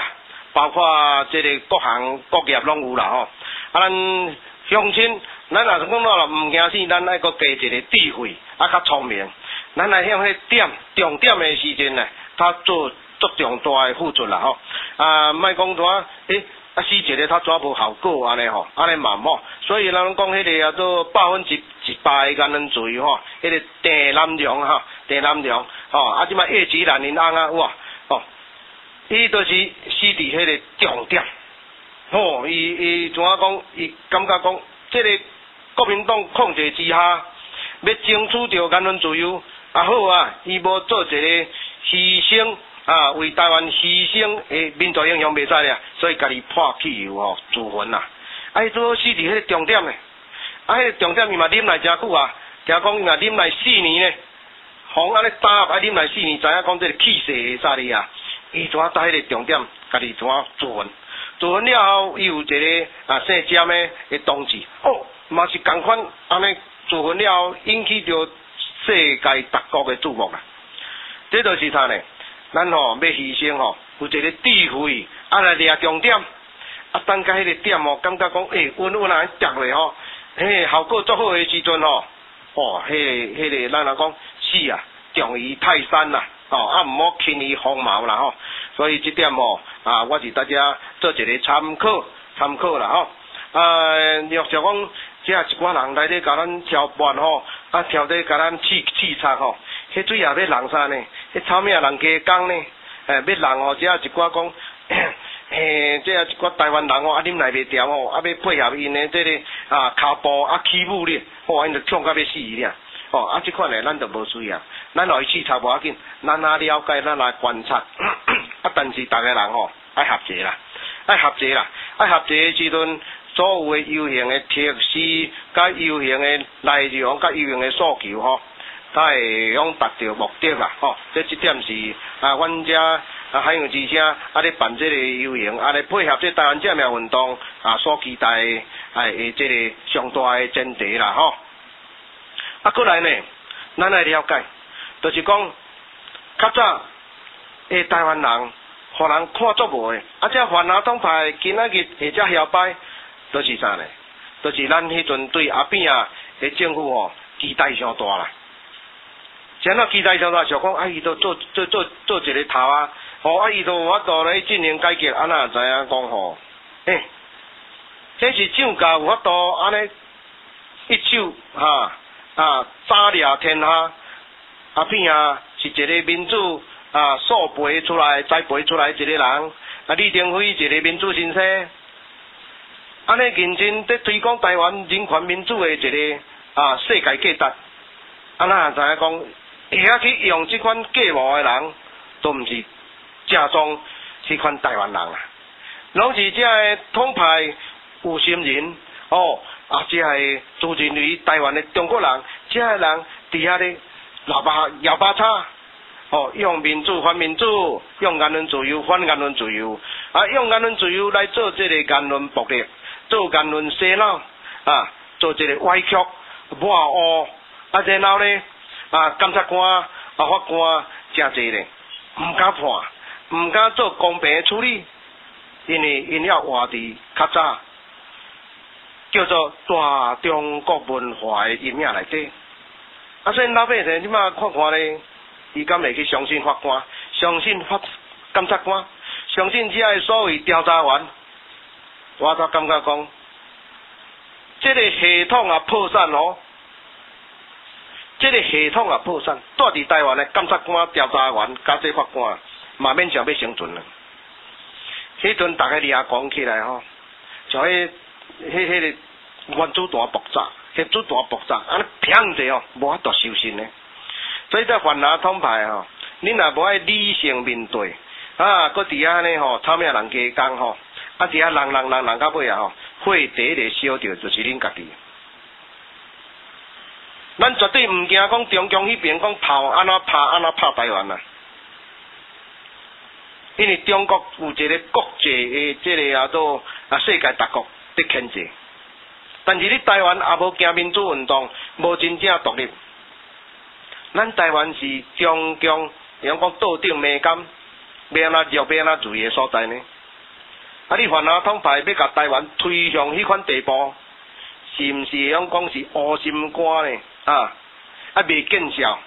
包括这个各行各业拢有啦吼。啊，咱乡亲，咱若是讲到了毋惊死，咱爱搁加一个智慧，啊较聪明，咱来向迄点重点的时阵呢，他做足重大的付出啦吼。啊，莫讲啥，诶。啊，死一个他怎无效果安尼吼，安尼嘛无，所以咱讲迄个啊做百分之一百的安尼罪吼，迄个郑南榕哈，郑南榕吼，啊即摆叶子兰因翁啊哇，吼，伊都是死伫迄个重点，吼，伊伊怎啊讲？伊感觉讲，即个国民党控制之下，要争取着言论自由，啊好啊，伊无做一个牺牲。啊，为台湾牺牲诶民族英雄袂使俩，所以家己破汽油吼自焚啦。啊，伊做死伫迄个重点呢，啊，迄个重点伊嘛啉来诚久啊，听讲伊嘛啉来四年呢，风安尼打啊啉来四年，知影讲这个气势会啥哩啊？伊怎啊在迄个重点，家己怎啊自焚？自焚了后，伊有一个啊姓詹的的同志，哦，嘛是共款安尼自焚了后，引起着世界各国的注目啦。这就是啥呢？咱吼要牺牲吼，有一个智慧，啊来抓重点，啊等甲迄个点吼，感觉讲诶稳稳啊跌落吼，嘿效果足好诶时阵吼，哦，迄个迄个咱来讲是啊，重于泰山啦，哦啊毋好轻于鸿毛啦吼，所以这点吼啊，我是大家做一个参考参考啦吼，啊若是讲即啊一寡人来咧甲咱挑拨吼，啊挑咧甲咱刺刺插吼。迄水也要人啥呢？迄草命人加工呢？诶，要人哦，即啊一寡讲，诶，即啊一寡台湾人哦，啊啉来袂调哦，啊要配合因的即个啊骹步啊欺负你，哦，因就呛到要死俩，哦，啊即款诶咱就无需要，咱互伊试查无要紧，咱啊了解，咱来观察，啊，但是逐个人吼爱合作啦，爱合作啦，爱合作诶时阵，所有诶游行诶特施、甲游行诶内容、甲游行诶诉求吼。才会用达到目的啦，吼、哦！这一点是啊，阮遮啊海洋之声啊咧办这个游行，啊咧配合这台湾正面运动啊所期待的啊诶这个上大的前提啦，吼、哦！啊，过来呢，咱来了解，就是讲较早诶台湾人，互人看足无诶，啊，这泛蓝党派今仔日或者摇摆，都是啥呢？都是咱迄阵对阿扁啊诶政府吼、哦、期待上大啦。像那期待上大，想讲啊，伊都做做做做一个头啊，吼啊，伊都有法度来进行改革，安那知影讲吼，诶，这是蒋家有法度安尼一手哈啊打掠天下，阿扁啊是一个民主啊塑培出来、栽培出来一个人，啊李登辉一个民主先生，安尼认真在推广台湾人权民主的一个啊世界价值，安那知影讲。会晓去用这款计谋的人，都毋是正宗这款台湾人啊，拢是这个统派有心人哦，啊，这个自认为台湾的中国人，这个人伫遐咧喇叭摇把叉，哦，用民主反民主，用言论自由反言论自由，啊，用言论自由来做这个言论暴力，做言论洗脑，啊，做这个歪曲、抹黑，啊，然后咧。啊，检察官、啊法官真侪咧，毋敢判，毋敢做公平的处理，因为因要活伫较早叫做大中国文化的阴影内底。啊，所以老百姓即马看看咧，伊敢会去相信法官，相信法检察官，相信遮个所谓调查员，我则感觉讲，这个系统啊破产哦。这个系统啊破产，住伫台湾的检察官、调查员、加这法官，嘛免想要生存了。迄阵大家掠讲起来吼，像迄、迄、迄个原子弹爆炸，核子弹爆炸，安尼砰者哦，无法度收拾呢。所以在泛蓝统派吼，恁若无爱理性面对，啊，搁伫遐呢吼，草命人加工吼，啊，伫遐人人人人到尾啊吼，火第一个烧着就是恁家己。咱绝对毋惊讲中共迄边讲炮安怎拍安怎拍台湾啊！因为中国有一个国际的即个啊做啊世界各国的牵制，但是你台湾也无行民主运动，无真正独立。咱台湾是中共，像讲倒顶美感，要安怎弱要安怎注意的所在呢？ 啊，你泛蓝统派要甲台湾推向迄款地步，是毋是会用讲是乌心肝呢？啊，啊未见效。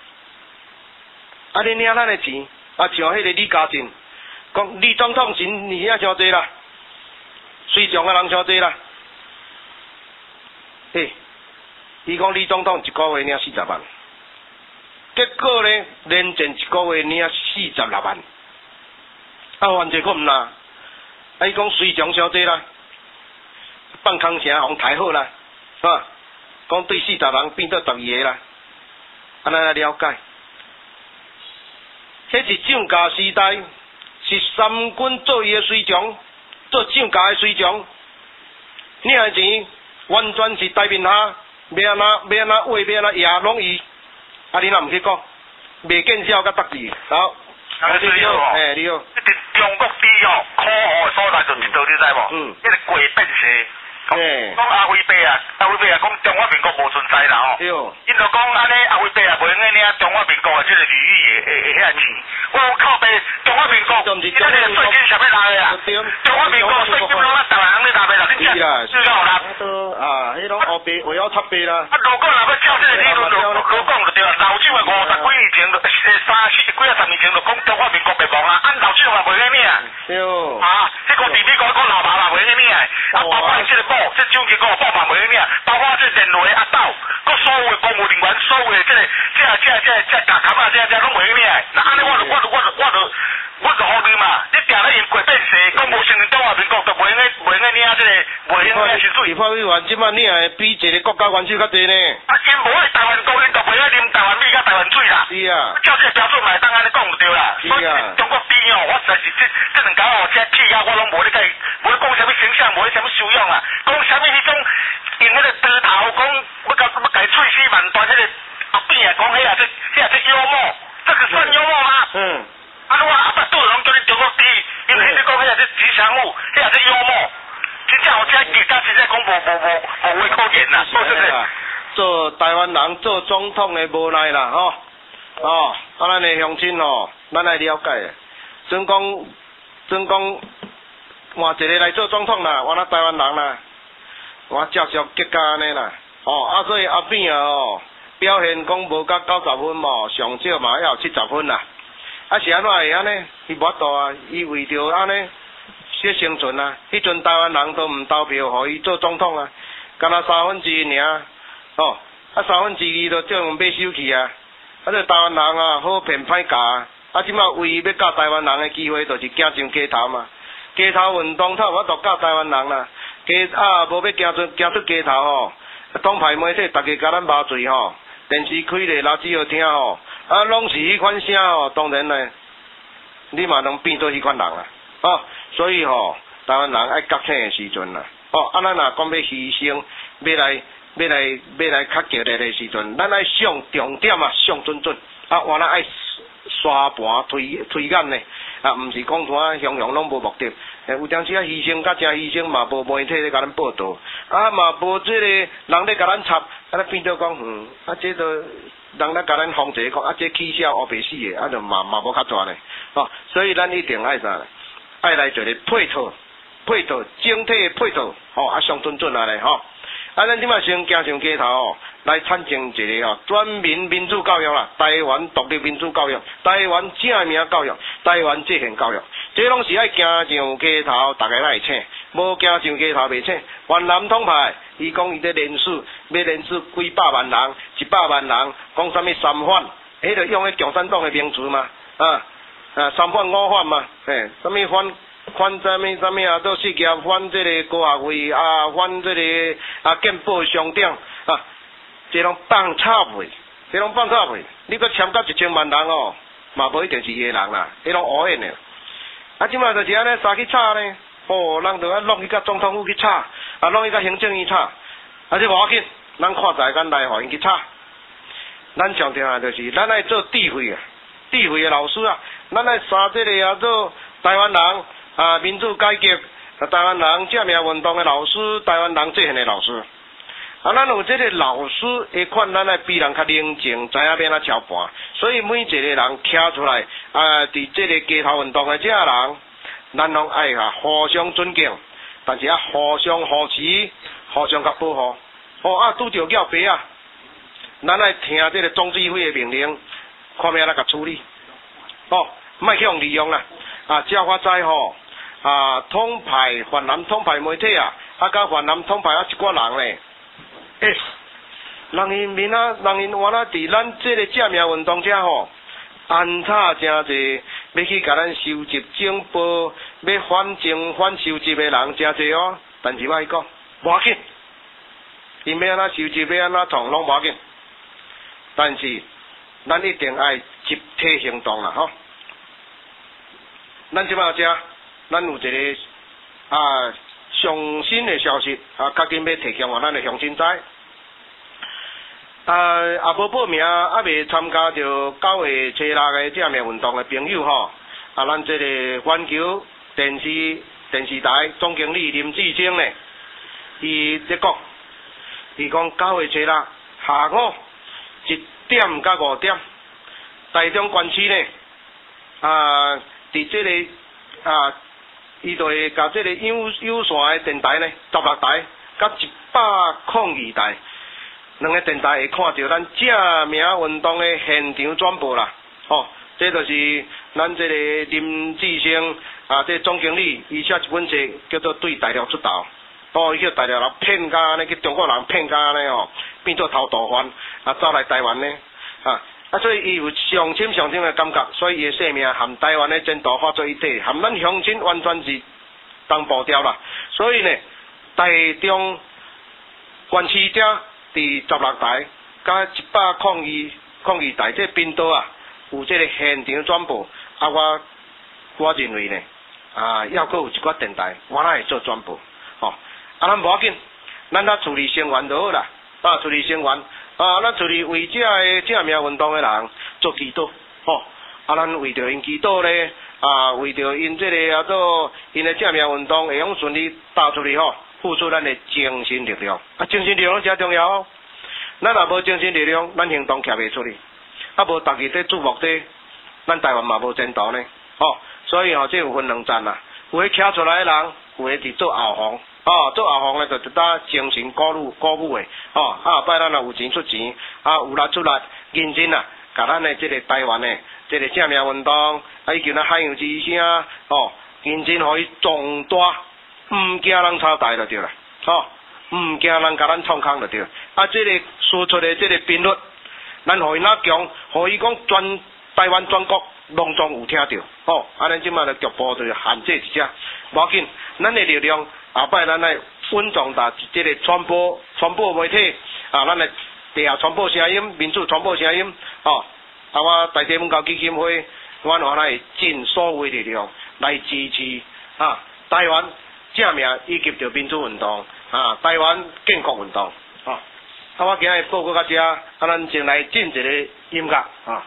啊，你领咱的钱，啊像迄个李嘉诚，讲李总统钱你遐伤济啦，随从的人伤济啦。嘿，伊讲李总统一个月领四十万，结果呢，连前一个月领四十六万，啊，完全佫毋啦。啊，伊讲随从伤济啦，放空城互抬好啦，啊，讲对四十人变做十二个啦，安尼来了解。迄是涨价时代，是三军做伊的随从，做涨价的随从。领的钱完全是台面下，要安那要安那话要安那野拢伊，啊你若毋去讲，袂见效甲得志。好， 啊你好， 嘿你好。 一直中国猪哦，可恶的所在就是道，你知无？嗯。迄个鬼变势。 嘿。 讲阿辉伯啊，阿辉伯啊，讲中华民国无存在啦吼。对。因就讲安尼，阿辉伯啊，袂用领中华民国的即个礼遇的的的遐钱。我靠北，中华民国，伊那个税金啥要拿的啊？中华民国税金拢咱台湾人咧拿的啦，你讲是够啦。 啊，迄种黑白，我要插白啦。 啊，如果若要照这个理论，就就讲就对啦。老蒋的五十几年前，就三四几啊十年前就讲中华民国灭亡啊，按老蒋嘛袂用领。对。啊，这个地美国讲老爸嘛袂用领的，啊，包括这个宝，这蒋经国宝嘛袂用领，包括这任内阿斗，佮所有的公务人员，所有的这个这这这这大砍啊，这这拢袂用领的。那安尼我就我就我就我就我就好你嘛，你定咧用过变势，讲无承认中华民国，就袂用咧袂用咧领这个袂用领薪水。立法委员即摆领的比一个国家元首较济呢。啊，因无迄台湾高因就袂用啉台湾米甲台湾水啦。是啊。照这个标准嘛，当安尼讲就对啦。是啊。中国猪哦，我实在是这这两家哦，这气啊，我拢无咧甲伊，无咧讲啥物形象，无咧啥物修养啊，讲啥物迄种用迄个猪头，讲要甲要甲伊喙齿万端，迄个后边啊，讲迄啊这迄啊这幽默，这个算幽默吗？嗯。啊，我阿爸都拢叫你中国猪，因为你讲迄啊这吉祥物，迄啊这幽默，真正有这其他实在讲无无无无话可言啦，说真的。做台湾人做总统的无奈啦，吼、哦，哦，啊，咱的乡亲吼，咱来了解。真讲，真讲，换一个来做总统啦，我咱台湾人啦，我接受结果安尼啦，哦，啊，所以阿扁啊，哦，表现讲无到九十分嘛，上少嘛要有七十分啦。啊是安怎会安尼？伊无度啊，伊为着安尼小生存啊，迄阵台湾人都毋投票，互伊做总统啊，干那三分之一尔，哦，啊三分之二就叫人买手去啊，啊这台湾人啊好骗歹教啊，啊即马唯一要教台湾人的机会，就是行上街头嘛，街头运动透，我都教台湾人啦，街啊无要行出行出街头吼，党派媒体逐个甲咱骂罪吼，电视开咧垃圾好听吼。啊，拢是迄款声哦，当然咧，你嘛能变做迄款人啊，哦，所以吼、哦，台湾人爱觉醒的时阵啦，哦，啊，咱若讲要牺牲，要来要来要来较激烈的时阵，咱爱上重点啊，上准准，啊，我咱爱刷盘推推演呢，啊，毋是讲摊雄雄拢无目的，诶，有当时啊牺牲甲真牺牲嘛，无媒体咧甲咱报道，啊嘛无即个人咧甲咱插，啊，咱变做讲，嗯，啊，这都。人咧甲咱防者讲，啊，这起笑黑白死的，啊，就嘛嘛无较大咧，哦，所以咱一定爱啥咧？爱来做咧配套，配套整体的配套，哦，啊，上准准啊咧，吼，啊，咱即摆先行上街头哦，来产生一个哦，全民民主教育啦，台湾独立民主教育，台湾正名教育，台湾制宪教育，这拢是爱行上街头，大家来请，无行上街头袂请，越南统派。伊讲伊在连署，要连署几百万人，一百万人，讲啥物三反，迄个用迄共产党的名词嘛，啊啊三反五反嘛，嘿，啥物反反啥物啥物啊，做四界反这个高学会啊，反这个啊建报商店啊，这拢放臭屁，这拢放臭屁，你搁签到一千万人哦，嘛无一定是伊个人啦，迄拢乌烟的，啊，即摆就是安尼，三去炒呢。哦，人就爱弄去甲总统府去吵，啊，弄去甲行政院吵，啊，这无要紧，咱看在咱来互因去吵。咱上听啊，就是咱爱做智慧啊，智慧的老师啊，咱爱三这个啊做台湾人啊民主改革，啊台湾人正名运动的老师，台湾人制宪的老师。啊，咱有这个老师会款，咱爱比人较冷静，知影要怎操盘，所以每一个人徛出来啊，伫这个街头运动的这人。 咱拢爱哈互相尊敬，但是啊互相扶持，互相甲保护。哦啊，拄着叫白啊，咱爱听这个总指挥的命令，看咩来甲处理。哦，莫去用利用啦。啊，只要我知吼，啊，统派泛蓝统派媒体啊，啊，甲泛蓝统派啊一寡人咧，诶、欸，人因面啊，人因原来伫咱这个正名运动者吼，安插真济，要去甲咱收集情报，要反正反收集的人真济哦。但是我讲，无要紧，因要安怎收集，要安怎创，拢无要紧。但是，咱一定爱集体行动啦，吼。咱即摆遮，咱有一个啊上新的消息啊，较紧要提供互咱的乡亲知。啊，也无报名，啊未参加着九月初六个正面运动的朋友吼，啊，咱这个环球电视电视台总经理林志升呢，伊咧讲，伊讲九月初六下午一点到五点，台中关区呢，啊。伫这个啊，伊就会甲这个有有线的电台呢，十六台，甲一百零二台，两个电台会看到咱正名运动的现场转播啦。哦，这就是咱这个林志升啊，这总经理，伊写一本册叫做《对大陆出头》。哦，伊叫大陆人骗甲呢，去中国人骗甲呢哦，变做偷渡犯啊，走来台湾呢啊。啊，所以伊有上深上深的感觉，所以伊的生命含台湾的前途化作一体，含咱乡亲完全是同步调啦。所以呢，台中关市遮伫十六台加一百零二零二台，这频道啊有这个现场转播。啊，我我认为呢，啊，要阁有一寡电台，我哪会做转播？吼、哦，啊，咱无要紧，咱较处理生源就好啦。啊，处理生源。啊，咱处理为这个正名运动的人做祈祷，吼、哦，啊，咱为着因祈祷咧，啊，为着因这个啊做因的正名运动会用顺利打出去吼，付出咱的精神力量，啊，精神力量真重要哦。咱若无精神力量，咱行动徛袂出去，啊，无大家在注目底，咱台湾嘛无前途呢，吼、哦，所以吼、哦，这有分两站啦，有迄徛出来的人，有迄伫做后方。哦，做后方咧，就一搭精神鼓舞鼓舞诶，哦，啊后摆咱若有钱出钱，啊有力出力，认真啊，甲咱诶即个台湾诶，即个正名运动，啊以及咱海洋之声，哦，认真互伊壮大，毋惊人抄台就对啦，哦，毋惊人甲咱创空就对，啊即、这个输出诶即个频率，咱互伊哪强，互伊讲全台湾全国拢总有听着，哦，啊咱即摆咧局部就限制一只，无要紧，咱诶力量。后摆咱来稳壮大即个传播传播媒体啊，咱来地下传播声音、民主传播声音哦。啊，我台地文教基金会，我原来会尽所有力量来支持啊台湾正名以及着民主运动啊，台湾建国运动啊。啊，我今日报告到这，啊，咱先来进一个音乐啊。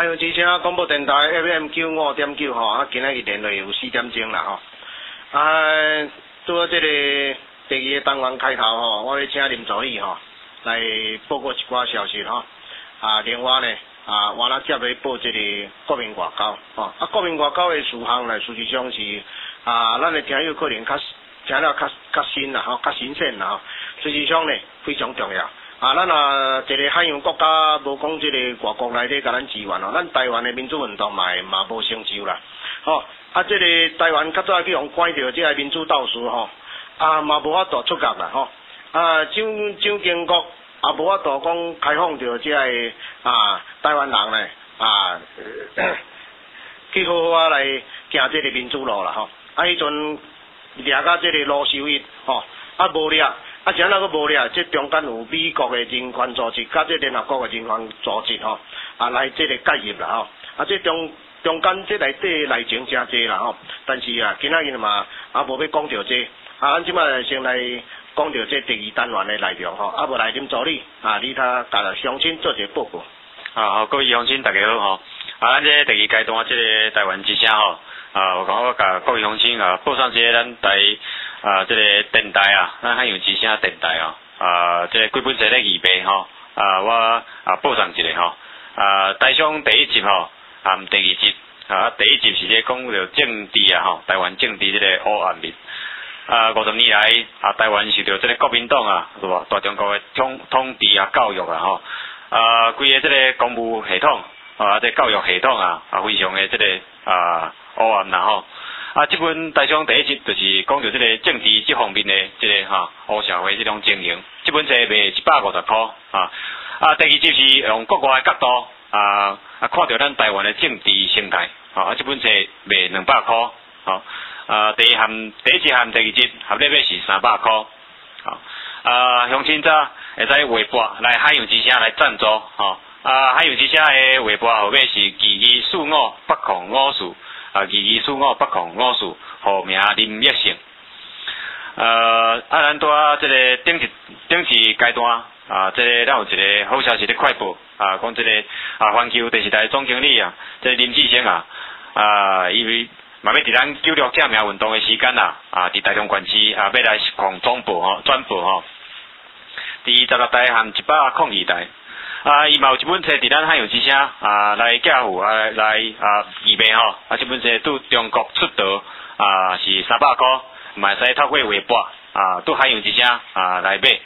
汉阳之声广播电台 F M 九五点九吼，啊，今仔日连落有四点钟啦吼。啊，拄好这个第二个单元开头吼，我要请林助理吼来报告一寡消息吼。啊，另外呢，啊，我那接来报这个国民外交吼。啊，国民外交的事项呢，事实上是啊，咱的听友可能较听了较较新啦吼，较新鲜啦吼。事实上呢，非常重要。啊，咱啊一个海洋国家无讲即个外国内底甲咱支援哦，咱台湾的民主运动嘛嘛无成就啦，吼、哦、啊，即、这个台湾较早去用关掉即个民主斗士吼，啊嘛无法度出格啦吼，啊蒋蒋经国也无法度讲开放着即个啊台湾人呢啊去好好啊来行即个民主路啦吼，啊迄阵掠到即个卢秀一吼，啊无掠。啊，像那个无咧，即中间有美国的人权组织，甲即联合国的人权组织吼，啊来即个介入啦吼，啊即中中间即内底内情真济啦吼，但是啊，今仔日嘛啊无要讲着这，啊咱即摆先来讲着这第二单元的内容吼，啊无来林助理啊，你他甲乡亲做一个报告。 啊，好，各位乡亲大家好吼，啊咱这第二阶段即个台湾之声吼，啊我讲我甲各位乡亲啊报上即个咱台。啊，这个电台啊，咱海洋之声电台啊，啊，这个几本册咧预备吼，啊，我啊报上一个吼，啊，台上第一集吼，啊，第二集啊，第一集是咧讲着政治啊吼，台湾政治这个黑暗面，啊，五十年来啊，台湾受到这个国民党啊，是吧？大中国的统统治啊，教育啊吼，啊，规个这个公务系统啊，这个、教育系统啊，啊，非常的这个啊黑暗啦吼。啊，这本台上第一集就是讲到这个政治这方面的这个哈黑社会这种情形。这本册卖一百五十块啊。啊，第二集是用国外的角度啊啊看到咱台湾的政治生态啊。这本册卖两百块啊。啊，第一含第一集含第二集合咧要是三百块。啊，啊，乡亲早会使微博来海洋之声来赞助吼。啊，海洋之声的微博后尾是二二四五八零五四。啊，二二四五北控五四，户名林业成。呃，啊，咱拄啊，即个顶一顶一阶段啊，即、这个咱有一个好消息咧快报啊，讲即、这个啊，环球电视台总经理啊，即、这个林志升啊，啊，因为嘛要伫咱九六革命运动的时间啦，啊，伫台中县市啊，要来实况转播吼，转播吼，伫十六台含一百零二台。啊，伊嘛有一本册伫咱海洋之声啊来寄付啊来啊预备吼，啊这本册拄中国出道啊是三百块，嘛会使透过微博啊拄海洋之声啊来买。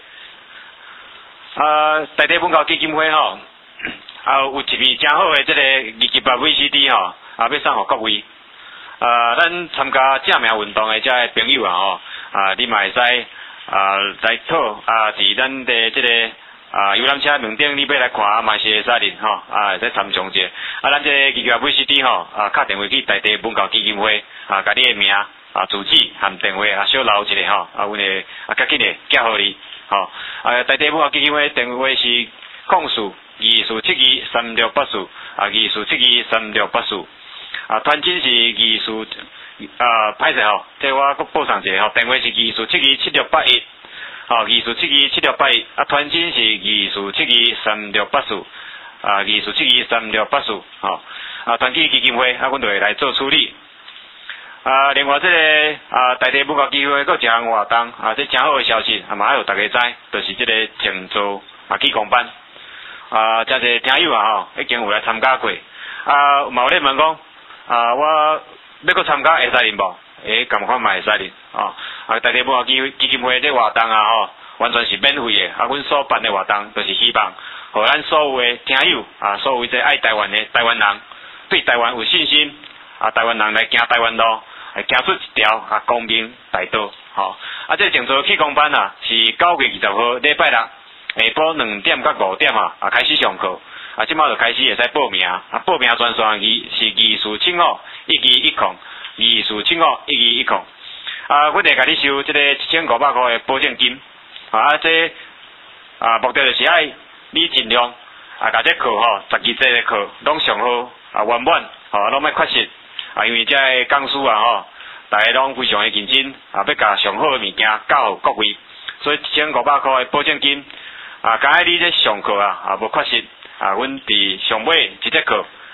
啊，台北文教基金会吼，啊有一批真好的这个二级八 V C D 吼，啊要送互各位。啊，咱参加革命运动的这些朋友啊吼，啊你嘛会使啊来讨啊伫咱的这个。啊，游览车门顶你要来看啊，嘛是会使哩吼，啊，会使参详者。啊，咱这个 V C D 吼，啊，打电话去台地文教基金会，啊，甲你的名、啊，住址含电话啊，小留一下吼，啊，阮会啊，较紧的寄互你，吼。啊，台地文教基金会电话是控诉二四七二三六八四，啊，二四七二三六八四。啊，团金是二四啊，歹势吼，这我搁报上一个吼，电话是二四七二七六八一。哦，二四七二七六八一，啊，团金是二四七二三六八四，啊，二四七二三六八四，吼，啊，团结基金会，啊，阮就会来做处理。啊，另外这个啊，台地文教基金会搁一项活动，啊，这真好的消息，啊嘛要大家知，就是这个静坐啊气功班，啊，真侪听友啊吼，已经有来参加过，啊，嘛有咧问讲，啊，我要搁参加会使哩无？诶，咁款嘛会使哩，哦，啊，台地文教基基金会这活动啊，吼，完全是免费的，啊，阮所办的活动，就是希望，互咱所有的听友，啊，所有这爱台湾的台湾人，对台湾有信心，啊，台湾人来行台湾路，来行出一条啊光明大道，吼，啊，这静坐气功班啊，是九月二十号礼拜六下晡两点到五点啊，啊，开始上课，啊，即马就开始会使报名，啊，报名专线二是二四七五一二一空。二四七五一二一空，啊，阮会甲你收即个一千五百块的保证金，啊，这啊目的就是爱你尽量啊，甲这课吼，十二节的课拢上好啊，圆满，吼，拢莫缺失，啊，因为这个讲师啊吼，大家拢非常的认真，啊，要甲上好的物件教各位，所以一千五百块的保证金，啊，假如你这上课啊，啊无缺失，啊，阮伫上尾一节课。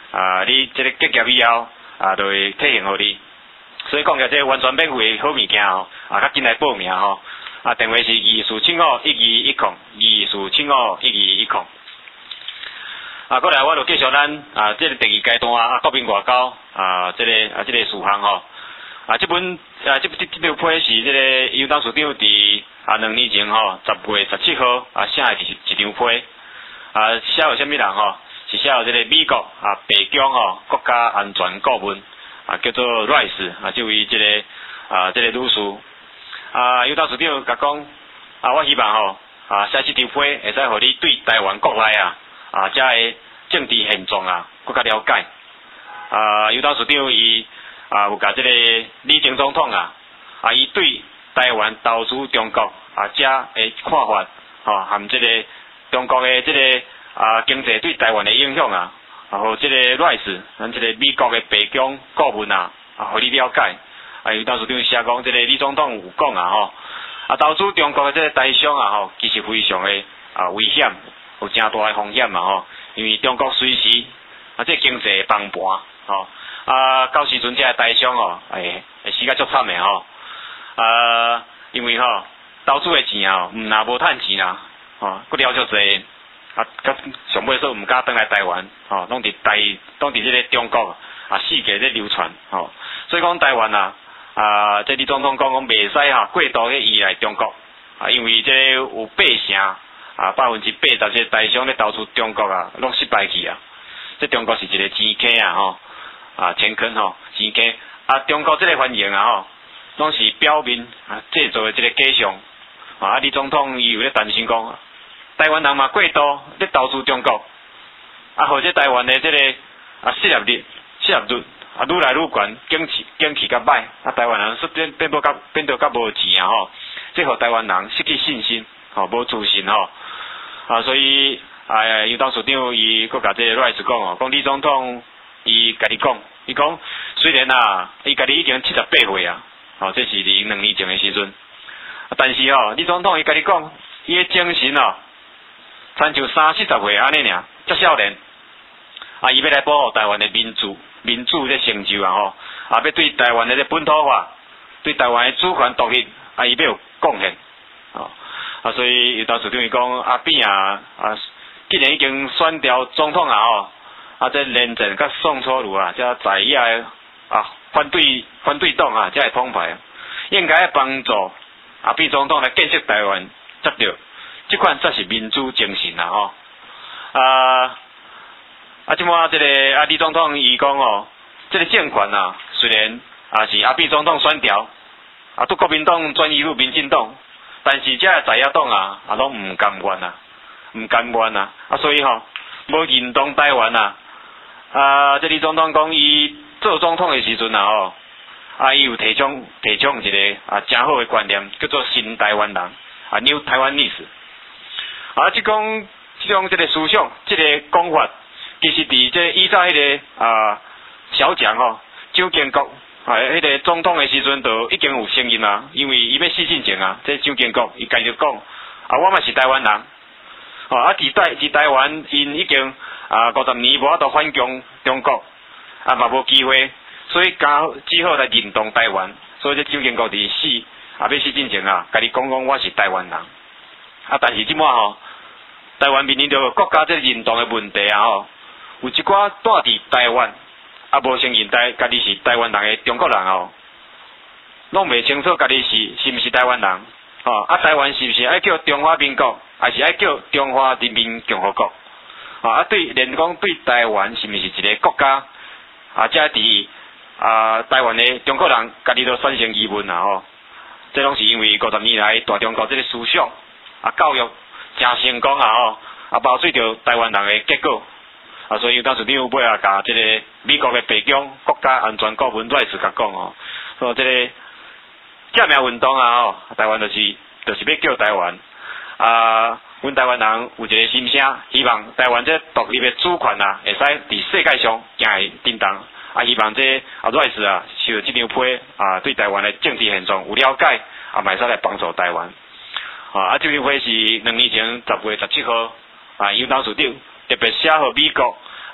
啊，你这个结业以后啊，就会体现互你。所以讲个这完全免费好物件吼，啊，较紧来报名吼。啊，电话是二四七五一二一空，二四七五一二一空。啊，过来我就继续咱啊，这个第二阶段啊，国民外交啊，这个啊，这个事项吼。啊，这本啊，这这这条批是这个邮政署长伫啊两年前吼，十月十七号啊写的一一张批。啊，写有啥物人吼？是写有这个美国啊白宫吼国家安全顾问啊，叫做 Rice 啊，这位这个啊这个女士。啊，邮政署长甲讲，啊，我希望吼，啊，写这条批会使互你对台湾国内啊，啊，遮个政治现状啊，更加了解。啊，邮政署长伊啊有甲这个李前总统啊，啊，伊对台湾投资中国啊，遮个看法，吼、啊，含这个中国的这个啊经济对台湾的影响啊，啊，和这个 Rice， 咱这个美国的白宫顾问啊，啊，互你了解。啊，邮政署长写讲，这个李总统有讲啊，吼，啊，投资中国的这个台商啊，吼，其实非常的啊危险，有真大的风险嘛，吼，因为中国随时啊，这经济崩盘，吼，啊，到时阵这台商哦，哎，会死甲足惨的吼，啊，因为吼投资的钱啊，毋若无趁钱啦，吼，佫了足济，啊，甲上尾说毋敢回来台湾，吼，拢伫台，拢伫这个中国啊，四界咧流传，吼，所以讲台湾啊。啊，这李总统讲讲袂使哈过度去依赖中国啊，因为这有八成啊百分之八十这台商咧投资中国啊，拢失败去啊。这中国是一个钱坑啊吼，啊钱坑吼，钱坑啊，中国这个反应啊吼，拢是表面啊制造的这个假象啊。李总统伊有咧担心讲，台湾人嘛过度咧投资中国啊，或者台湾的这个啊失业率失业率。啊，愈来愈悬，经济经济较歹，啊，台湾人说变变到较变到较无钱啊吼，这互台湾人失去信心，吼，无自信吼，啊，所以啊，邮政署长伊佫甲这个 Rice 讲哦，讲李总统伊家己讲，伊讲虽然啊，伊家己已经七十八岁啊，吼，这是伫两年前的时阵，但是吼，李总统伊家己讲，伊的精神哦，亲像三四十岁安尼尔，遮少年，啊，伊要来保护台湾的民主。民主这成就啊吼，啊要对台湾的这本土化，对台湾的主权独立，啊伊要有贡献，哦，啊所以邮政署长伊讲阿扁啊啊，既然已经选调总统啊吼，啊这连战甲宋楚瑜啊，这在野啊反对反对党啊，这会统派，应该帮助阿扁总统来建设台湾，才对，这款才是民主精神啊吼，啊。啊，即马这个啊，李总统伊讲哦，这个政权啊，虽然啊是阿扁总统选调，啊对国民党转移入民进党，但是这在野党啊，啊拢唔甘愿啊，唔甘愿啊，啊所以吼、哦，无认同台湾啊，啊这李总统讲伊做总统的时阵啊吼，啊伊有提倡提倡一个啊真好的观念，叫做新台湾人啊 New Taiwanese， 啊即讲即种这个思想，这个讲法。其实伫这依照迄、那个啊小蒋吼蒋经国啊迄、那个总统的时阵，就已经有声音啦。因为伊要死进前啊，这蒋经国伊家就讲啊，我嘛是台湾人，哦啊，伫台伫台湾因已经啊五十年无法度反攻中国，啊嘛无机会，所以刚只好来认同台湾。所以这蒋经国伫死啊要死进前啊，家己讲讲我是台湾人。啊，但是即马吼，台湾面临着国家这认同的问题啊吼。有一寡住伫台湾，啊无承认台家己是台湾人的中国人哦，拢袂清楚家己是是毋是台湾人，哦啊台湾是毋是爱叫中华民国，还是爱叫中华人民共和国？哦啊对，连讲对台湾是毋是一个国家，啊遮伫啊台湾的中国人家己都产生疑问啊吼，这拢是因为五十年来大中国这个思想啊教育真成功啊吼，啊包水着台湾人的结果。啊，所以当时你有尾啊，甲这个美国的白宫国家安全顾问 Rice 甲讲哦，说这个革命运动啊吼，台湾就是就是要救台湾啊，阮台湾人有一个心声，希望台湾这独立的主权啊，会使伫世界上行会叮当啊，希望这啊 Rice 啊，受这张批啊，对台湾的政治现状有了解啊，嘛会使来帮助台湾啊，啊这张批是两年前十月十七号啊，邮政署长。特别写互美国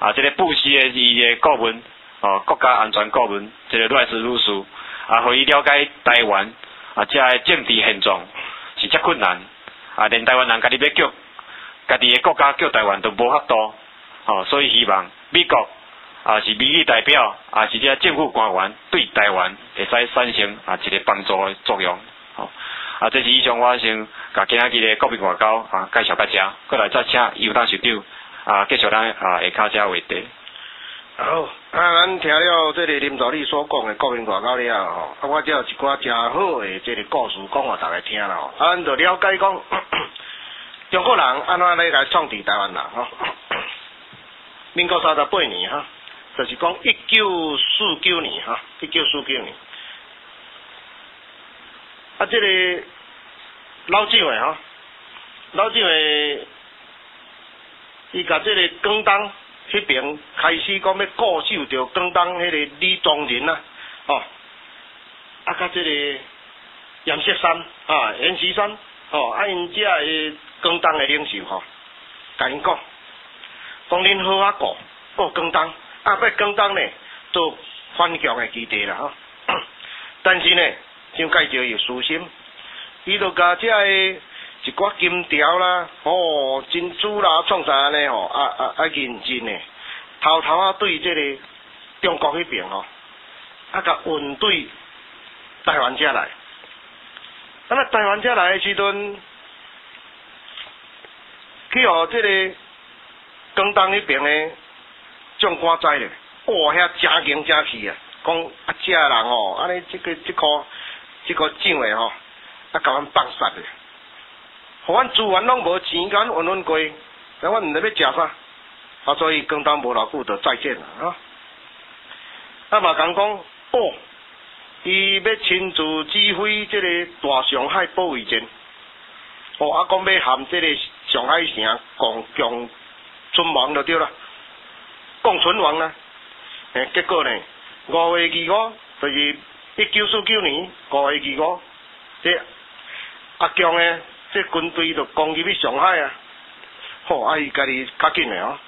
啊，这个布希的伊的顾问，哦，国家安全顾问，这个赖斯律师，啊，互伊了解台湾啊，遮的政治现状是遮困难，啊，连台湾人家己要救，家己的国家救台湾都无法度，哦，所以希望美国啊是民意代表，啊是遮政府官员对台湾会使产生啊一个帮助的作用，哦。啊，这是以上我先甲今仔日的国民外交啊介绍到遮，过来再请尤当首长啊继续咱啊下骹遮话题。 好，啊，咱听了这个林助理所讲的国民外交了吼，啊，我这有一寡真好的这个故事讲互大家听啦吼，啊，咱就了解讲中国人安怎咧来创治台湾人吼。民国三十八年哈，就是讲一九四九年哈，一九四九年。啊，这个老蒋的吼，老蒋的，伊甲这个广东迄边开始讲要固守着广东迄个李宗仁啊，哦，啊，甲这个阎锡山啊、阎锡山，哦，啊，因遮的广东的领袖吼，甲因讲，讲恁好啊顾顾广东，啊，要广东呢做反共的基地啦吼，但是呢。蒋介石有私心，伊就甲遮个一寡金条啦、哦珍珠啦、创啥呢吼，啊啊啊认真呢，偷偷啊对这个中国迄边吼，啊甲运对台湾遮来。啊，那台湾遮来的时阵，去互这个广东迄边的将官知咧，哇，遐真劲真气啊！讲啊，遮人吼，安尼这个这颗。这个蒋的吼，啊，甲阮放杀的，互阮资源拢无钱，甲阮运运过，但阮毋知要食啥，啊，所以广东无偌久就再见啦，吼。啊嘛讲讲，哦，伊要亲自指挥这个大上海保卫战，哦，啊，讲要含这个上海城共共存亡就对啦，共存亡啦，诶，结果呢，五月二五就是。一九四九年五月二五，这阿强呢，这军队就攻入去上海啊！吼，啊伊家己较紧的哦，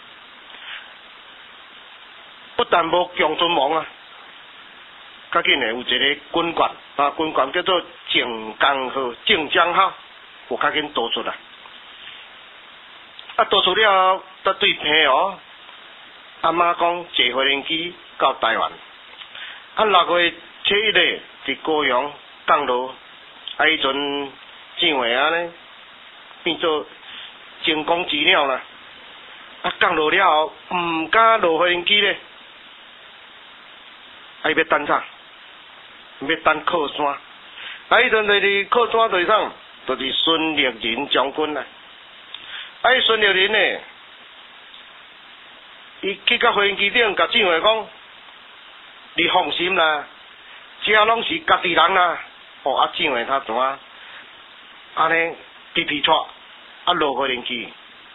不但无强存亡啊，较紧的有一个军官啊，军官叫做郑江号、郑江号，有较紧逃出来。啊，逃出了后，才对平哦，阿妈讲坐飞行机到台湾，啊六月。七一日伫高雄降落，啊，迄阵蒋的安尼变做成功之鸟啦。啊，降落了后，毋敢落飞行机咧，啊，伊要等啥？要等靠山。啊，迄阵就是靠山对上，就是孙立人将军啦。啊，伊孙立人呢，伊去到飞行机顶，甲蒋的讲：你放心啦。遮拢是家己人啦，哦，啊，蒋的他怎啊？安尼皮皮拖，啊，落飞行机，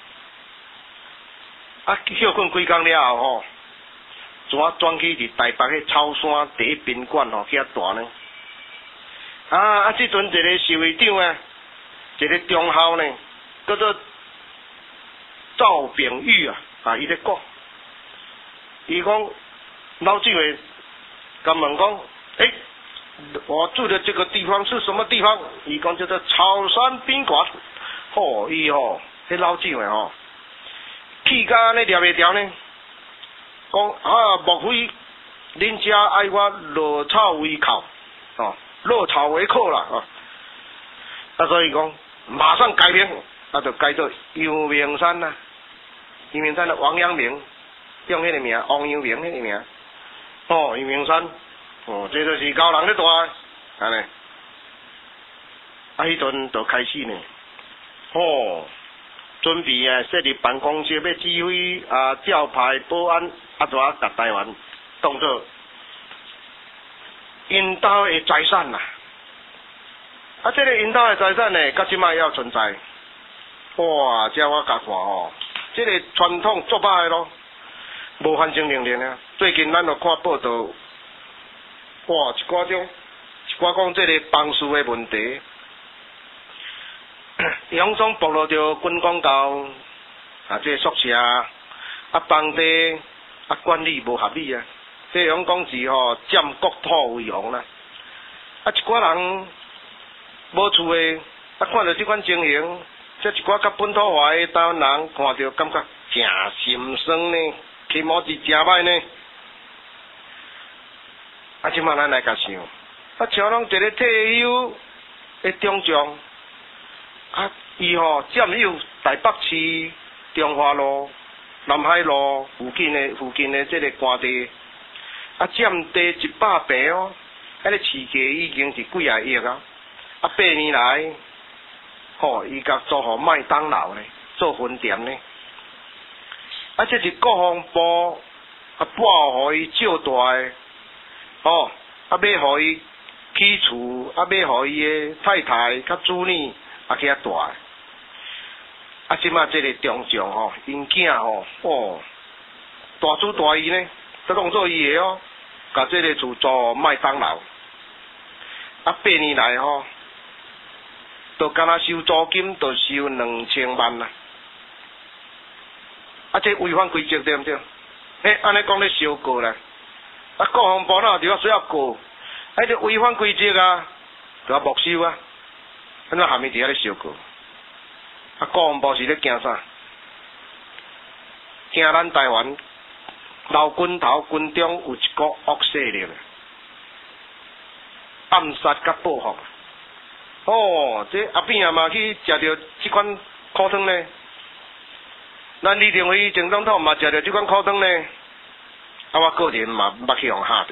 啊，休困几工了后吼，怎啊转去伫台北迄草山第一宾馆吼，去遐住呢？啊啊，即阵一个侍卫长啊，一个中校呢，叫做赵炳玉啊，啊，伊咧讲，伊讲老蒋的，甲问讲。哎，我住的这个地方是什么地方？伊讲叫做草山宾馆。吼、哦，伊吼，迄老蒋的吼，气甲安尼抓袂牢呢。讲啊，莫非恁遮爱我落草为寇？哦，落草为寇啦！哦，啊，所以讲马上改名，啊，就改做杨明山啦。杨明山的王阳明，用迄个名，王阳明迄个名。哦，杨明山。哦，这就是高人咧大，安尼，啊，迄阵就开始呢，哦，准备啊设立办公室要指挥啊招牌保安，啊，怎啊甲台湾当作因兜的财产啦，啊，这个因兜的财产呢，到即摆要存在，哇，这我甲看吼，这个传统作罢的咯，无反正令令啊，最近咱就看报道。哇！一寡种，一寡讲这个房事的问题，杨总暴露着军广告啊，这个宿舍啊，房地啊管理无合理啊，这样讲是吼占国土为王啦。啊一寡人无厝诶，啊看到即款情形，这一寡较本土化诶台湾人看到感觉诚心酸呢，起码是诚歹呢。啊，即摆咱来甲想，啊像拢一个退休诶中将，啊伊吼占有台北市中华路、南海路附近诶附近诶即个官地，啊占地一百平哦，迄个市价已经是几啊亿啊，啊八年来，吼伊甲租互麦当劳咧做分店咧，啊这是国防部啊拨互伊借大诶。哦，啊，要互伊起厝，啊，要互伊诶太太、甲子女啊去遐住。啊，即马即个中将吼，因囝吼，哦，大主大义呢，都当做伊诶哦，甲即个厝租麦当劳。啊，八年来吼，都敢若收租金，都收两千万啦。啊，这违反规则对毋对？嘿，安尼讲咧烧过啦。啊，国防部哪有伫遐需要过？啊，这违反规则啊，就要没收啊！安怎下面伫遐咧烧过？啊，国防部是咧惊啥？惊咱台湾老军头军中有一个恶势力，暗杀甲报复。哦，这阿扁啊嘛去食着即款苦汤呢。咱李登辉前总统嘛食着即款苦汤呢。啊，我个人嘛捌去互吓着，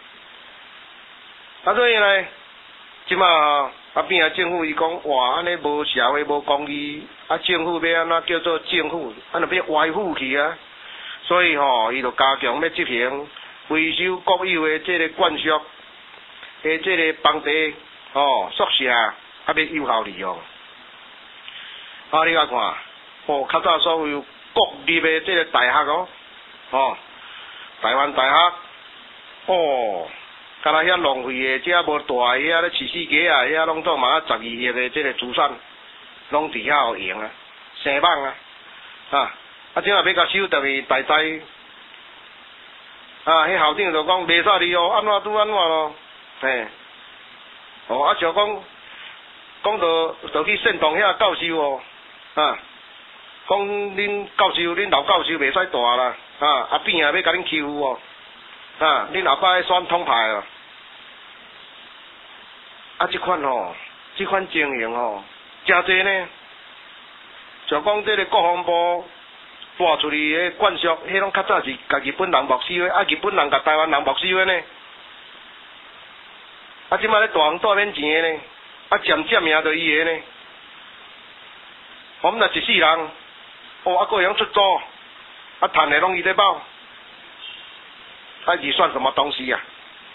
啊，所以呢，即马啊变啊政府伊讲，哇，安尼无社会无公义，啊，政府要安怎叫做政府，安尼要歪腐去啊，所以吼，伊就加强要执行回收国有的即个灌输的即个房地哦宿舍，啊要有效利用。啊，你甲看，哦，较早所有国立的即个大学哦，哦。台湾大学，哦，敢若遐浪费的，遮无大个遐咧饲死鸡啊，遐拢做嘛十二亿的即个资产，拢伫遐有用啊，生网啊，啊，啊，即下要甲收倒去大灾，啊，迄校长就讲袂使哩哦，安怎拄安怎咯，嘿，哦，啊，像讲，讲到就去煽动遐教授哦，啊，讲恁教授恁老教授袂使大啦。啊，阿扁啊，要甲恁欺负哦！啊，恁后摆选统派哦！啊，即款吼，即款情形吼，诚济呢。像讲这个国防部拨出去的灌输，迄拢较早是甲日本人没收的，啊，日本人甲台湾人没收的呢。啊，即摆咧大行大免钱的呢，啊，占占名就伊个呢。我们若一世人，哦，啊，个会晓出租。啊，赚的拢伊在包，啊，是算什么东西啊？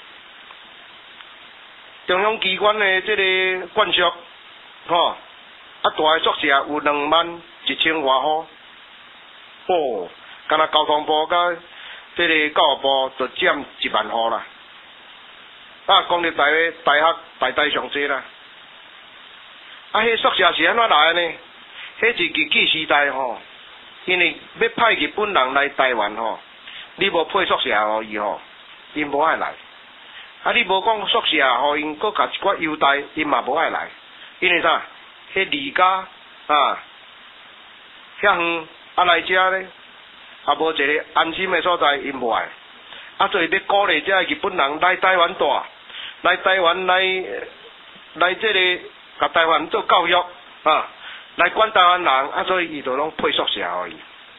中央机关的这个灌输，吼、哦，啊，大个宿舍有两万一千外户，哦，敢若交通部甲这个教育部就占一万户啦。啊，公立大学大学大大上济啦。啊，迄宿舍是安怎来的呢？迄是日据时代吼。哦，因为要派日本人来台湾吼，你无配宿舍互伊吼，因无爱来。啊，你无讲宿舍互因，搁甲一寡优待，因嘛无爱来。因为啥？迄离家啊，遐远啊来遮咧，啊无一个安心的所在，因无爱。啊，所以要鼓励遮日本人来台湾住，来台湾来来这个甲台湾做教育啊。来管台湾人，啊，所以伊就拢配宿舍而已。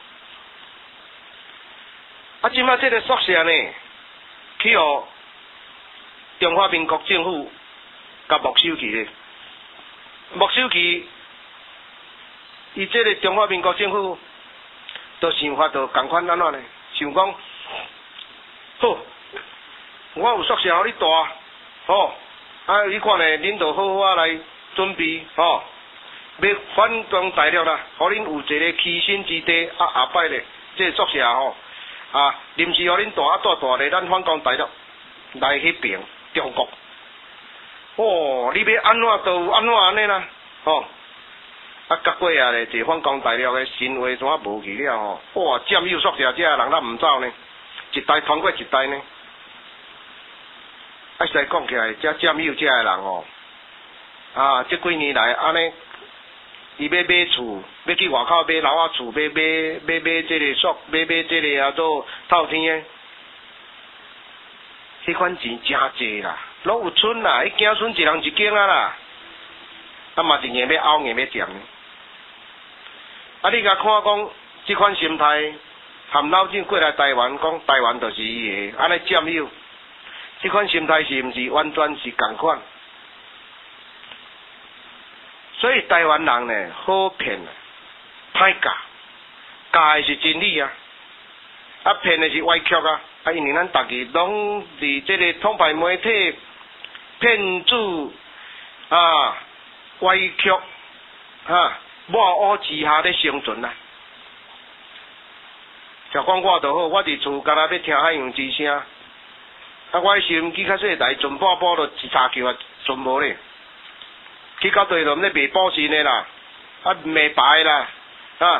啊，即摆这个宿舍呢，去互中华民国政府甲没收去咧。没收去，伊这个中华民国政府，都想法就共款安怎呢？想讲，好，我有宿舍互你住，吼，啊，你看咧，恁就好好啊来准备，吼。要反攻大陆啦，互恁有一个栖身之地。啊，下摆咧，这个宿舍吼，啊，临时互恁住啊，住住咧，咱反攻大陆来迄边中国。哦，你要安怎就安怎安尼啦，吼、哦。啊，结果啊咧，就反攻大陆的行为怎啊无去了吼？哇，占有宿舍遮人咱毋走呢？ 一代通过一代呢。啊，实在讲起来，遮占有遮个人哦，啊，这几年来安尼，伊要买厝，要去外口买楼仔厝，买买买买这个宿，买买这个啊做透天的，迄款钱真济啦，拢有剩啦，伊囝孙一人一间啊啦，啊嘛是硬要拗硬要占呢。啊，你甲看讲，即款心态，含老蒋过来台湾，讲台湾就是伊个，安尼占有。这款心态是毋是完全是同款？所以台湾人呢，好骗啊，歹教，教的是真理啊，啊骗的是歪曲啊，啊因为咱大家拢伫这个统派媒体骗子啊歪曲啊抹乌之下咧生存啊。像讲我就好，我伫厝干那要听海洋之声。啊！我收音机较细台，全半部都一查球啊，全无咧。去到地龙咧卖保鲜的啦，啊卖白啦，啊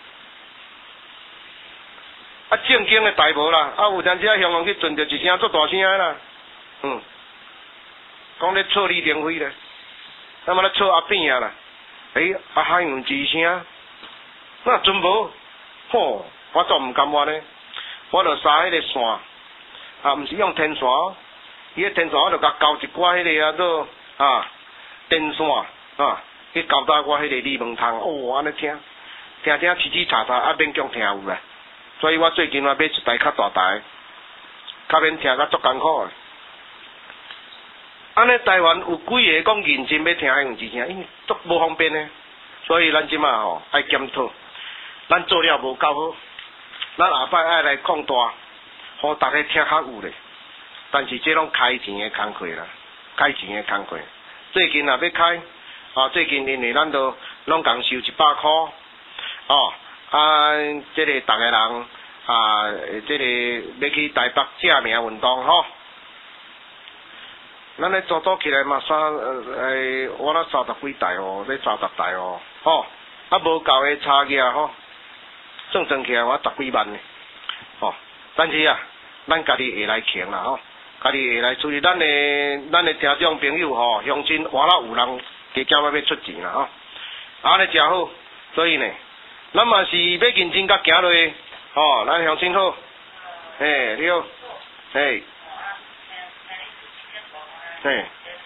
啊正经的台无啦，啊有阵时啊香港去传着一声足大声的啦，嗯，讲咧错李登辉咧，那么咧错阿扁啊啦，诶、欸、啊海洋之声，那全无，吼，我都毋甘愿咧，我著杀迄个线。啊，毋是用天线，伊个天线我著甲交一寡迄个啊，做啊电线啊，去交搭我迄个李文通，哦，安尼听，听听叽叽喳喳，啊免讲听有啦。所以我最近我买一台较大台，较免听甲足艰苦诶。安尼台湾有几个讲认真要听海洋之声，因为足无方便呢。所以咱即马吼爱检讨，咱做了无够好，咱下摆爱来扩大。互大家听较有咧，但是这拢开钱的工课啦，开钱的工课。最近也要开，啊，最近因为咱都拢共收一百块，哦，啊，这个大家人啊，这个要去台北正名运动吼，咱咧组组起来嘛，三诶，我咧三十几台哦，咧三十台哦，吼，啊无够的差价吼，算算起来我十几万呢，哦。但是啊，咱家己会来强啦吼，家己会来处理咱的咱的听众朋友吼，乡亲活啦有人加减要要出钱啦吼，安尼真好，所以呢，咱嘛是要认真甲行落去，吼，咱乡亲好，嘿，你好，嘿，嘿，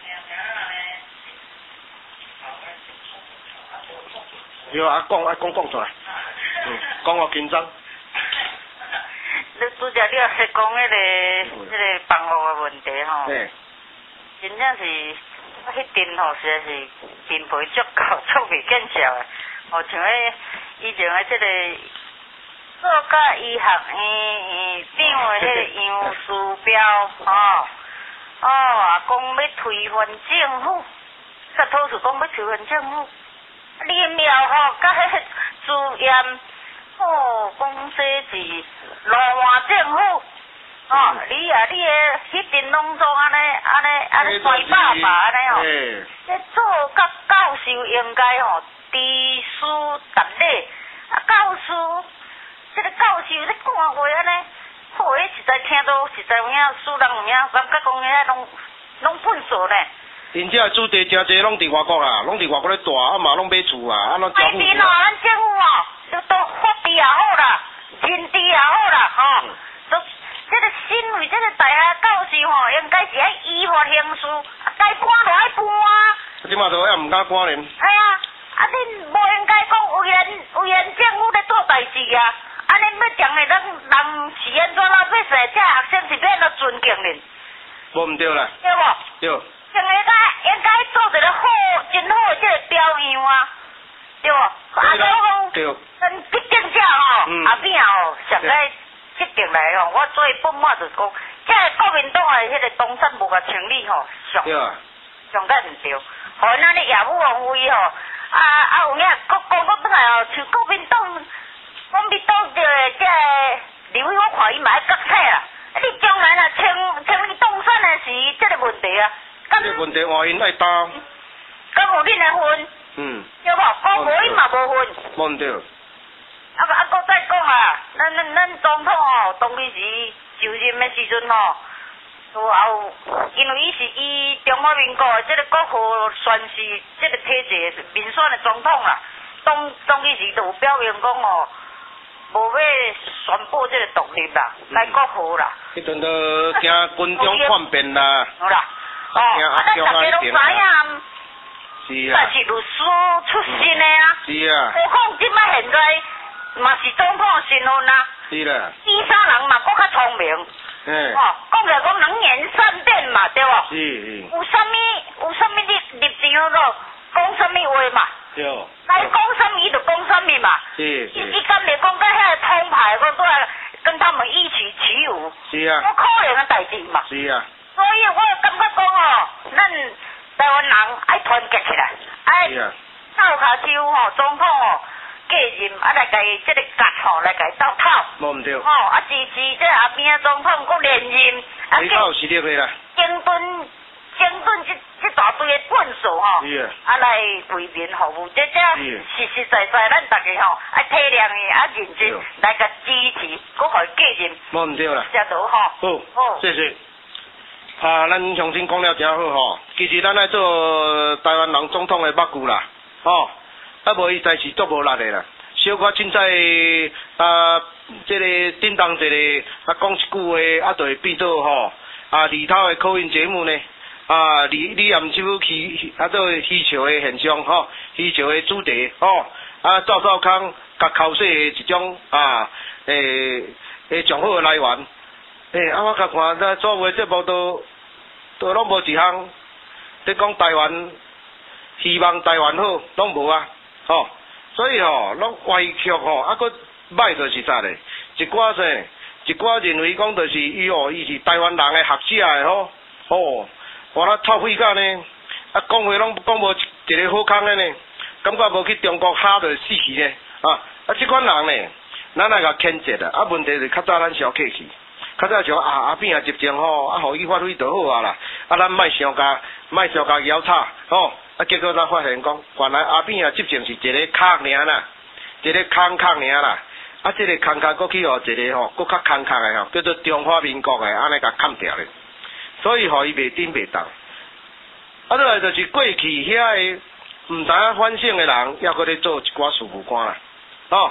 对啊，讲啊讲讲出来，嗯，讲我紧张。 你拄则你也是讲迄个、迄个房屋的问题吼，真正是迄阵吼，实在是经费足够，足未见效的。吼，像迄以前的即个做甲医学院院长的迄个杨树标吼，哦，啊讲要推翻政府，甲土是讲要推翻政府，临了吼，甲迄个资验。哦，讲这是罗换政府，哦，你啊，你个迄阵拢总安尼安尼安尼衰爸爸安尼吼，这做甲教授应该吼知书达理，啊教授，这个教授咧讲话安尼，好，迄实在听到实在有影，输人有影，人甲讲遐拢拢笨拙呢。 因遮主题诚济拢伫外国啦，拢伫外国咧住，啊嘛拢买厝啊，啊拢交付。 哎，哦，咱政府哦，都都法治也好啦，人治也好啦，吼，都这个身为这个大学教授吼，应该是爱依法行事，该搬就爱搬啊。 即马都还毋敢搬呢。 哎呀，啊恁无应该讲有缘有缘政府咧做代志啊，啊恁要讲的人人是安怎啦？要使这学生是要安怎尊敬恁？ 无毋对啦。 对无？ 对。 应该应该做一个好真好的这个表样啊，对无？啊，所以讲，咱毕竟这吼，后壁吼，上该决定来吼，我做本我就是讲，这国民党的迄个东山无甲清理吼，上上该毋对，互因安尼业务枉费吼，啊啊有影国国国本来吼，像国民党，国民党这这刘伟我看伊嘛爱觉醒啦，你将来若清清理东山的是这个问题啊。这个问题换因爱担。 敢有恁的分？嗯。对无？讲无因嘛无分。 无毋对。 啊啊，搁再讲啊，咱咱咱总统吼，当时是就任的时阵吼，有后因为伊是以中华民国的这个国父宣誓这个体制民选的总统啦，当当伊时就有表明讲哦，无要宣布这个独立啦，来国父啦。 迄阵都惊军中叛变啦。 好啦，哦，啊，咱大家拢知影。 是啊。 但是律师出身的啊。 是啊。 何况即摆现在嘛是总统身份啊。 是啦。 第三人嘛更较聪明。 嗯。 哦，讲来讲能言善辩嘛，对无？ 是是。 有啥物有啥物立立场咯，讲啥物话嘛。 对。 该讲啥物伊就讲啥物嘛。 是是。 伊伊敢袂讲甲遐个通牌，我都来跟他们一起起舞。 是啊。 不可能的代志嘛。 是啊。 所以我感觉讲哦，咱台湾人爱团结起来，爱斗骹手吼，总统吼继任，啊来甲伊即个角吼来甲伊斗讨。 无毋对。 吼，啊支持这后边的总统佫连任，啊你有实力的啦。整顿整顿这这大堆的棍数吼， 是啊。 啊来为民服务，这这实实在在咱大家吼爱体谅伊，啊认真来甲支持，佫互伊继任。 无毋对啦。 遮多吼。 好。好。谢谢。啊，咱重新讲了真好吼，其实咱爱做台湾人总统的目睭啦，吼，啊无伊才是足无力的啦。小可凊彩啊，这个叮当一个啊讲一句话，啊就会变做吼啊里头的口音节目呢，啊李李彦秋气啊做虚笑的现象吼，虚笑的主题吼，啊赵少康甲口水的一种啊诶诶上好的来源。诶、欸，啊，我甲看咱所有节目都都拢无一项，你讲台湾希望台湾好，拢无啊，吼、哦，所以吼，拢歪曲吼，啊，佫歹就是啥咧？一寡说，一寡认为讲就是伊哦，伊是台湾人的学者的吼，吼，我咧透费甲呢，啊，讲话拢讲无一个好康的呢，感觉无去中国哈着死去呢，啊，啊，即款人呢，咱来甲谴责啊，啊，问题是较早咱小客气。较早像啊阿扁啊执政吼，啊，互伊发挥就好啊啦，啊，咱莫伤加莫伤加摇叉吼，啊，结果咱发现讲，原来阿扁啊执政是一个壳尔啦，一个空壳尔啦，啊，这个空壳过去吼一个吼，佫较空壳的吼，叫做中华民国的，安尼甲砍掉咧，所以互伊袂顶袂动。啊，再来就是过去遐个毋知影反省的人，还佫咧做一寡事务官啦，吼，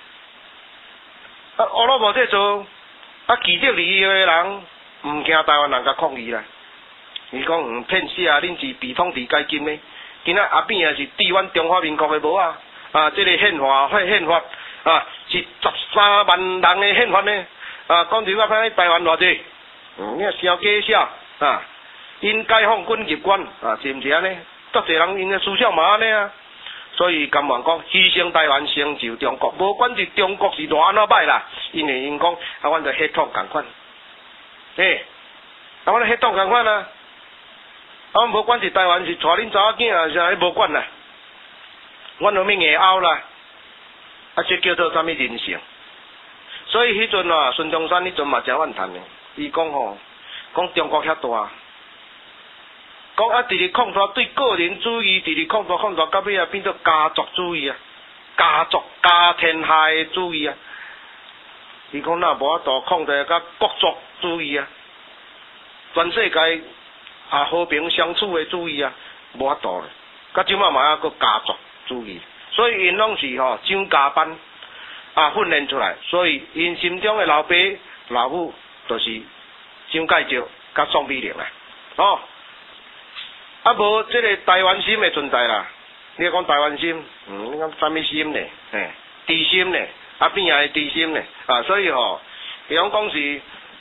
啊，乌鲁无这做。啊，既得利益的人毋惊台湾人甲抗议啦。伊讲毋骗死啊，恁是被统治解禁的。今仔阿扁也是治阮中华民国的无啊，啊，这个宪法或宪法啊，是十三万人的宪法呢。啊，讲真我看台湾偌济，嗯，你啊伤假写啊，因解放军入关啊，是毋是安尼？足侪人因的思想嘛安尼啊。所以甘愿讲牺牲台湾成就中国，无管是中国是偌安怎歹啦，因为因讲啊，阮着血统共款，嘿，啊，阮血统共款啊，啊，阮无管是台湾是带恁查某囝啊，是安尼无管啦，阮有咩硬拗啦，啊，这叫做啥物人性？所以迄阵啊，孙中山迄阵嘛真怨叹的，伊讲吼，讲中国遐大。讲啊，直直控大对个人主义，直直控大控大，到尾啊变做家族主义啊，家族家天下的主义啊。伊讲那无法度控制甲国族主义啊，全世界啊和平相处的主义啊，无法度咧。甲即马嘛啊个家族主义，所以因拢是吼蒋家班啊训练出来，所以因心中的老爸老母就是蒋介石甲宋美龄啊，哦。啊，无即个台湾心的存在啦。你讲台湾心，嗯，你讲啥物心呢？嘿，知心呢？啊边也是知心呢？啊，所以吼，比方讲是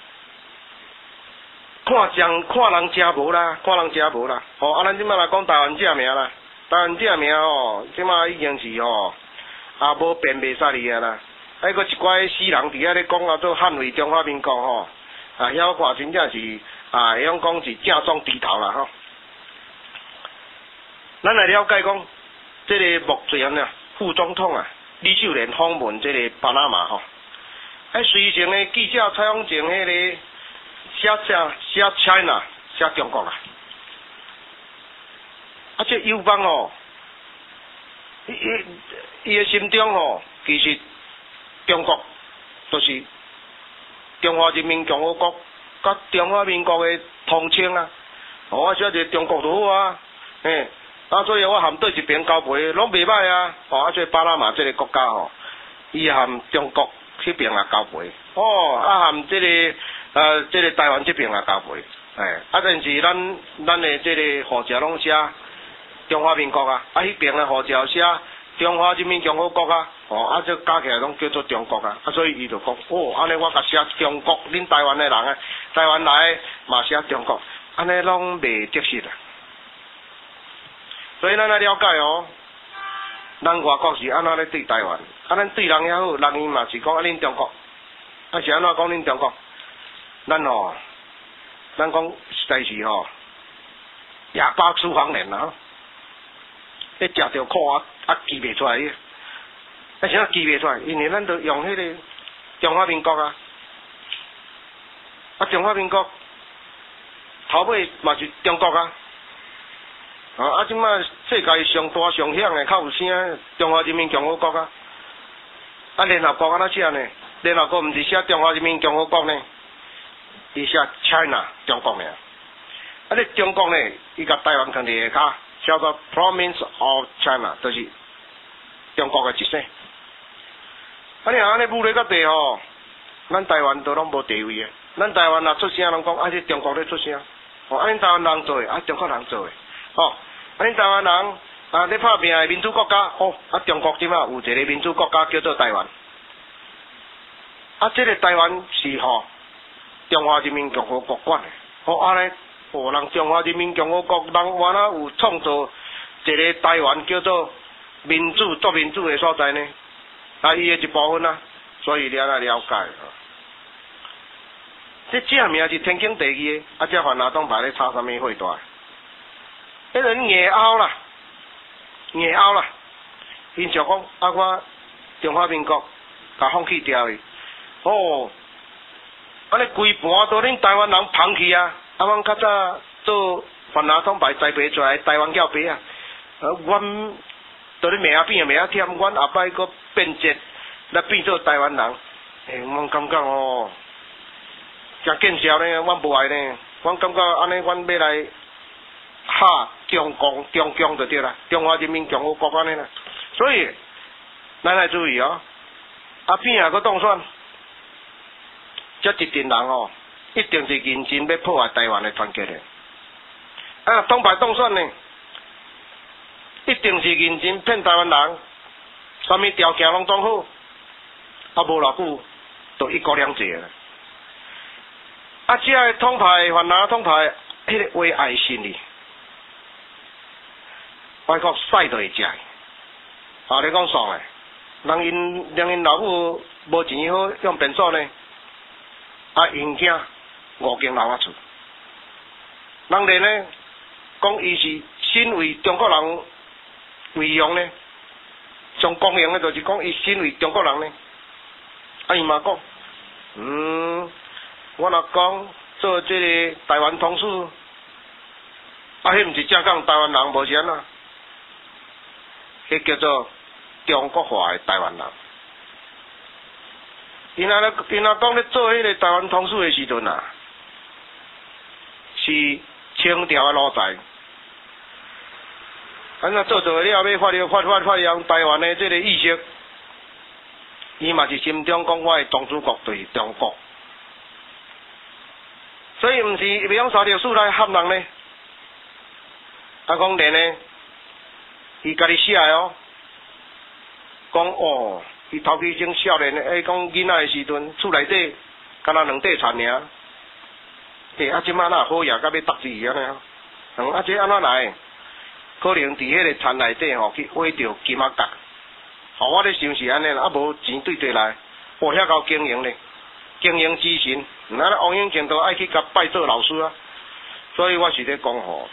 看将看人真无啦，看人真无啦。吼、哦，啊，咱即摆来讲台湾正名啦，台湾正名吼，即摆已经是吼啊无辨袂煞哩啊啦。还佫一寡死人伫遐咧讲啊，做捍卫中华民国吼，啊，遐看真正是啊，会用讲是正宗猪头啦吼。咱来了解讲，这个目前啊，副总统啊，李秀莲访问这个巴拿马吼，喺随前的记者采访前，迄个写写写 China 写中国啦，啊，这友邦吼，伊伊伊的心中吼，其实中国就是中华人民共和国甲中华民国的统称啊，哦，啊，写一个中国就好啊，嘿，啊，所以我含对一边交陪拢袂歹啊，哦，啊，这巴拿马这个国家吼，伊含中国迄边也交陪，哦，啊，含这个呃这个台湾这边也交陪，哎，啊，但是咱咱的这个护照拢写中华民国啊，啊，迄边的护照写中华人民共和国啊，哦，啊，这加起来拢叫做中国啊，啊，所以伊就讲，哦，安尼我甲写中国，恁台湾的人啊，台湾来嘛写中国，安尼拢袂得实啊。所以咱来了解哦，咱外国是安怎咧对台湾，啊，咱对人也好，人伊嘛是讲啊恁中国，啊是安怎讲恁中国，咱吼，咱讲实在是吼，哑巴吃黄连啊，迄食着苦啊。啊，记袂出来个，啊啥记袂出来？因为咱都用迄个中华民国啊，啊中华民国头尾嘛是中国啊，啊啊即摆世界上大上响的较有声，中华人民共和国啊，啊联合国安怎写呢？联合国毋是写中华人民共和国呢，伊写 China 中国呢，啊你中国呢，伊甲台湾放伫下骹。叫做 Province of China， 就是中国的一省。啊，你安尼武力到地吼，咱台湾都拢无地位啊。咱台湾若出声，人讲啊，是中国咧出声。哦，啊，恁台湾人做诶，啊，中国人做诶。哦，啊，恁台湾人啊，咧拍拼诶民主国家，哦，啊，中国即摆有一个民主国家叫做台湾。啊，这个台湾是吼中华人民共和国管诶。哦，安尼。哦，人中华人民共和国人原来有创造一个台湾叫做民主、做民主的所在呢，啊，伊的一部分啊，所以你要来了解。这正名是天经地义的，啊，这泛蓝党派咧插什么会大？迄个硬拗啦，硬拗啦，因想讲啊，我中华民国甲放弃掉的，哦，安尼规盘都恁台湾人放弃啊！啊，阮较早做泛蓝党派栽培出来台湾叫爸啊，啊，阮到咧名变名忝，阮后摆佫变节来变做台湾人，诶、欸，阮感觉哦，真见笑呢，阮无爱呢，阮感觉安尼，阮要来哈中共中共就对啦，中华人民共和国安尼啦，所以咱来注意哦，啊边啊佫当选，这一群人哦。一定是认真要破坏台湾的团结的。啊，党派当选呢，一定是认真骗台湾人，什么条件拢总好，啊无偌久就一国两制了。啊，这个党派、泛蓝党派，迄个为爱心哩，外国使就会食。啊，你讲爽诶，人因人因老母无钱好用便所呢，啊因囝。五间楼啊厝，人哋呢讲伊是身为中国人为用呢，上公平的就是讲伊身为中国人呢，啊伊嘛讲，嗯，我若讲做这个台湾同事，啊迄毋是正讲台湾人无是安怎，迄叫做中国化的台湾人。因阿咧，因阿讲咧做迄个台湾同事的时阵啊。是清朝的奴才，安那做做了，要发了发发发扬台湾的这个意识，伊嘛是心中讲我的宗主国就是中国，所以毋是袂用沙条书来吓人呢。啊，讲连呢，伊家己写的哦，讲哦，伊头期种少年的，诶，讲囡仔的时阵，厝内底敢若两块田尔。诶，啊，即摆哪好野，甲要搭字安尼啊？嗯，啊，这安怎来？可能伫迄个田内底吼去挖着金仔角，吼、哦，我咧想是安尼啦，啊无钱对对来，我遐够经营咧，经营之神，那王永庆都爱去甲拜做老师啊，所以我是咧讲吼，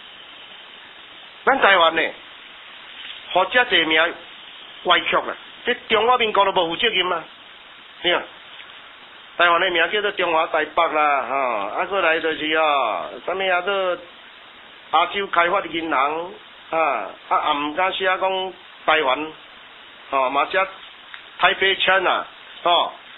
咱台湾呢，互遮济名歪曲啦，这中华民国都无负责任啊，是啊。台湾的名叫做中华台北啦，吼、哦，啊，过来就是哦，啥物啊，做亚洲开发银行啊，啊，也毋敢写讲台湾，吼、哦，嘛写台北 China， 吼、哦，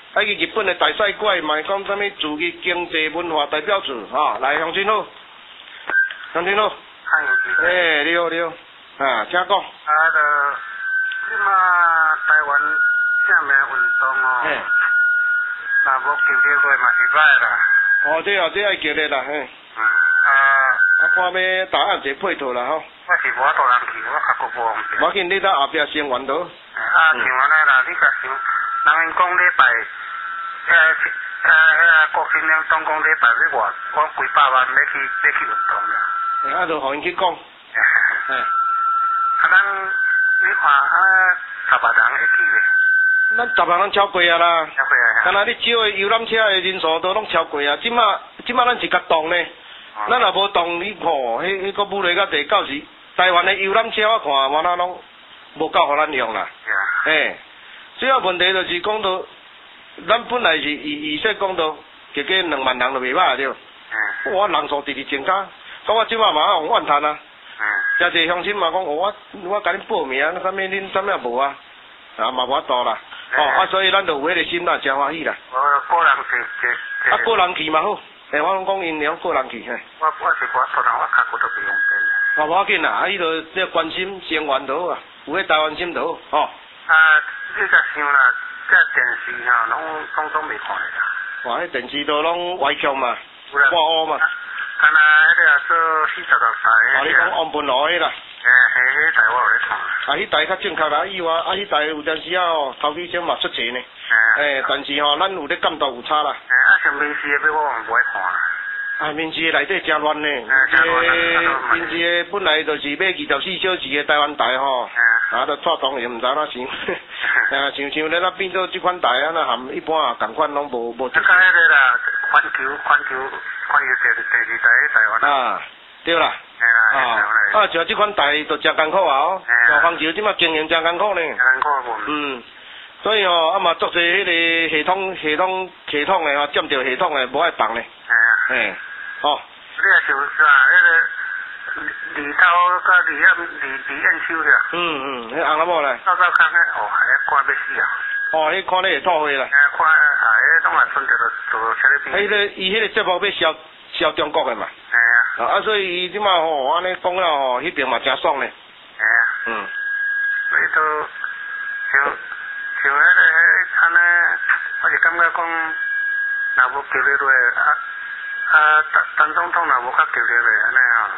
啊，去日本的大使馆嘛，讲啥物自己经济文化代表处，吼、哦，来乡亲好，乡亲好， 嗨， 诶，你好你好，啊，请讲。 啊，就即马台湾正面运动哦， 嘿， 若无球队队嘛是歹啦。 哦，这哦，这爱叫你啦，嘿。 嗯，啊。 啊，看要答案一配套啦吼。 我是无大人去，我较过无方便。 我见你在后壁先完到。 啊，像安尼啦，你甲想，人因讲礼拜，呃呃呃，国庆两总讲礼拜要偌，我几百万要去要去运动啦。 诶，啊，就互因去讲。 嘿。啊，咱你看啊，十八人会去咧。 咱十人拢超过啊啦。 超过啊。 敢若你少的游览车的人数都拢超过啊！即马即马咱是甲动呢。咱若无动，你看，迄迄个武力甲地到时，台湾的游览车我看，我那拢无够互咱用啦。嘿，主要问题就是讲到，咱本来是预预设讲到，加加两万人就袂歹对。嗯。我人数直直增加，所以我即马嘛用怨叹啊。嗯。诚侪乡亲嘛讲，我我甲恁报名，那啥物恁啥物也无啊，啊嘛无法度啦。哦，啊，所以咱就有迄个心啦，真欢喜啦。 我个人是是。啊， 个人去嘛好。诶，我拢讲因两个人去嘿。 我我是我可能我脚骨都袂用紧。 哦，无要紧啦，啊，伊就即关心先源就好啊，有迄台湾心就好，吼。 啊，你甲想啦，这电视吼，拢拢总袂看的啦。 哇，迄电视都拢歪曲嘛，挂乌嘛。 干那迄个做四十六台。哦， 你讲王本罗迄啦。 诶，迄迄台我有咧看。 啊，迄台较正确啦，以外啊，迄台有阵时啊吼，头几声嘛出钱呢。诶，但是吼，咱有咧监督有差啦。 诶，啊，像民视的要我唔不爱看啦。 啊，民视内底真乱呢。诶，民视的本来就是要二十四小时的台湾台吼，啊，都错动也唔知哪想。啊，像像咧，咱变做即款台啊，那含一般啊，共款拢无无。 啊，甲迄个啦，环球环球环球第第二台台湾。啊， 对啦。啊，啊，像即款台就真艰苦啊哦，大方球即马经营真艰苦呢。 艰苦无。嗯。 所以吼，啊嘛做些迄个系统、系统、系统的吼，占着系统的无爱放咧。 系啊。 嘿，哦。 你也就是啊，迄个二头甲二燕二二燕秋的。嗯嗯， 迄红了无咧？ 走走看迄哦，迄看要死啊！ 哦，迄看你会吐血啦。 哎，看啊，迄拢也剩着做车咧边。 迄个伊迄个节目要销销中国的嘛。系啊。啊，所以伊即马吼，安尼讲了吼，迄边嘛真爽咧。 系啊。嗯。所以都像像迄个迄安尼，我是感觉讲，若无叫你落啊啊，陈陈总统若无较叫你落安尼吼，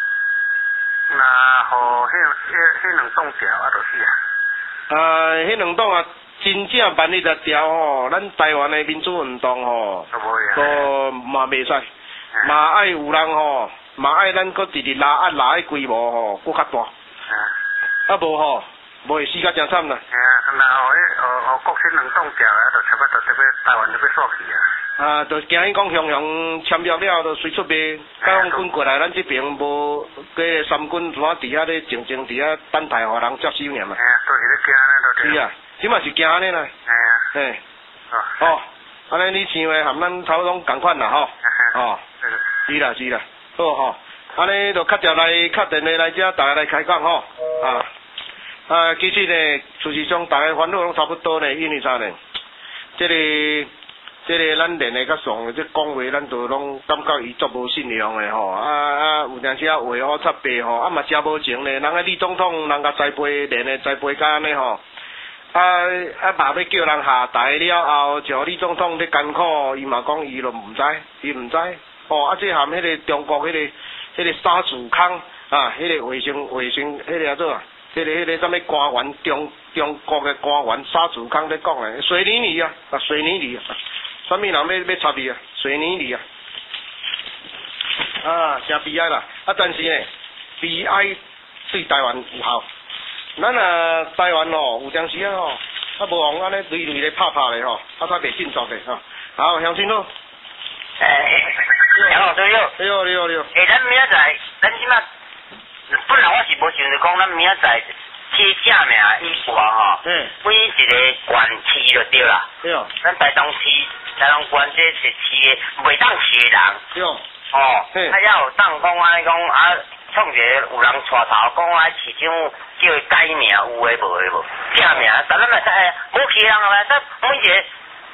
那互迄迄迄两栋调啊，就是啊。 啊，迄两栋啊，真正万一着调吼，咱台湾的民主运动吼，都嘛袂使，嘛爱有人吼，嘛爱咱搁直直拉啊拉迄规模吼，搁较大。啊无吼，无会死甲真惨啦。 吓，那互迄互互国新两栋调啊，就差不多特别台湾就要煞去啊。啊， 就惊伊讲雄雄签约了，就随出卖，解放军过来咱这边无，个三军怎啊伫遐咧静静伫遐等待互人接收尔嘛。 哎呀，都是咧惊咧，都是。 是啊，即嘛是惊安尼啦。 哎呀。 嘿。哦。安尼你想诶，含咱差不多共款啦吼。哦。是啦是啦，好吼。安尼就确定来确定诶来遮，大家来开讲吼。啊。啊，其实呢，事实上大家烦恼拢差不多呢，因为啥呢？这个。这个咱练的较爽的，这讲话咱都拢感觉伊足无信用的吼，啊啊有阵时啊话乌插白吼，啊嘛真无情咧，人个李总统人甲栽培练的栽培甲安尼吼，啊啊嘛要叫人下台了后，像李总统咧艰苦，伊嘛讲伊都毋知，伊毋知，哦啊这含迄个中国迄、那个迄、那个沙子坑啊，迄、那个卫生卫生迄、那个叫做啊，迄、那个迄、那个啥物官员中中国的官员沙子坑咧讲诶，水泥里啊，啊水泥里啊。啥物人要要插伊啊？水泥里啊！啊，真悲哀啦！啊，但是呢，悲哀对台湾有效。咱啊，台湾吼有阵时啊吼，啊无往安尼累累咧拍拍咧吼，啊才袂振作咧吼。好，乡亲好。 诶，杨老师好。 你好，你好，你好。 诶，咱明仔载，咱即马本来我是无想着讲，咱明仔载起正名以外吼，嗯，每一个县市就对啦。 对哦。 咱台东市。台东县这是市的袂当市的人， 对哦， 哦，啊，要有当讲安尼讲啊，创一个有人带头讲啊，市长叫伊改名，有诶无诶无，正名，但咱嘛知，无去人来，咱每一个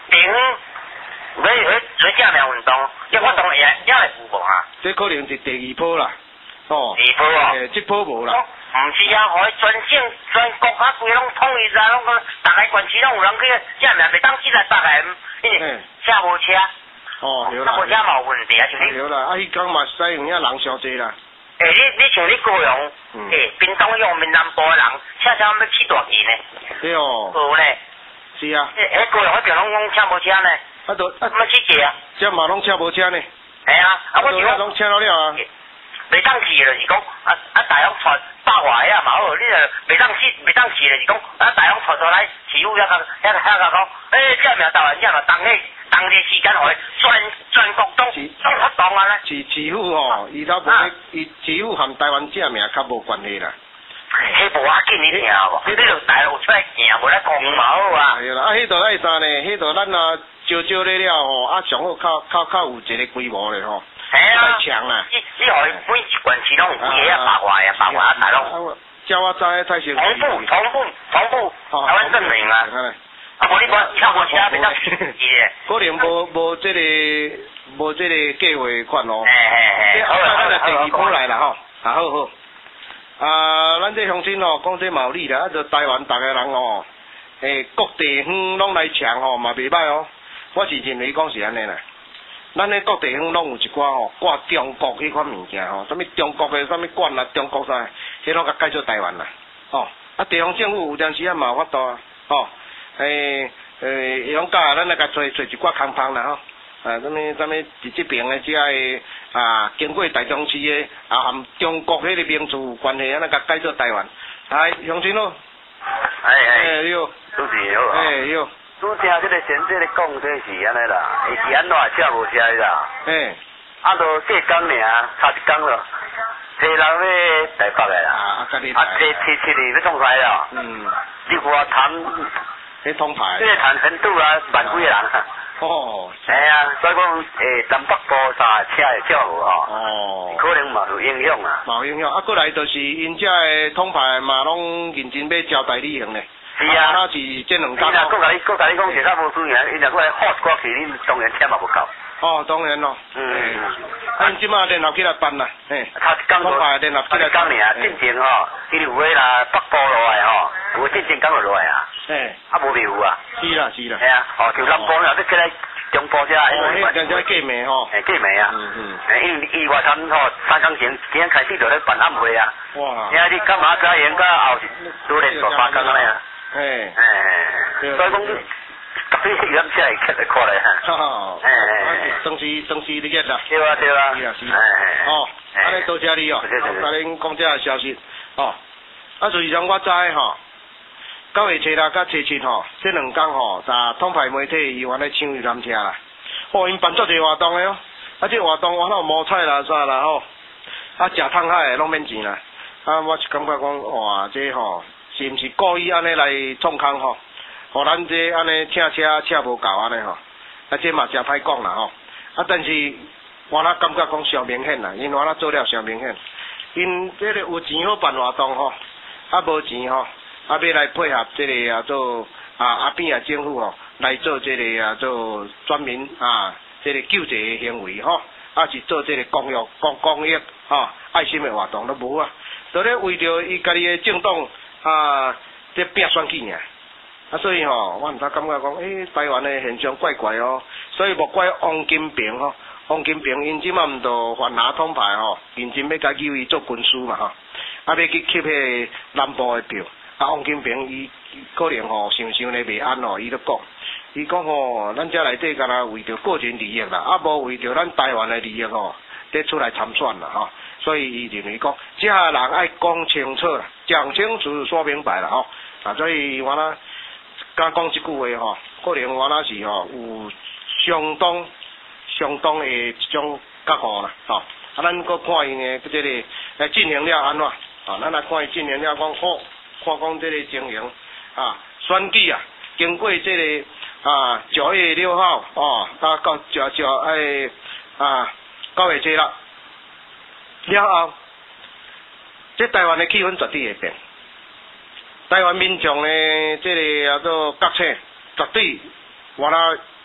地方要要做正面运动，要活动也也会有无啊？ 这可能是第二波啦，哦。 第二波哦。 诶，这波无啦。 毋是啊，互伊全省全国啊，规拢统一啦，拢讲逐个县市拢有人去正面，袂当七来八个，因为车无车。 哦，对啦。 车无车嘛有问题啊，像你。 对啦，啊，迄讲嘛使用遐人伤济啦。 诶，你你像你高雄，诶，屏东乡闽南部的人，车车要起大旗呢。 对哦。 有呢。 是啊。 诶，诶，高雄迄边拢讲车无车呢。 啊，都啊， 么起价啊？ 这嘛拢车无车呢。 系啊，啊，我是讲。 拢车到了啊。 袂当去就是讲，啊啊，大洋传百外啊嘛好，你著袂当去，袂当去就是讲，啊大洋传出来，市府遐个遐个遐个讲，诶，正面台湾正嘛，当迄当个时间互伊全全国都都活动啊咧。 市市府吼，伊头无咧，伊市府含台湾正名较无关系啦。 迄无要紧你听无？你著大陆出来行，无咧讲嘛好啊。 对啦，啊，迄度爱啥呢？迄度咱啊招招咧了吼，啊上好较较较有一个规模咧吼。 系啊， 强啊！ 你你互伊每一县市拢有几个百外啊，百外啊，大陆。 叫我知太少。 同步，同步，同步，台湾证明啊！啊，无你无超无车，袂当是的。 可能无无这个无这个计划款咯。 嘿嘿嘿，好啊， 咱就第二波来啦吼，啊好好。啊，咱这乡亲哦，讲这毛利啦，啊，就台湾逐个人哦，诶，各地方拢来抢吼，嘛袂歹哦。我是认为讲是安尼啦。咱咧各地方拢有一寡吼挂中国迄款物件吼，啥物中国的啥物馆啦，中国啥，迄拢甲改做台湾啦，哦，啊地方政府有当时啊嘛有法度啊，哦，诶诶，伊拢教咱来甲找找一寡空房啦吼，啊，啥物啥物伫即边的遮个啊，经过大中市的啊，含中国迄个名字有关系，啊，咱甲改做台湾，来乡亲咯， 哎哎， 哎哟， 都是好啊， 哎哟。 拄听即个先生咧讲，这是安尼啦，伊是安怎车无车啦？ 诶， 啊，都过工尔，差一工咯，坐人要台北的啦， 啊，啊， 啊，坐七七年要创牌啦， 嗯， 你话谈， 迄通牌， 即个谈程度啊，万几个人啊， 哦， 系啊，所以讲诶，南北部啥车会少无吼， 哦， 可能嘛有影响啊， 嘛有影响，啊，过来就是因遮个通牌嘛，拢认真要招待旅行咧。 是啊， 那是这两工。 伊若搁甲你，搁甲你讲其他无注意，伊若搁来 hot 过去，你当然钱嘛无够。 哦，当然咯。嗯。啊，因即马联络起来办啦，嘿。 他一工通牌联络起来办。一工尔，进前吼，伊有诶啦，北部落来吼，有进前讲落来啊。 嘿。 啊，无有啊。 是啦，是啦。 系啊，哦，就南部若要起来中部遮， 哦，迄个叫假名吼。 诶，假名啊。嗯嗯。诶，因伊外滩吼，三工前今日开始就咧办暗会啊。哇。今日干嘛早演到后日都连续八工安尼啊。 嘿， 诶，所以讲，特别是咱车会开来看来哈。 哦，诶，当时当时你个啦。 对啊对啊。 是啊是。哦，安尼多谢你哦，甲恁讲这个消息。哦，啊，就是像我知吼，九月七啦，甲七七吼，这两天吼，啥统派媒体伊原来抢游览车啦。哦，因办足侪活动的哦，啊，这活动我那摸菜啦啥啦吼，啊，食汤海拢免钱啦。啊，我是感觉讲哇，这吼。是毋是故意安尼来创空吼？互咱这安尼请车车无够安尼吼，啊这嘛真歹讲啦吼。啊但是我那感觉讲上明显啦，因我那做了上明显。因这个有钱好办活动吼，啊无钱吼，啊要来配合这个啊做啊阿边啊政府吼来做这个啊做专门啊这个救济的行为吼，啊是做这个公益公公益吼爱心的活动都无啊，都咧为着伊家己的政党。啊，这拼选举尔，啊，所以吼，我毋知感觉讲，诶、欸，台湾的现象怪怪哦，所以莫怪王金平吼，王金平因即满毋着犯拿通牌吼，认真要甲救伊做军师嘛吼，啊要去吸迄南部的票，啊王金平伊可能吼想想咧袂安哦，伊都讲，伊讲吼，咱遮内底敢若为着个人利益啦，啊无为着咱台湾的利益吼，得出来参选啦吼。所以伊认为讲，这人爱讲清楚啦，讲清楚说明白啦吼。啊，所以我呢，敢讲一句话吼，可能我那是吼有相当相当的一种觉悟啦吼。啊，咱搁看伊呢，这个来进行了安怎？啊，咱来看伊进行了讲好，看讲这个情形啊，选举啊，经过这个啊九月六号哦，啊到九九诶啊九月七啦。了后，这台湾的气氛绝对会变。台湾民众的这个叫做觉醒，绝对我那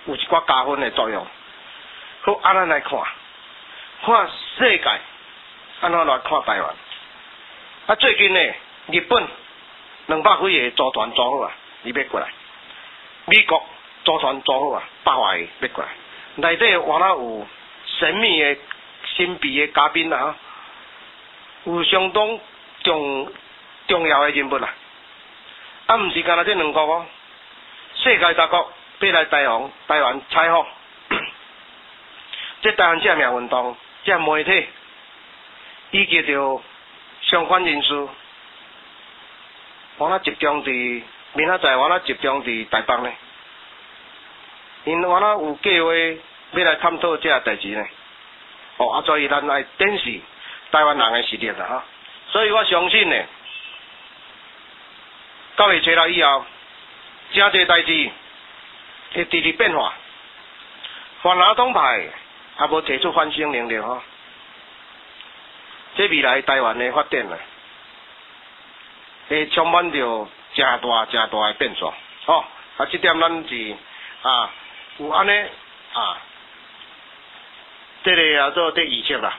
有一寡加分的作用。好，安咱来看，看世界安怎来看台湾。啊，最近呢，日本两百几个组团组好啊，伊要过来；美国组团组好啊，百外个要过来。内底原来有神秘的、神秘的嘉宾啊，有相当重重要的人物啊。啊，毋是干那这两国哦，世界各国要来台湾、台湾采访。这台湾正名运动，这媒体以及着相关人士，我那集中伫明仔载，我那集中伫台北呢。因我那有计划要来探讨这代志呢。哦，啊，所以咱来展示台湾人的实力啦哈。所以我相信呢，九月初六以后，真侪代志会直直变化。泛蓝党派也无提出反省能力吼，这未来台湾的发展啊，会充满着真大真大的变数。吼，啊，这点咱是啊有安尼啊，这个叫做这预测啦。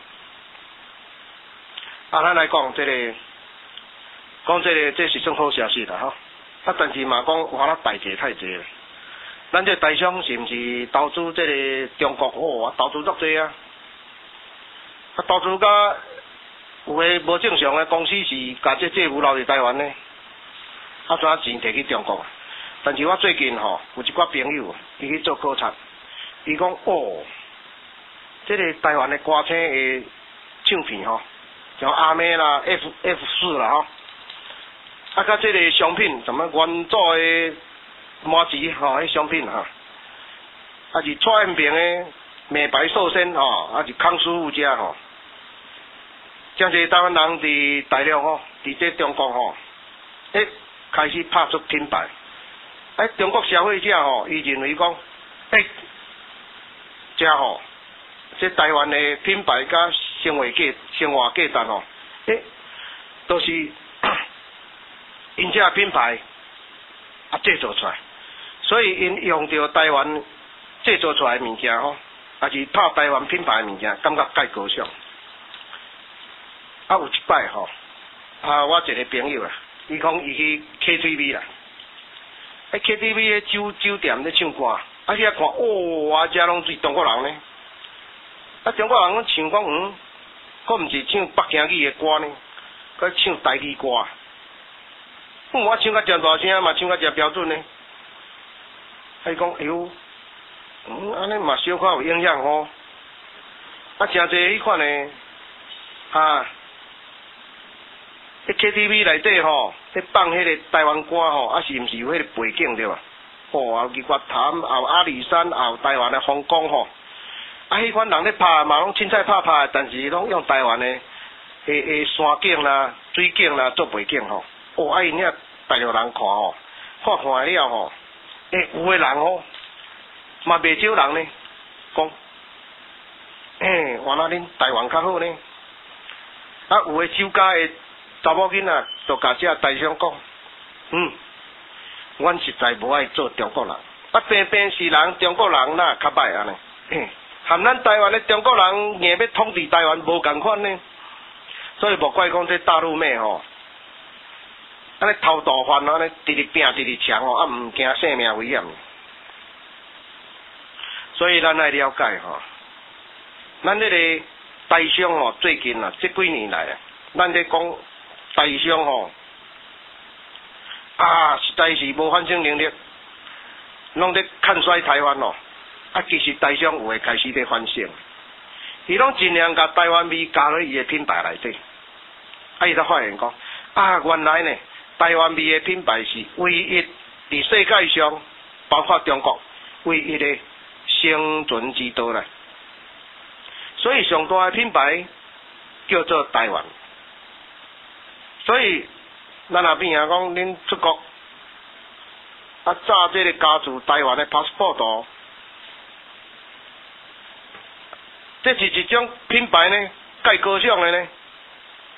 啊，咱来讲这个，讲这个这是算好消息啦吼。啊，但是嘛讲我那代价太济了。咱这台商是毋是投资这个中国哦？啊，投资足济啊！啊，投资甲有诶无正常诶公司是甲这债务留伫台湾呢？啊，怎钱摕去中国？但是我最近吼、哦、有一寡朋友，伊去做考察，伊讲哦，这个台湾诶歌星诶唱片吼、哦，像阿妹啦、F F 四啦吼，啊，甲这个商品什么原作诶。麻糍吼，迄商品哈，啊是蔡英文的美白寿参吼，啊是康师傅家吼，真侪台湾人伫大陆吼，伫这中国吼，诶开始拍出品牌，诶中国消费者吼，伊认为讲，诶，这吼，这台湾的品牌甲生活价生活价值吼，诶，都是因这品牌啊制作出来。所以因用着台湾制作出来的物件吼，也是拍台湾品牌的物件，感觉介高尚。啊，有一摆吼，啊，我一个朋友啊，伊讲伊去 K T V 啦，喺 K T V 嘅酒酒店咧唱歌，啊，你一看，哦，啊，遮拢是中国人呢，啊，中国人唱讲嗯，佫毋是唱北京语嘅歌呢，佫唱台语歌，嗯，我唱甲真大声嘛，唱甲真标准呢。伊讲，哎呦，嗯，安尼嘛小可有影响吼。啊，诚济迄款呢，啊，迄 K T V 内底吼，咧放迄个台湾歌吼，啊是毋是有迄个背景对吧？哦，后日月潭，后阿里山，后台湾的风光吼，啊，迄款人咧拍嘛拢凊彩拍拍，但是拢用台湾的诶诶山景啦、水景啦做背景吼。哦，啊因遐大陆人看吼，看看了吼。诶，有诶人哦，嘛袂少人呢，讲，诶，原来恁台湾较好呢。啊，有诶酒家诶查某囡仔，就甲遮台商讲，嗯，阮实在无爱做中国人，啊，偏偏是人中国人呐较歹安尼，嘿，含咱台湾诶中国人硬要统治台湾无共款呢，所以无怪讲这大陆妹吼。安尼偷渡犯安尼直直拼直直抢哦，啊毋惊性命危险。所以咱来了解吼，咱这个台商吼最近啊，这几年来啊，咱咧讲台商吼啊，实在是无反省能力，拢咧看衰台湾哦。啊，其实台商有诶开始咧反省，伊拢尽量甲台湾味加入伊诶品牌内底。啊，伊才发现讲啊，原来呢。台湾味的品牌是唯一伫世界上，包括中国唯一的生存之道啦。所以上大的品牌叫做台湾。所以咱若变啊讲，恁出国啊，炸这个加注台湾的 passport， 这是一种品牌呢，介高尚的呢。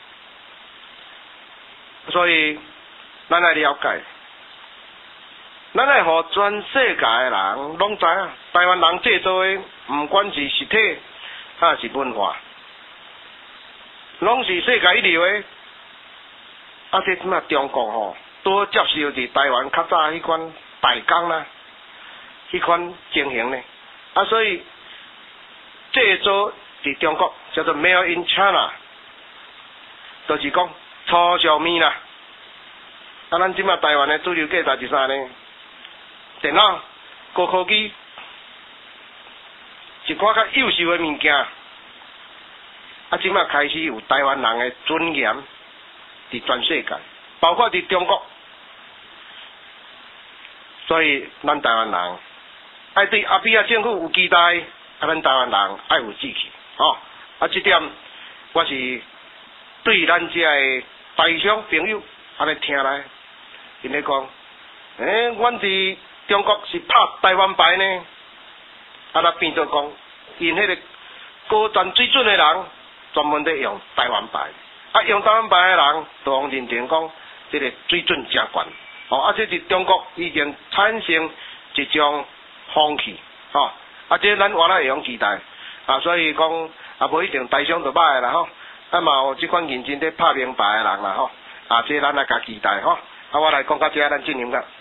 所以。咱来了解， 咱来互全世界的人拢知影，台湾人制造的，毋管是实体还是文化，拢是世界一流的。啊，这即马中国吼，都接受伫台湾较早迄款代工啦，迄款情形呢。啊，所以制造伫中国叫做 Made in China， 就是讲粗小面啦。啊，咱即马台湾的主流价值是啥呢？电脑、高科技，一寡较优秀的物件。啊，即马开始有台湾人的尊严伫全世界，包括伫中国。所以咱台湾人爱对阿扁啊政府有期待，啊，咱台湾人爱有志气，吼、哦。啊，这点我是对咱遮的台商朋友安尼听来，因咧讲，诶、欸，阮伫中国是拍台湾牌呢，啊，那变做讲，因迄个高瞻水准的人，专门在用台湾牌，啊，用台湾牌的人，都互认定讲，这个水准真悬，哦，啊，这是中国已经产生一种风气，吼、哦，啊，这咱原来会用期待，啊，所以讲，啊，无一定台商就歹啦，吼，啊嘛有即款认真在拍名牌的人啦，吼，啊，这咱来甲期待，吼，啊，我来讲到这，咱进行个。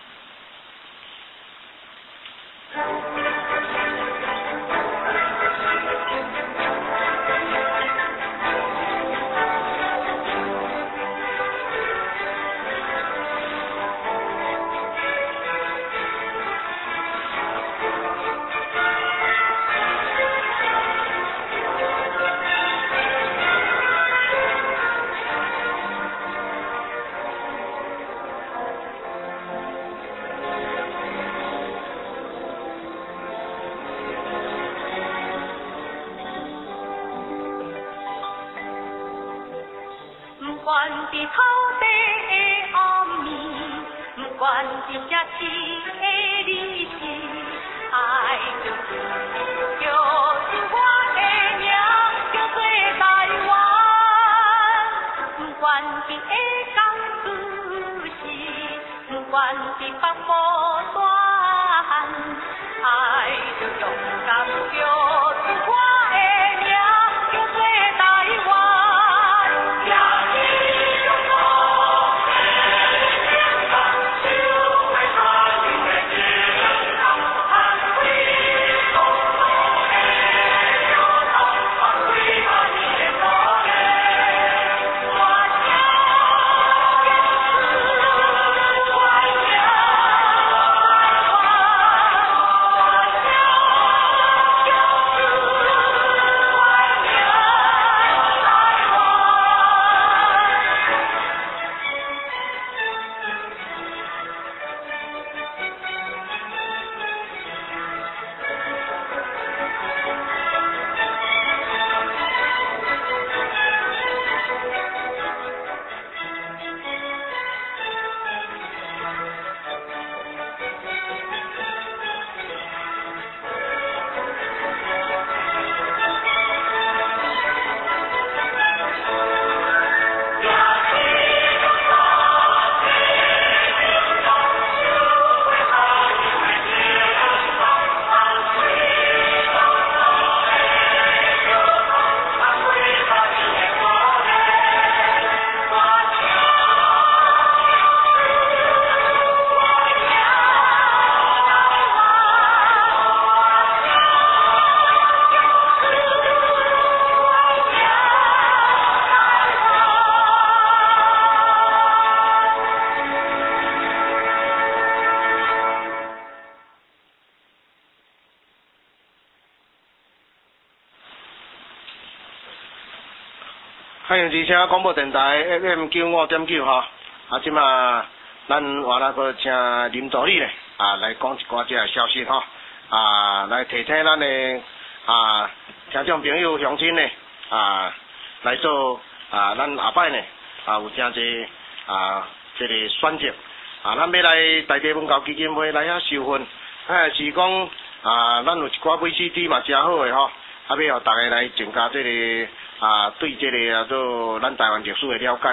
欢迎之声广播电台 F M 九五点九哈，啊，即马咱原来个请林助理咧，啊，来讲一寡这消息哈，啊，来提醒咱的啊听众朋友乡亲呢，啊，来做啊咱下摆呢，啊有真济啊这个选择，啊，咱要来台地文教基金会来遐收分，啊是讲啊，咱有一寡 V C D 嘛真好诶吼，啊要互大家来增加这个。啊，对这个啊做咱台湾历史的了解，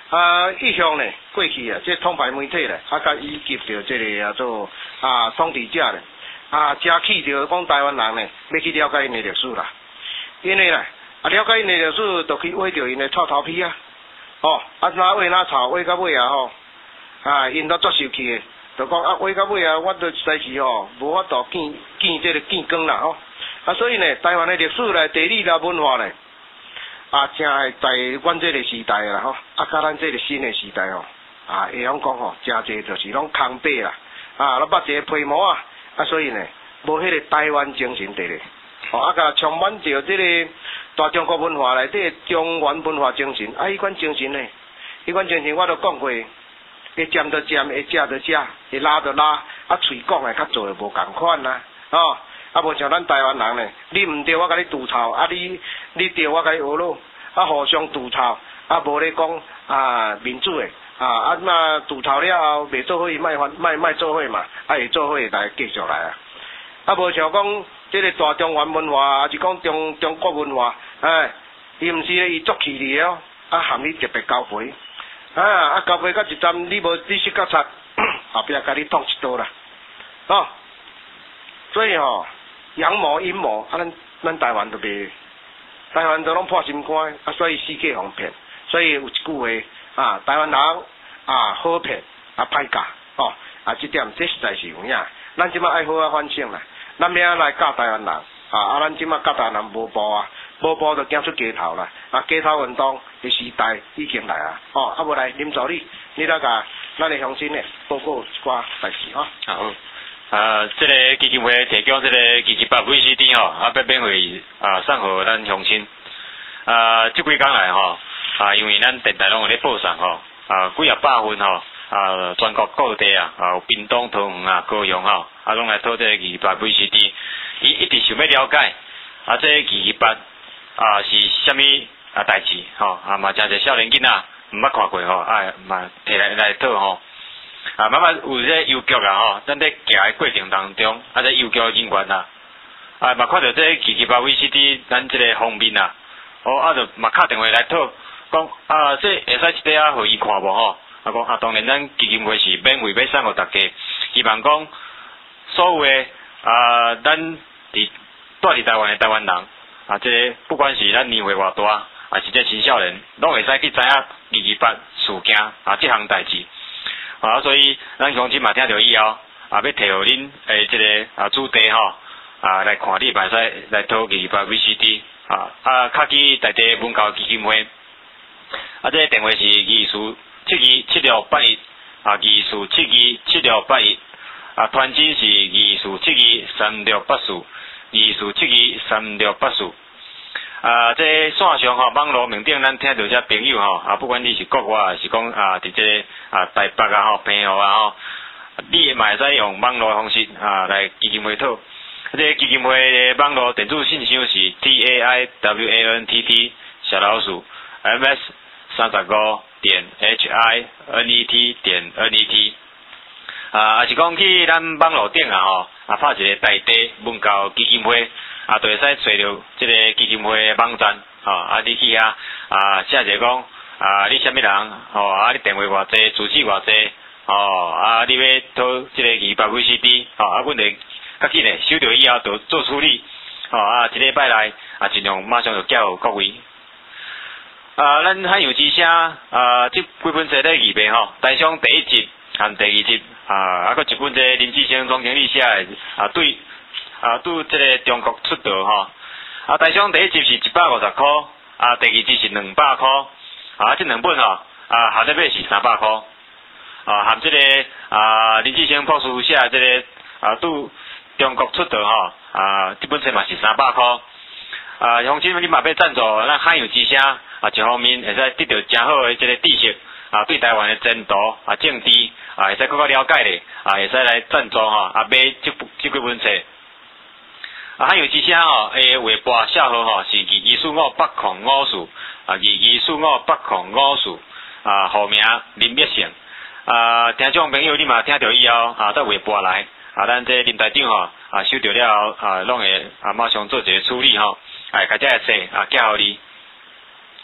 啊，以向呢过去啊，这统派媒体咧，啊，甲以及着这个啊做啊统治者咧，啊，加起着讲台湾人呢要去了解因的历史啦，因为咧啊了解因的历史，就去挖着因的臭头皮啊，哦，啊哪挖哪臭，挖到尾啊吼，啊因都作受气的，就讲啊挖到尾啊，我都实时吼无法度见见这个见光啦吼，啊所以呢，台湾的历史咧、地理啦、文化咧。啊，正系在阮这个时代啦吼，啊，甲咱这个新的时代吼，啊，会晓讲吼，真侪就是拢空白啦，啊，咱捌一个皮毛啊，啊，所以呢，无迄个台湾精神伫咧，哦，啊，甲充满着这个大中国文化内底中原文化精神，啊，迄款精神呢，迄款精神我都讲过，会占就占，会食就食，会拉就拉，啊，喙讲的甲做的无共款啦，哦。啊，无像咱台湾人呢，你毋对我甲你吐槽，啊你你对我甲你学咯，啊互相吐槽，啊无咧讲啊民主的，啊啊那吐槽了后袂做伙，卖反卖卖做伙嘛，啊会做伙来继续来啊，啊无像讲即个大中原文化，啊是讲中中国文化，哎，伊毋是咧伊作气哩哦，啊含你特别交陪，啊啊交陪到一站，你无知识觉察，后壁甲你捅一刀啦，哦，所以吼。阳谋阴谋，啊，咱咱台湾都袂，台湾都拢破心肝，啊，所以世界互骗，所以有一句话啊，台湾人啊好骗啊歹教，哦，啊，这点这实在是有影，咱即马爱好啊反省啦，咱要来教台湾人，啊，啊，咱即马教台湾人无步啊，无步就行出街头啦，啊，街头运动的时代已经来啊，哦，啊，无来林助理，你来甲咱的乡亲呢报告一寡代志吼， 好。啊，这个基金会提供这个基基百 V C D 吼，啊，要免费啊送互咱乡亲。啊，这几工来吼，啊，因为咱电台拢有咧播送吼，啊，几啊百份吼，啊，全国各地啊，啊，有屏东、桃园啊、高雄吼，啊，拢来讨这个基基百 V C D。伊一直想要了解，啊，这个基基百啊是虾米啊代志吼，啊嘛真侪少年囡仔毋捌看过吼，啊嘛摕来来讨吼。啊，慢慢有这邮局啊吼，咱咧行的过程当中，啊，这邮局人员啊，啊，嘛看到这基基百 V C D 咱这个方面啊，哦，啊，就嘛敲电话来讨，讲啊，这会使一块啊，互伊看无吼？啊，讲啊，当然咱基金会是免费要送互大家，希望讲所有的啊，咱伫住伫台湾的台湾人啊，这个、不管是咱年岁偌大，还是这青少年，拢会使去知影基基百事件啊，这项代志。啊，所以咱乡亲嘛听到以后，啊，要摕互恁诶，即个啊主题吼，啊来看你，嘛使来讨基基百 V C D，啊啊，卡去台地文教基金会，啊，这个电话是二四七二七六八一，啊，二四七二七六八一，啊，团支是二四七二三六八四，二四七二三六八四。啊，这线上吼，网络面顶咱听到遮朋友吼，啊，不管你是国外还是讲啊，伫这个啊台北啊吼，平湖啊吼，你嘛会使用网络方式啊来基金会讨。这个基金会的网络电子信箱是 T A I W A N T T 小老鼠 M S 三十五点 H I N E T 点 N E T。啊，还是讲去咱网络顶啊吼，啊拍一个台地文教基金会。啊，就会使找到这个基金会的网站，吼、哦，啊，你去遐啊，写者讲啊，你啥物人，吼、哦，啊，你电话偌济，住址偌济，吼、哦，啊，你要讨这个二百 V C D， 吼、哦，啊，阮会较紧诶，收到以后就做处理，吼、哦，啊，一礼拜内啊，尽量马上就寄互各位。啊，咱汉阳之声啊，即几本册咧预备吼，台上第一集和第二集啊，啊，佮一本这林志升总经理写诶啊，对。啊，拄即个中国出道吼，啊，台上第一集是一百五十箍，啊，第二集是两百箍，啊，即两本吼，啊，合得买是三百箍，啊，含即、这个啊林志升博士写即个啊拄中国出道吼，啊，即本册嘛是三百箍，啊，乡亲们你嘛要赞助咱汉阳之声，啊，一方面会使得到真好诶即个知识，啊，对台湾诶前途啊政治啊会使更加了解咧，啊，会使来赞助吼，啊，买即即几本册。啊，还有之声吼，诶，微博小号吼是二二四五八零五四，啊，二二四五八零五四，啊，号名林必胜，啊，听众朋友你嘛听到以后，啊，到微博来，啊，咱这林台长吼，啊，收到了后，啊，拢会啊马上做一个处理吼，哎，甲遮个册啊寄互你。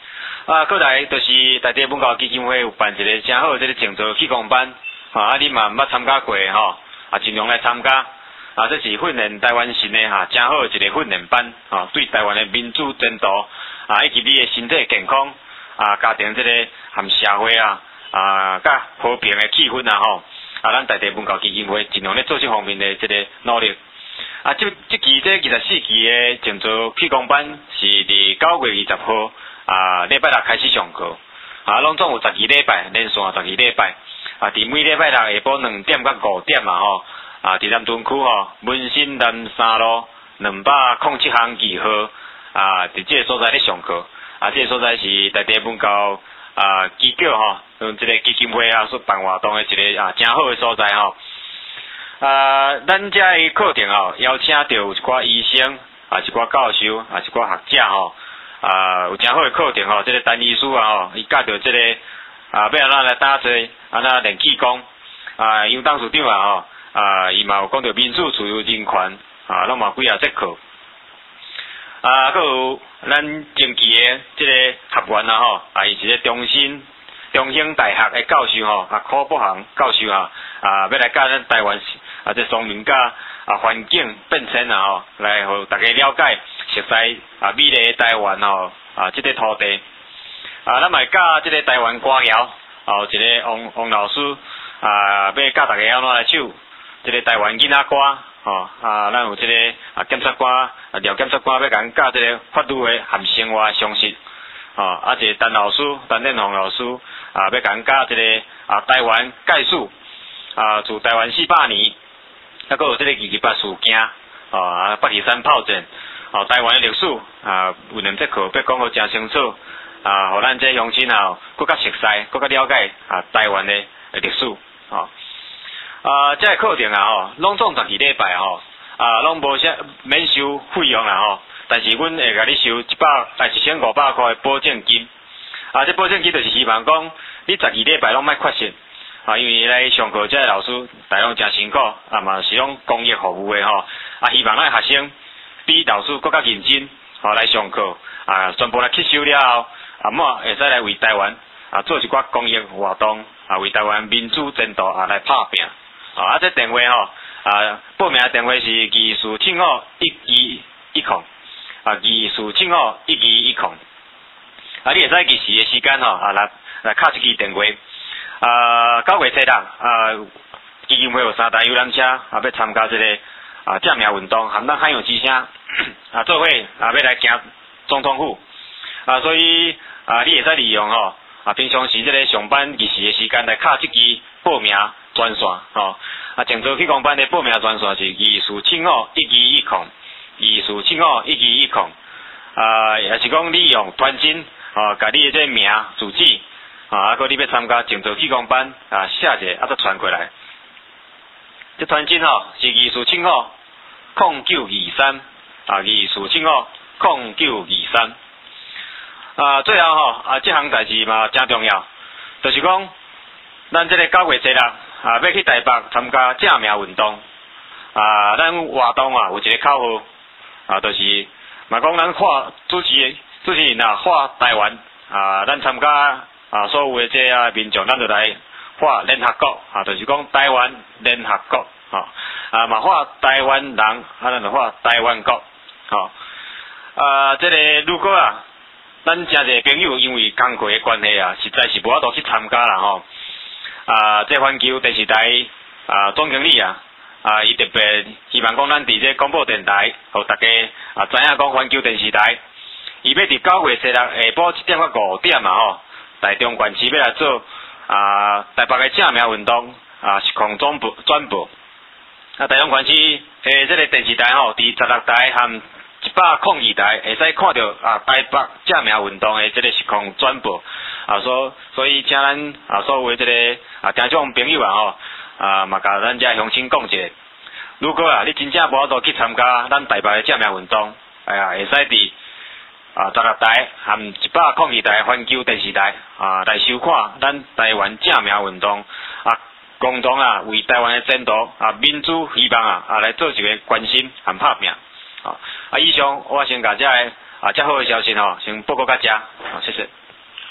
啊，过来就是台地文教基金会有办一个真好这个静坐气功班，啊，啊你嘛毋捌参加过吼，啊尽量来参加，啊这是训练台湾人的哈真好一个训练班，啊对台湾的民主制度，啊以及你的身体健康，啊家庭这个和社会啊，啊甲和平的气氛啊吼，啊咱台地文教基金会尽量咧做这方面的这个努力。啊，这这期这二十四期的静坐气功班是伫九月二十号啊，礼拜六开始上课，啊，拢总有十二礼拜，连续十二礼拜，啊，伫每礼拜六下晡两点到五点嘛吼，啊，伫南屯区吼，文心南三路两百零七巷二号，啊，伫这个所在咧上课，啊，这个所在是台地文教啊机构吼，用这个基金会啊所办活动的一个啊真好的所在吼。啊，咱遮个课程吼，邀请到有一寡医生，啊，一寡教授，啊，一寡学者吼，啊，有真好的课程吼，这个陈医师啊吼，伊教到这个啊，要安怎来打坐，安怎练气功，啊，杨董事长啊吼，啊，伊嘛有讲到民主自由人权，啊，拢嘛几啊节课，啊，佮有咱前期的这个学员啊吼，啊，伊是咧中心。中兴大学的教授吼，啊，柯博航教授啊，啊，要来教咱台湾啊，这双面甲啊环境变迁啊吼，来互大家了解、熟悉啊美丽的台湾吼，啊，这个土地啊，咱嘛教这个台湾歌谣，啊，有一个王王老师啊，要教大家安怎来唱这个台湾囡仔歌，吼啊，咱有这个啊检察官啊，廖检察官要甲咱教这个法律的和生活常识。哦，啊，一个陈老师、陈振宏老师啊，要讲教这个啊台湾概述啊，自台湾四百年，啊，佮有这个二二八事件，哦啊，八二三炮战，哦，台湾的历史啊，有两节课要讲好真清楚，啊，互咱这乡亲啊，更加熟悉，更加了解啊台湾的历史，哦，啊，这个课程啊，吼，拢总十二礼拜吼，啊，拢无啥免收费用啦，吼。但是，阮会甲你收一百啊一千五百块的保证金，啊，这保证金就是希望讲你十二礼拜拢莫缺席，啊，因为来上课这个老师大拢真辛苦，啊嘛是拢公益服务的吼，啊，希望咱学生比老师更加认真，吼、啊、来上课，啊，全部来吸收了后，啊，么会使来为台湾啊做一寡公益活动，啊，为台湾民主制度啊来拍拼，啊，啊，这电话吼，啊，报名电话是二四七五一二一空。啊，二四七五一二一空，啊，你会使记时的时间吼，啊来来敲一支电话，啊，九月七日啊，基金会有三台游览车啊，要参加这个啊正名运动，含咱海洋之声啊，做伙啊要来行总统府，啊，所以啊，你会使利用吼啊，平常时这个上班记时的时间来敲一支报名专线吼，啊，静坐气功班的报名专线是二四七五一二一空。二四七五一二一空，啊，也是讲你用传真，啊，甲你的这名、住址，啊，啊，佮你要参加静坐气功班，啊，写者啊，再传过来。这传真吼是二四七五零九二三，啊，二四七五零九二三。啊，最后吼，啊，这项代志嘛真重要，就是讲，咱这个九月七日啊，要去台北参加正名运动，啊，咱活动啊有一个口号。啊，就是嘛讲咱画主持主持人啊，画台湾啊，咱参加啊所有的这啊民众，咱就来画联合国啊，就是讲台湾联合国啊，啊嘛画台湾人啊，咱就画台湾国，吼啊，这个如果啊，咱真侪朋友因为工课的关系啊，实在是无法度去参加啦吼，啊，这环球电视台啊总经理啊。啊！伊特别希望讲，咱伫这广播电台，互大家啊知影讲环球电视台，伊要伫九月七日下晡一点到五点嘛吼，台中县市要来做啊台北的正名运动啊实况转播转播。啊，台中县市诶，这个电视台吼，伫十六台含一百零二台，会使看到啊台北正名运动的这个实况转播啊，所所以请咱啊所有的这个啊听众朋友啊吼。啊，嘛甲咱遮乡亲讲者，如果啊你真正无法度去参加咱台北的正名运动，哎呀，会使伫啊十六台含一百零二台环球电视台啊来收看咱台湾正名运动啊，共同啊为台湾的前途啊民主希望啊啊来做一个关心和拍拼啊。啊，以上我先甲遮个啊遮好的消息吼，先报告到遮，好，谢谢。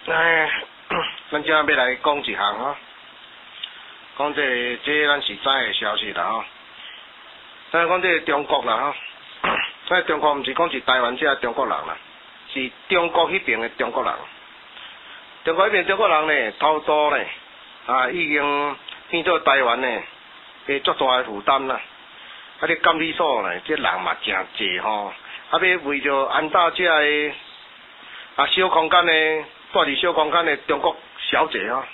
哎，咱今仔要来讲一项吼，讲这个、这个、咱是知的消息啦吼。咱讲这个中国啦吼，咱中国毋是讲是台湾这中国人啦，是中国迄边的中国人。中国迄边中国人呢，偷渡呢，啊，已经变做台湾呢，诶，足大的负担啦。啊，这监理所呢，这人嘛真济吼，啊，要为着安大这个啊小空间呢。住伫小空间的中国小姐吼，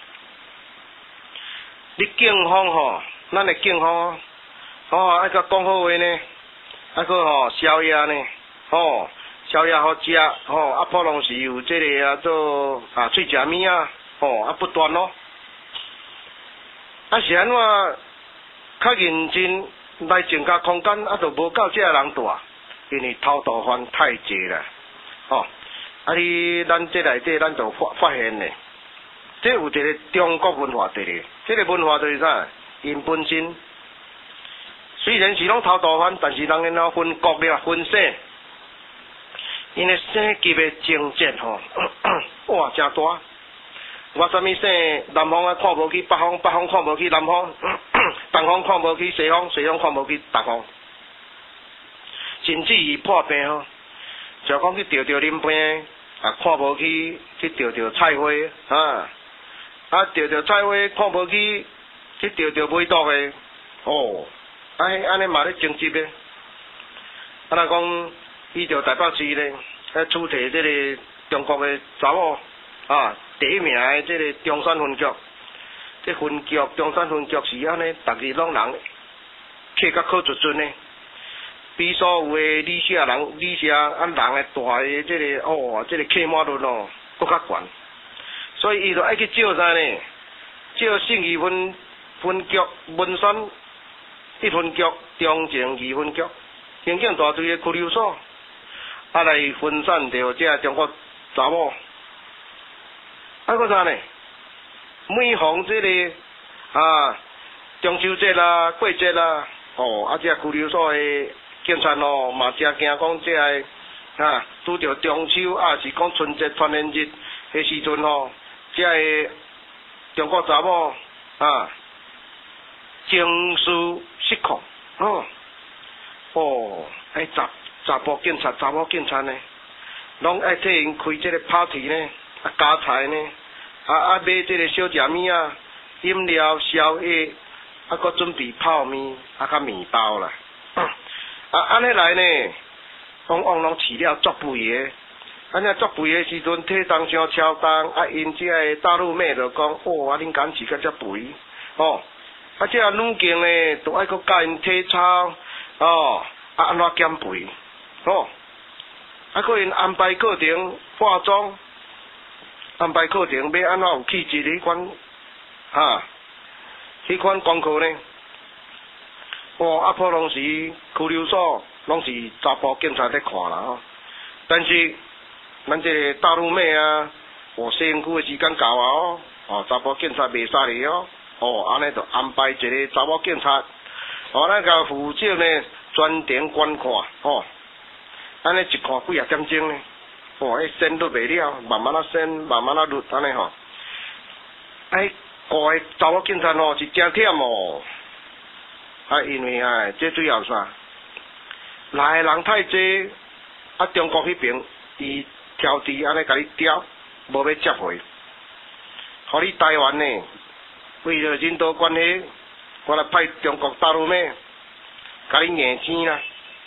你警方吼，咱的警方吼，爱甲讲好话呢，啊个吼宵夜呢，吼宵夜好食，吼啊普拢是有这个啊做啊喙食物啊，吼啊不断咯，啊是安怎较认真来增加空间，啊就无够这人大，因为偷渡犯太济啦，吼。啊！你咱这内底，咱就发发现咧，这有一个中国文化伫咧。这个文化就是啥？因本身虽然是拢偷渡犯，但是人因那分国了分省，因的省级的经济吼，哇，真大。我啥物省南方啊看无去北方，北方看无去南方，东方看无去西方，西方看无去东方，甚至于破病吼，就讲去钓钓啉病。啊，看无去去钓钓菜花，啊，啊钓钓菜花看无去去钓钓梅毒的，哦，啊，安尼嘛咧争执咧。啊，若讲伊着台北市咧，啊，出摕这个中国的查某，啊，第一名的这个中山分局，这分局中山分局是安尼，逐日拢人客甲考出准呢。比所有的理社人、理社啊人的大的这个哦，这个客满率哦，搁较悬，所以伊就爱去招啥呢？招信义分分局、文山一分局、中正二分局，经经大堆的拘留所，啊来分散掉这中国查某，啊搁啥呢？每逢这个啊中秋节啦、过节啦，哦啊这拘留所的。警察哦，嘛真惊讲这个啊，拄着中秋啊，是讲春节团圆日迄时阵吼，这个中国查某啊，情绪失控哦，哦，迄查查甫警察、查某警察呢，拢爱替因开这个 party 呢，啊加菜呢，啊啊买这个小食物啊、饮料、宵夜，啊，搁准备泡面啊、甲面包啦。啊，安尼来呢，往往拢饲了足肥的，安尼足肥的时阵，体重伤超重，啊，因这个大陆妹就讲，哦，啊，恁敢饲甲遮肥，哦，啊，这女镜呢，都爱搁教因体操，哦，啊，安怎减肥，哦，啊，搁因安排课程化妆，安排课程要安怎有气质迄款，哈，迄款功课呢？哦，啊，普拢是拘留所，拢是查甫警察在看啦吼。但是咱这个大陆妹啊，哦，洗身躯的时间到啊哦，哦，查甫警察袂杀你哦，哦，安尼就安排一个查某警察，哦，咱甲负责呢专程观看，哦，安尼一看几啊点钟呢，哦，迄线都袂了，慢慢啊线，慢慢啊捋，安尼吼。哎，个个查某警察哦是真忝哦。啊，因为啊，这主要啥？来的人太济，啊，中国迄边伊挑剔安尼甲你刁，无要接回。互你台湾呢，为了人道关系，我来派中国大陆妹，甲你硬钱啦。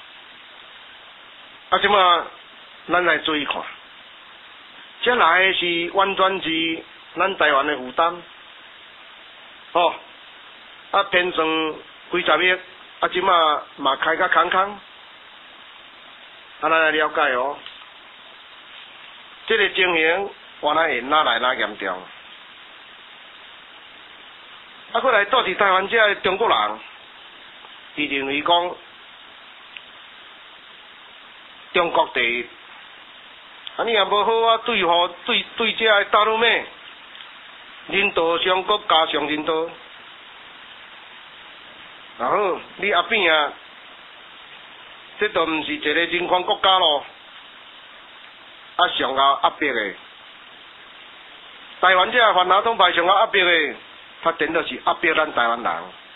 啊，即马咱来注意看，这来的是完全是咱台湾的负担，哦，啊，偏算。几十亿，啊，即马嘛开甲空空，啊，咱来了解哦。这个情形原来会哪来哪严重？啊，过来倒是台湾这个中国人，伊认为讲中国第一，啊，你也无好啊，对互对对这个大陆妹，人道上搁加上人道。然后你后边啊，这都毋是一个人权国家咯，啊上后压迫的， 台湾这番拿统派上啊压迫的，发展就是压迫咱台湾人，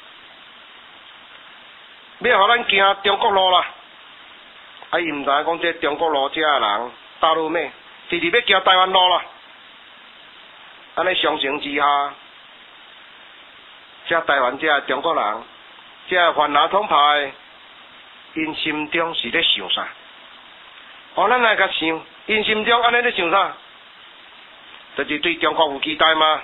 要互咱行中国路啦。啊，伊毋知影讲这中国路这个人大陆咩，直直要行台湾路啦。安尼相形之下，这台湾这中国人，这番拿统派，因心中是咧想啥？哦，咱来甲想，因心中安尼咧想啥？就是对中国有期待吗？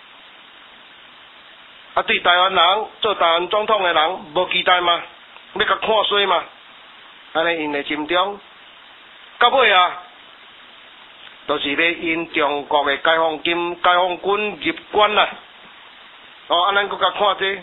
啊，对台湾人做台湾总统的人无期待吗？要甲看衰吗？安尼因的心中，到尾啊，都、就是要因中国的解放军、解放军入关啦。哦，啊，咱搁甲看这，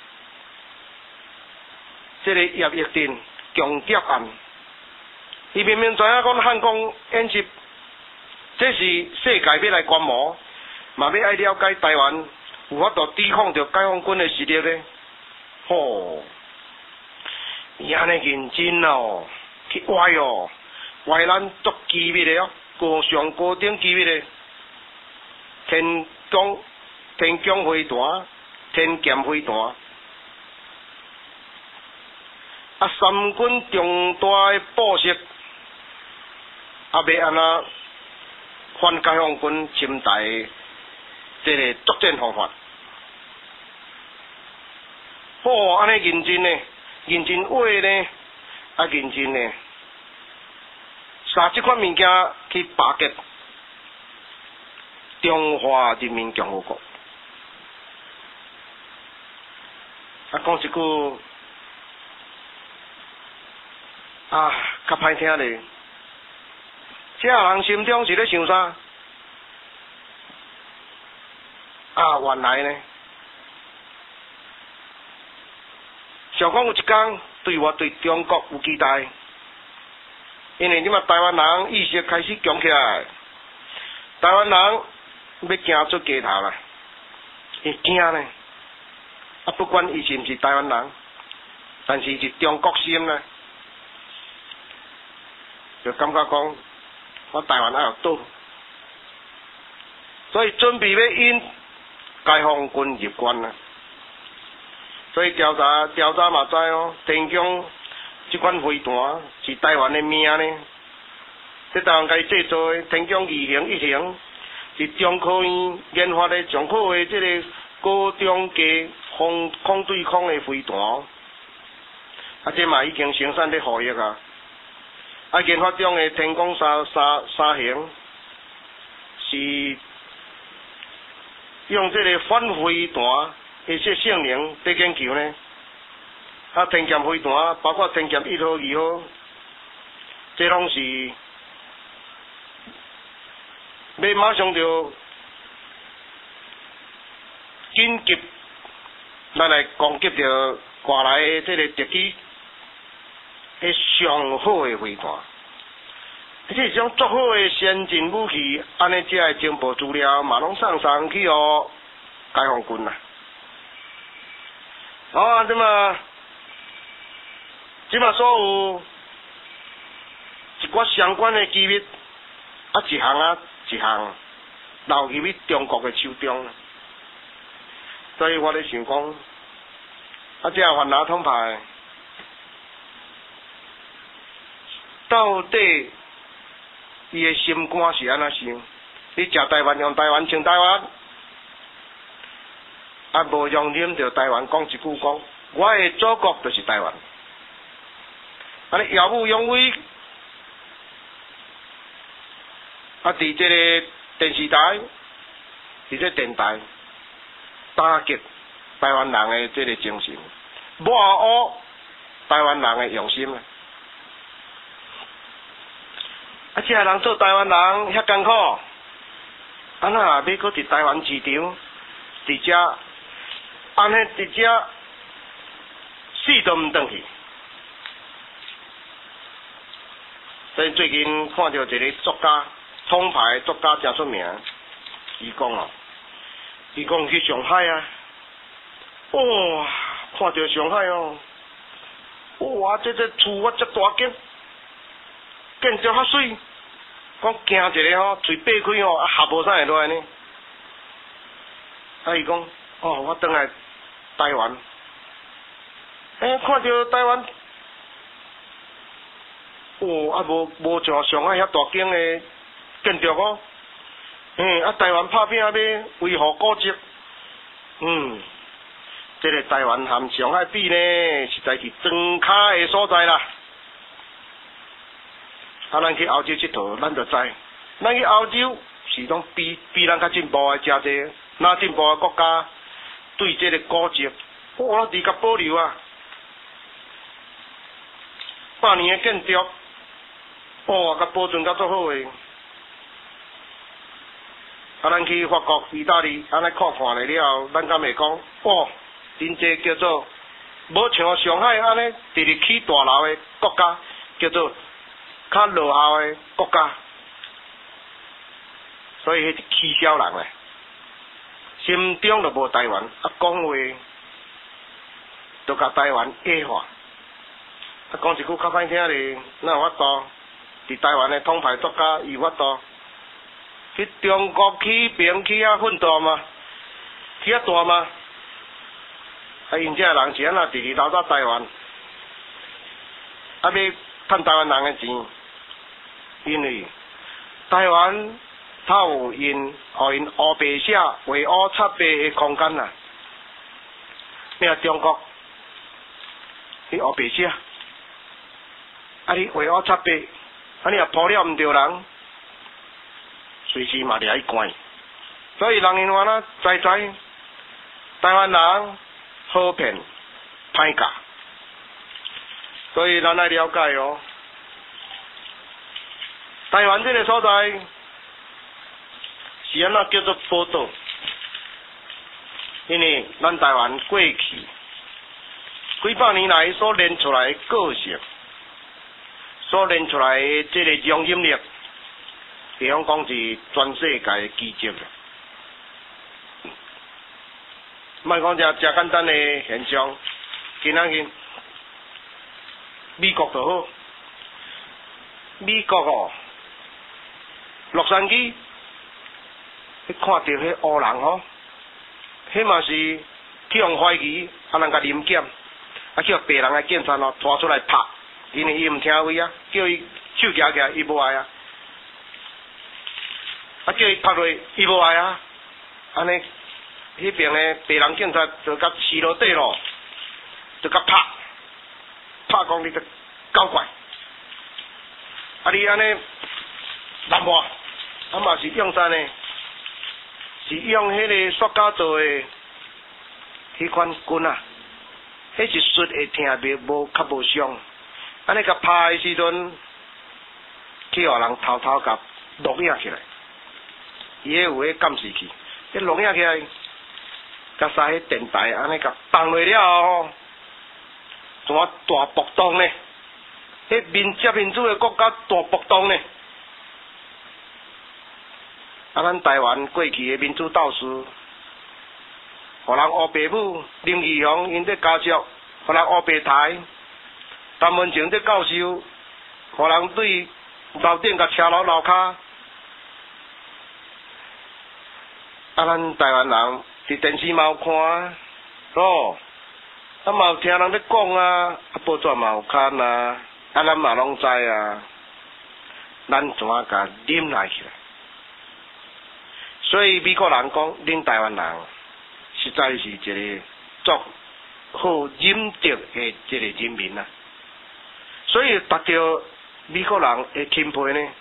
这个叶玉定强谍案，伊明明知影讲汉光演习。这是世界要来观摩，嘛要爱了解台湾有法度抵抗着解放军的实力咧。吼，伊安尼认真哦，去歪哦，歪咱足机密的哦，高上高等机密的。天江天江飞弹、天剑飞弹，啊，三军重大的布设，啊，要安那？反解放军侵台这个作战方法，哦，安尼认真呢，认真话呢，啊认真呢，杀这款物件去巴结中华人民共和国。啊，讲一句啊，较歹听咧。这人心中是咧想啥？啊，原来呢，想讲有一天对我对中国有期待，因为你嘛台湾人意识开始强起来，台湾人要行出街头啦，伊惊呢，啊不管伊是毋是台湾人，但是是中国心呢，就感觉讲。我台湾还有倒，所以准备要引解放军入关啦。所以调查调查嘛知哦，天江这款飞弹是台湾的命呢。这台湾家制造的天江二型一型是中科院研发的上好的这个高中价空空对空的飞弹，啊，这嘛已经生产咧服役啊。啊，研发中的天宫三三三型是用这个反飞弹的这性能在研究呢。啊，天剑飞弹包括天剑一号、二号，这拢是要马上就紧急咱来攻击着外来的这个敌机。迄上好的飞弹，这是种足好的先进武器，安尼这个情报资料嘛拢送上去哦，解放军啦。好啊，这么，这么所有一寡相关的机密，啊一项啊一项流入去中国的手中，所以我咧想讲，啊这个反拿统派。到底伊的心肝是安怎想？你食台湾用台湾穿台湾，啊无用啉着台湾讲一句讲，我的祖国就是台湾。安尼耀武扬威，啊伫这个电视台，伫这电台打击台湾人的这个精神，抹黑台湾人的用心啊！啊，这人做台湾人遐艰苦，啊那要搁伫台湾市场，伫遮，安尼伫遮死都毋转去。所以最近看到一个作家，统派作家真出名，伊讲哦，伊讲去上海啊，哇，看到上海哦，哇，这这厝我遮大间。建筑较水，讲行一个吼，嘴擘开吼，啊下无啥会落来呢？ 啊，伊讲，哦，我倒来台湾，诶、欸，看到台湾，哦，啊无无像上海遐大间的建筑哦，嗯，啊，台湾拍拼要维护古迹，嗯，这个台湾和上海比呢，实在是装卡的所在啦。啊，咱去欧洲佚佗，咱就知，咱去欧洲是讲比比咱较进步的真济，哪进步的国家对这个古迹，哇，伫甲保留啊，百年的建筑，哇，甲保存甲足好诶。啊，咱去法国、意大利，安尼看看了了后，咱敢会讲，哇，真济叫做无像上海安尼直直起大楼的国家，叫做较落后的国家，所以迄是起小人咧，心中就无台湾，啊讲话就甲台湾矮化。啊讲一句较歹听咧，哪有法度？伫台湾的统派作家有法度？去中国起兵起啊奋大嘛，起啊大嘛，啊因这人是安那直直投到台湾，啊要趁台湾人的钱，因为台湾它有因互因乌白写围乌插白的空间啊，你若中国，你乌白写，啊你围乌插白，啊你若铺了毋对人。随时嘛掠去关，所以人因话啦，知知台湾人好骗歹教，所以咱来了解哦。台湾这个所在是安怎叫做宝岛？因为咱台湾过去几百年来所练出来的个性，所练出来的这个容忍力。比方讲是全世界的奇迹啦，莫讲只只简单的现象，今仔日美国就好，美国哦，洛杉矶，你看到迄黑人吼，迄嘛是去用怀疑，啊人甲临检，啊叫白人的警察哦拖出来拍，因为伊毋听话啊，叫伊手举起来，伊无爱啊。啊！叫伊拍落，伊无爱啊！安尼，迄边的白人警察就甲骑落底咯，就甲拍，拍讲你个搞怪！啊！你安尼南话，啊嘛是用啥呢？是用迄个塑胶做的迄款棍啊，迄是摔会疼袂无较无伤。安尼甲拍的时阵，去互人偷偷甲录影起来。伊迄有迄监视器，迄录影起来，甲撒迄电台安尼甲放落了后，怎啊大暴动呢？迄民接民主的国家大暴动呢？啊，咱台湾过去的民主斗士，互人乌白母林义雄因在家属，互人乌白台，陈文清在教授，互人对楼顶甲车楼楼骹。啊，咱台湾人伫电视嘛有看，哦，啊嘛有听人咧讲啊，啊报纸嘛有看啊，啊咱嘛拢知啊，咱怎啊甲忍耐起来？所以美国人讲，恁台湾人实在是一个足好忍得的一个人民啊，所以达到美国人的钦佩呢。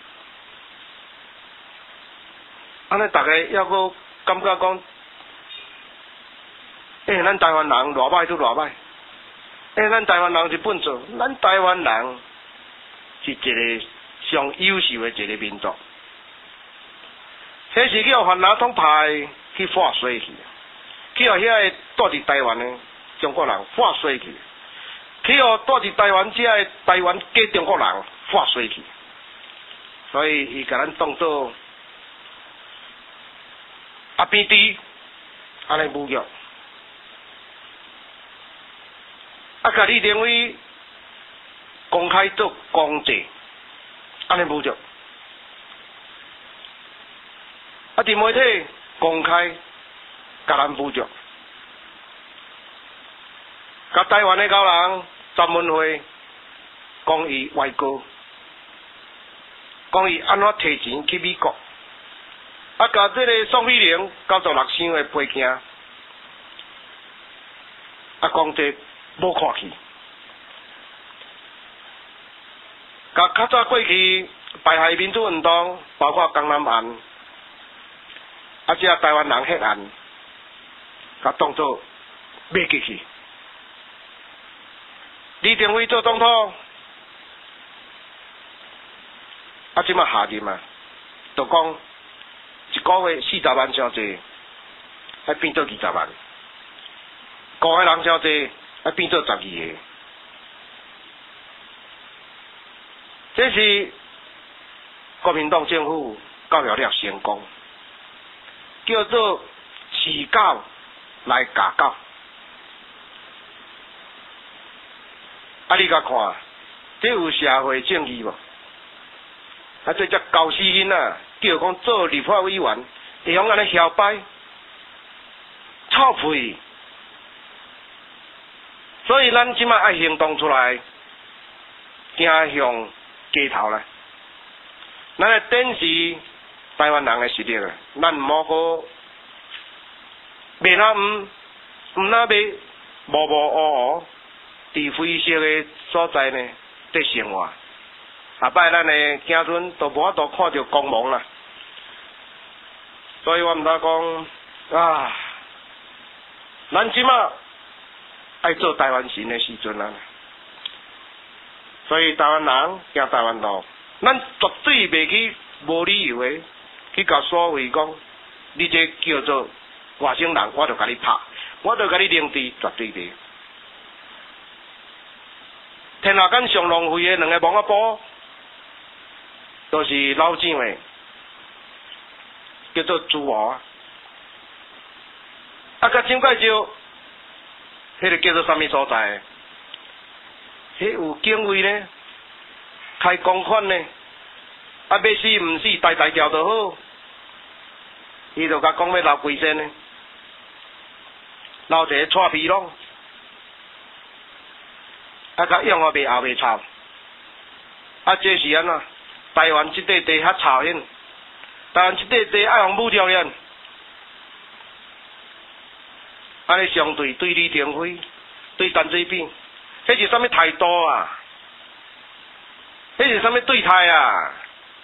安尼大家要阁感觉讲，诶、欸，咱台湾人偌歹都偌歹，诶、欸，咱台湾人是本做，咱台湾人是一个上优秀的一个民族。迄是叫番拿统派去化水去，去互遐个住伫台湾的中国人化水去，去互住伫台湾遮个台湾假中国人化水去，所以伊甲咱当做阿边猪，安尼侮辱，啊，甲你认为公开做公祭，安尼侮辱。啊！伫媒体公开甲咱侮辱，甲台湾的高人专门会讲伊歪歌，讲伊安怎摕钱去美国，啊，甲这个宋美龄九十六箱的背镜，啊，讲这无看去，甲较早过去排害民主运动，包括江南案，啊，这台湾人迄案，甲当作袂记去。李登辉做总统，啊，即马下任啊，就讲一个月四十万伤济，还变做二十万，个个人伤济，还变做十二个。这是国民党政府教育了成功，叫做饲狗来教狗。啊！你甲看，这有社会正义无？啊，这只高死囡啊，叫讲做立法委员，会用安尼嚣摆，臭屁！所以咱即马爱行动出来，行向街头来。咱来展示台湾人的实力啊！咱毋好个袂那毋毋那袂无无乌乌。伫灰色的所在呢，在生活，下摆咱的子孙都无法度看到光芒啦。所以我毋知讲啊，咱即马爱做台湾神的时阵啊，所以台湾人行台湾路，咱绝对袂去无理由的去甲所谓讲，你这叫做外省人，我就甲你拍，我就甲你凌迟，绝对袂。天下间上浪费的两个网仔埔，都是老蒋的，叫做朱华。啊，甲蒋介石，迄个叫做啥物所在？迄有警卫呢，开公款呢，啊，要死毋死，大大条就好。伊就甲讲要留规身呢，留一个蔡皮拢。啊，甲用啊，袂后袂臭，啊，这是安怎？台湾即块地较臭hen，台湾即块地爱用武条hen，安尼相对对李登辉、对陈水扁，迄是啥物态度啊？迄是啥物对待啊？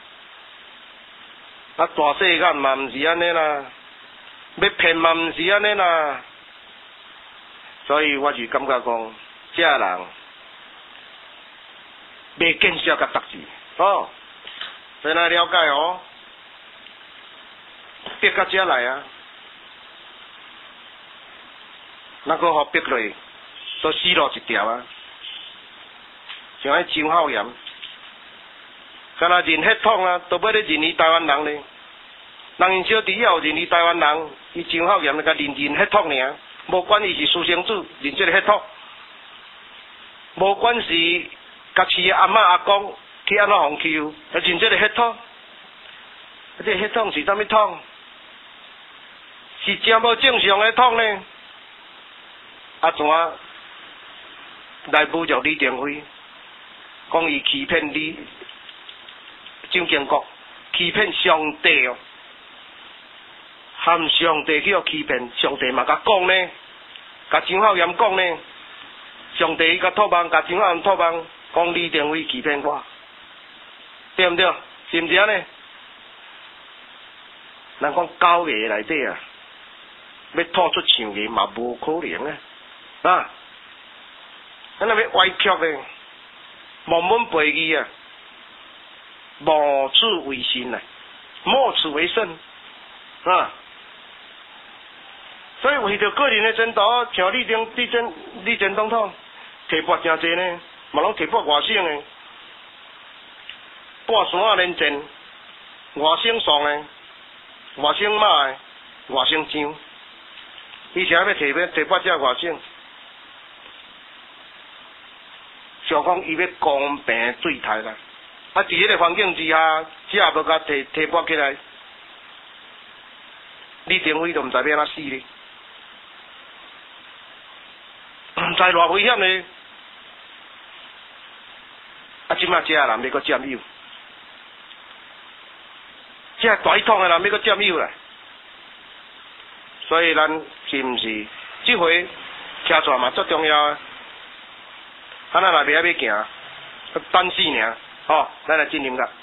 啊，大世界嘛毋是安尼啦，要骗嘛毋是安尼啦，所以我是感觉讲，这人。袂见识甲达志，哦，先来了解哦，逼到遮来啊，那个互逼落，都死路一条啊，像迄张浩炎，敢若认血统啊，都要咧认伊台湾人咧，人因小弟也有认伊台湾人，伊张浩炎甲认认血统尔，无管伊是私生子，认这个血统，无管是。甲饲的阿嬷阿公去安怎互欺负，啊认这个血统，啊这个血统是啥物统？是真无正常的统呢？啊怎来侮辱李登辉？讲伊欺骗李蒋经国，欺骗上帝哦，含上帝去互欺骗，上帝嘛甲讲呢，甲张浩炎讲呢，上帝伊甲托梦，甲张浩炎托梦。讲李登辉欺骗我，对毋对？是毋是安尼？咱讲九个内底啊，要吐出象牙嘛无可能啊！啊，咱若要歪曲的，蒙蒙背义啊，无处为心啊，莫此为甚啊！所以为着个人的前途，像李登李前李前总统提拔真济呢。嘛拢提拔外省的，半山啊连战，外省上的，外省马的，外省张，以前要提拔提拔这外省，想讲伊要公平对待啦，啊，伫迄个环境之下，只也无甲提提拔起来，李登辉都毋知要安怎死哩， 知偌危险呢？啊，即马这人要搁占有，这大一统的人要搁占有啦。所以咱是毋是即回车带嘛足重要啊？啊，咱内面还要行，等死尔，吼，咱来进行个。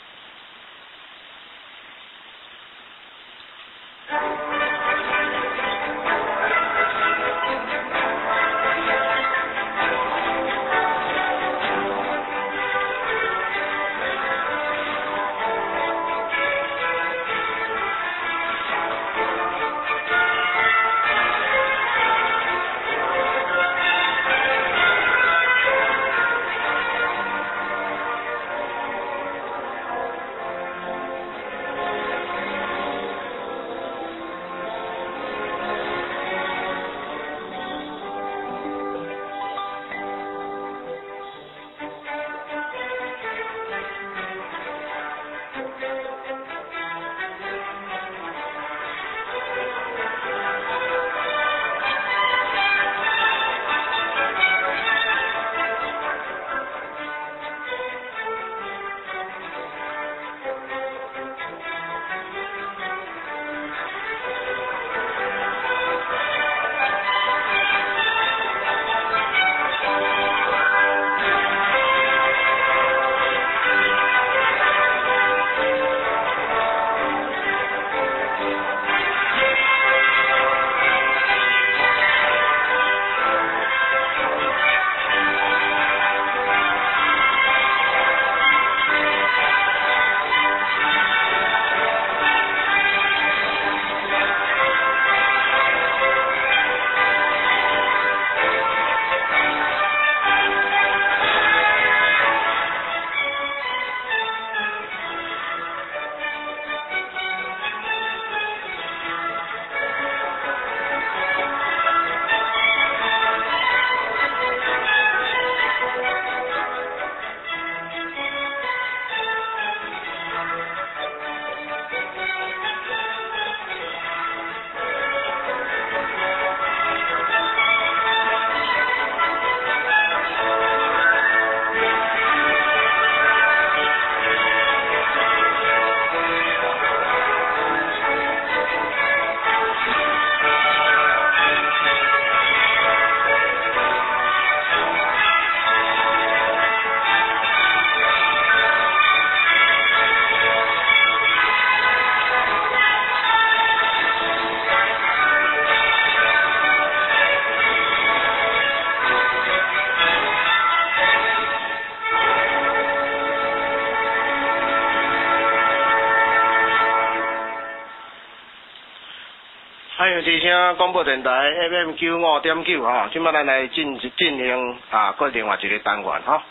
欢迎之声广播电台 F M 九五点九吼，即摆咱来进进行啊，搁另外一个单元吼。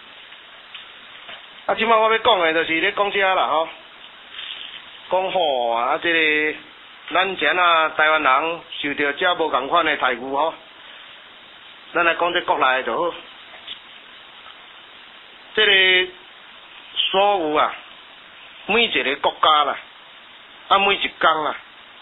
啊，即摆我要讲的就是咧讲遮啦吼，讲吼啊，即、这个咱前啊台湾人受到遮无共款的待遇吼，咱来讲这国内就好。即、这个所有啊，每一个国家啦，啊每一工啦。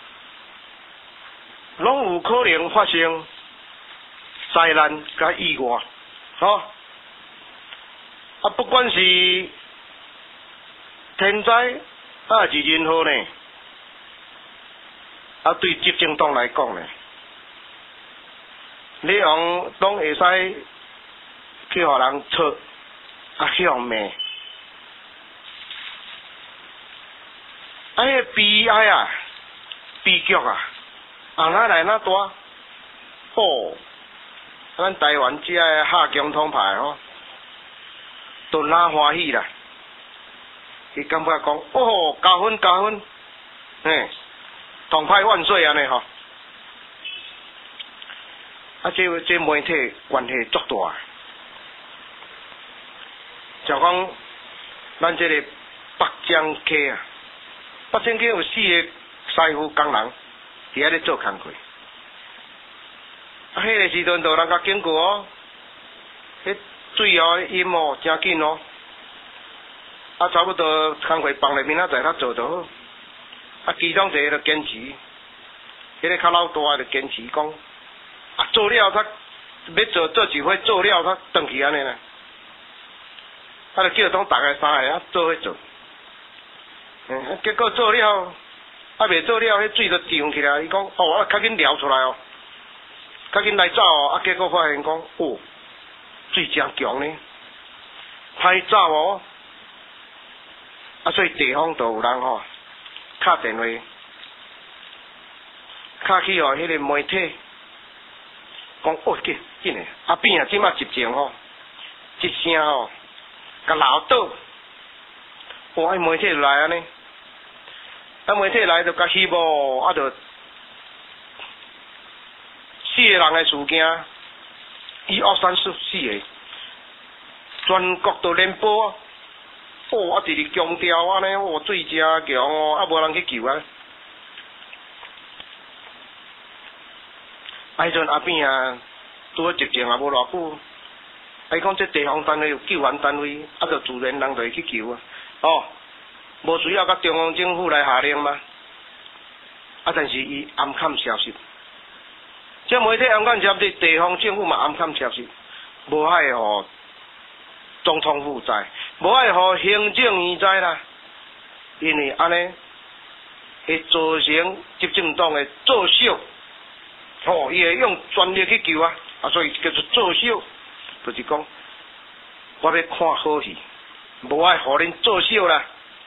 拢有可能发生灾难甲意外，吼、哦、啊！不管是天灾啊，是任何呢，啊，对执政党来讲呢，你用拢会使去互人错，啊，去互骂，啊，迄悲哀啊，悲剧啊！啊，哪来那大？哦，咱台湾遮个下江统派吼，都哪欢喜啦！伊感觉讲，哦，加分加分，嘿，统派万岁安尼吼。啊，这这媒体关系足大，就讲咱这个北江溪啊，北江溪有四个师傅工人。伫遐咧做工课，啊，迄个时阵就人甲经过哦，迄水哦淹哦真紧哦，啊，差不多工课放咧明仔载较做就好，啊，其中一个就坚持，迄个较老大就坚持讲，啊，做了才要做做一回做了，他转去安尼啦。啊，就叫当大家三个啊做伙做。嗯，结果做了，啊未做了，迄水就涨起来。伊讲哦，啊较紧撩出来哦，较紧来走哦。啊，结果发现讲哦，水真强呢，歹走哦。啊，所以地方就有人吼，敲电话，敲去哦，迄个媒体讲哦，紧紧诶，啊边啊即马一前吼，一声吼，甲老倒，哇！媒体来安尼，啊媒体来就甲翕无，啊就四个人诶事件，一二三四四个，全国都连播。哦，啊！伫咧强调安尼，哦，水真强哦，啊，无人去救啊！啊，迄阵阿扁啊，拄好疫情也无偌久，啊，伊讲这地方单位有救援单位，啊，就自然人就会去救啊。哦，无需要甲中央政府来下令吗？啊，但是伊暗砍消息，这媒体暗砍消息，地方政府嘛暗砍消息，无爱吼总统府知。无爱互行政院知啦，因为安尼会造成执政党的作秀，吼、哦，伊会用专力去救啊，啊，所以叫做作秀，就是讲我要看好戏，无爱互恁作秀啦。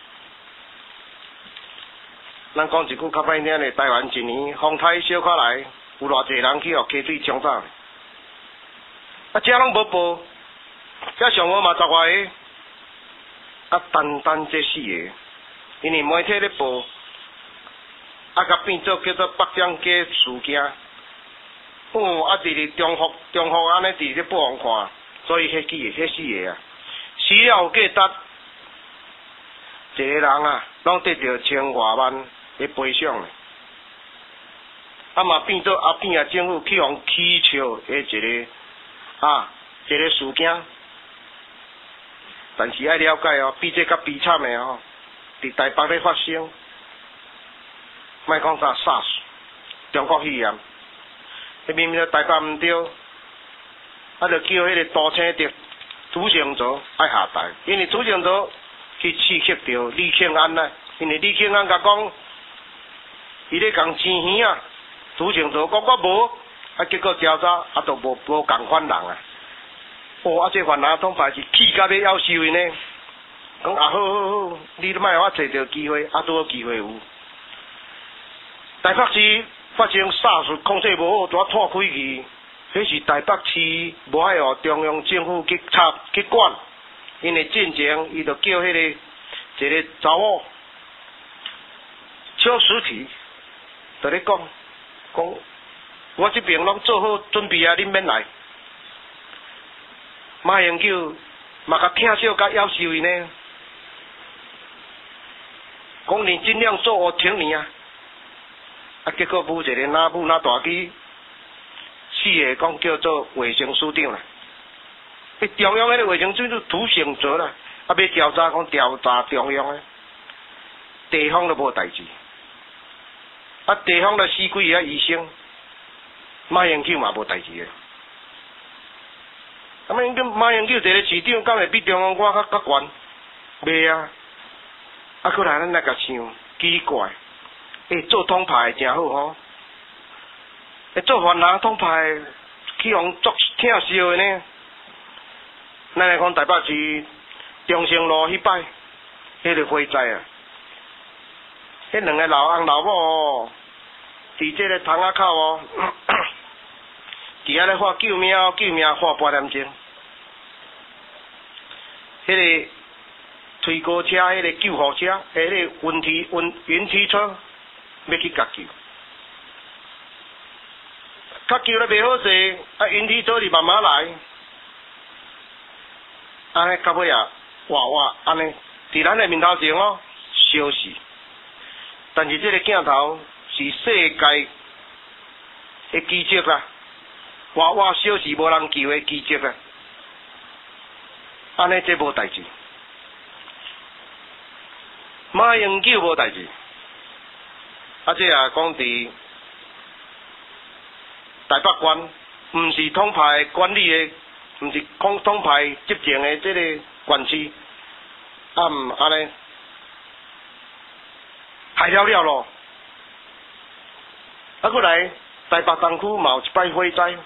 咱讲一句较歹听的，台湾一年风台小可来，有偌济人去互溪水冲走，啊，遮拢无报，遮上好嘛十外个。啊，单单这四个，因为媒体咧报，啊，甲变做叫做北江街事件，哦，啊，伫咧中福中福安尼伫咧报网看，所以迄几个迄四个啊，死了有价值，一个人啊，拢得到千外万的赔偿咧，啊嘛变做阿扁啊政府去互起笑的一个啊一个事件。但是爱了解哦，比这较悲惨的哦，伫台北咧发生，莫讲啥 SARS， 中国肺炎，迄明明台北毋对，啊，就叫迄个杜清德、朱成卓爱下台，因为朱成卓去刺激到李庆安啦，因为李庆安甲讲，伊咧共钱耳啊，朱成卓讲我无，啊，结果调查啊，都无无共款人啊。哦，啊！这泛蓝统派是气甲要夭寿的呢。讲啊，好好好，你都莫互我找到机会，啊，拄好机会有。台北市发生 SARS 控制无好，拄啊破开去，迄是台北市无爱互中央政府去插去管，因为进前伊就叫迄、那个一个查某小实体，就咧讲讲，我这边拢做好准备啊，恁免来。马英九嘛甲听小甲夭寿伊呢，讲你尽量做我听你啊，啊结果舞一个哪舞哪大机，四个讲叫做卫生署长啦，迄中央迄个卫生署就涂成哲啦，啊要调查讲调查中央诶，地方都无代志，啊地方都死几个医生，马英九嘛无代志诶。啊！马英九马英九一个市长，敢会比中央官较较悬？袂啊！啊，过来咱来甲想，奇怪，诶、欸，做统派真好吼，诶、欸，做泛蓝统派去互作疼惜的呢。咱来讲台北市中正路迄摆，迄个火灾啊，迄两个老翁老某哦，伫这个窗仔口哦。伫遐咧喊救命，救命喊半点钟。迄、那个推高车，迄、那个救护车，迄、那个云梯云云梯车要去甲救，甲救咧袂好势，啊云梯车就慢慢来，安尼到尾啊，哇哇安尼，伫咱的面头前哦，消失。但是这个镜头是世界的奇迹啦。哇哇小事无人救的奇迹啊！安尼这无代志，马英九无代志，啊这也讲伫台北县毋是统派管理的，毋是统统派执政的这个官司，啊毋安尼，害了了咯。啊，过来台北东区嘛有一摆火灾，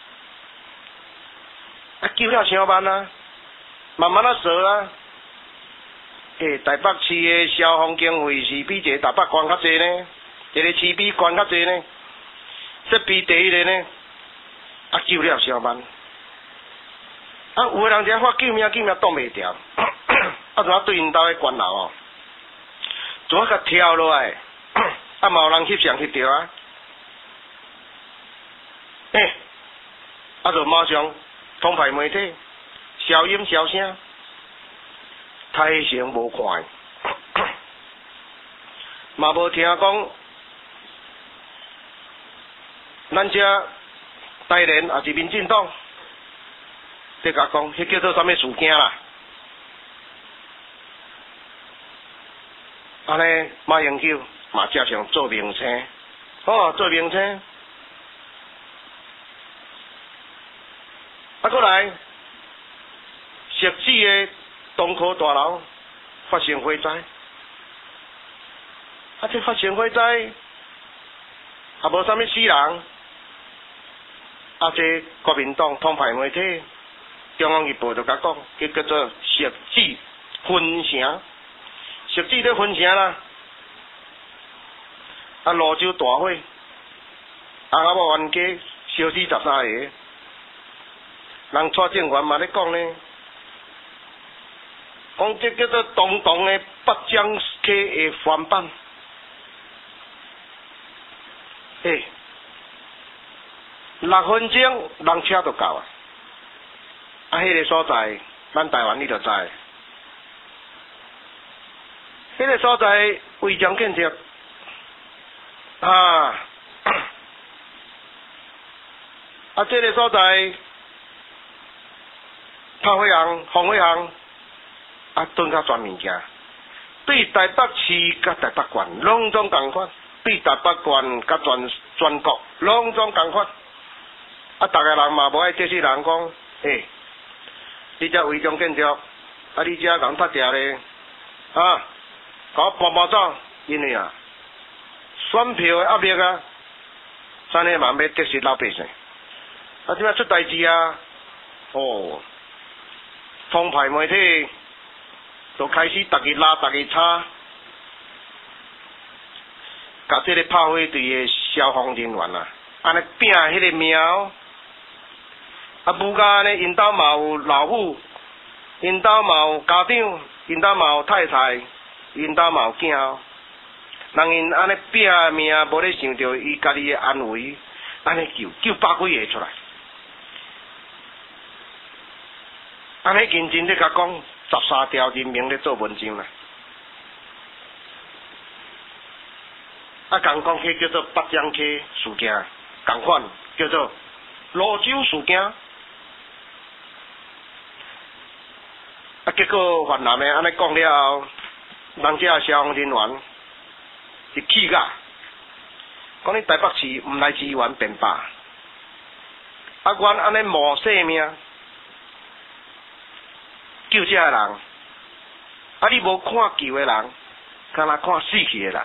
啊救了伤慢啊，慢慢啊扫啊。诶，台北市的消防经费是比一个台北县较济呢，一个市比县较济呢，设备第一个呢，啊救了伤慢。啊，有个人只发救命救命挡袂牢，啊，怎啊对因兜的关楼哦，怎啊甲跳落来，啊嘛有人翕相翕着啊，诶，啊就马上通派媒体消音消声。台城无看，嘛无听讲，咱遮台联也是民进党，在甲讲，迄叫做啥物事件啦？安尼马英九嘛加上做明星，哦，做明星，啊，过来，石子的。东科大楼发生火灾，啊！这发生火灾，也无啥物死人，啊！这国民党统派媒体中央日报就甲讲，叫叫做石子分城，石子咧分城啦，啊！泸州大火，啊！阿某冤家烧死十三个，人蔡正元嘛咧讲呢。讲这叫做东东的北江溪的翻版，诶，六分钟人车就到啊！啊，迄个所在，咱台湾你就知，迄个所在违章建设啊，啊，这个所在炮火行、防火行。啊，囤较全物件，对台北市甲台北县拢总共款，对台北县甲全全国拢总共款。啊，逐个人嘛无爱这些人讲，诶，你遮违章建筑，啊，你遮人拍掉咧，啊，甲我搬搬走，因为啊，选票的压力啊，咱个嘛要得失老百姓，啊，即摆出代志啊，哦，通派媒体。就开始逐日拉逐日叉，甲这个炮火队的消防人员啊，安尼拼迄个苗，啊，不加呢，因兜嘛有老母，因兜嘛有家长，因兜嘛有太太，因兜嘛有囝，人因安尼拼命，无咧想着伊家己的安危，安尼救救百几个出来，安尼认真咧甲讲。十三条人民咧做文章啦，啊，共讲起叫做北江溪事件，共款叫做泸州事件，啊，结果越南的安尼讲了后，人家消防人员是气甲，讲你台北市毋来支援便罢，啊，阮安尼冒性命。救这个人，啊！你无看救的人，敢若看死去的人。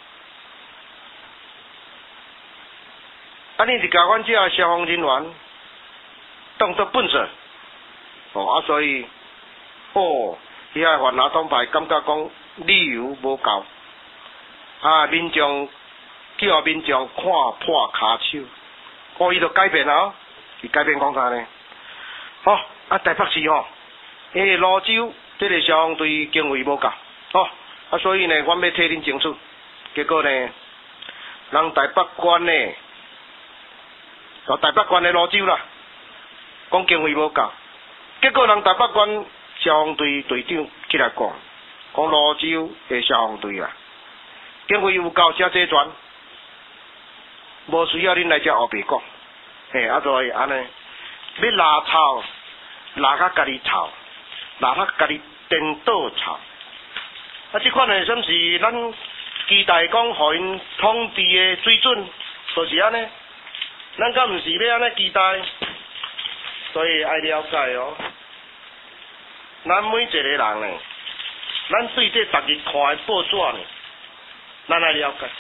啊！你是甲阮这个消防人员当作笨蛇，哦啊！所以，哦，遐个泛蓝党派感觉讲理由无够，啊！民众叫民众看破骹手，哦，伊就改变啊！伊改变讲啥呢？哦，啊！台北市吼。因为泸州这个消防队经费无够，哦，啊，所以呢，阮要替恁争取。结果呢，人台北县呢，就台北县的泸州啦，讲经费无够。结果人台北县消防队队长起来讲，讲泸州的消防队啊，经费有够遮齐全，无需要恁来遮后白讲。嘿，啊，所以安尼，要拉草，拉甲家己臭。哪怕家己颠倒臭，啊！即款诶，算是咱期待讲，互因统治诶水准，就是安尼。 咱敢毋是要安尼期待？所以爱了解哦。咱每一个人呢，咱对这逐日看的报纸呢，咱爱了解，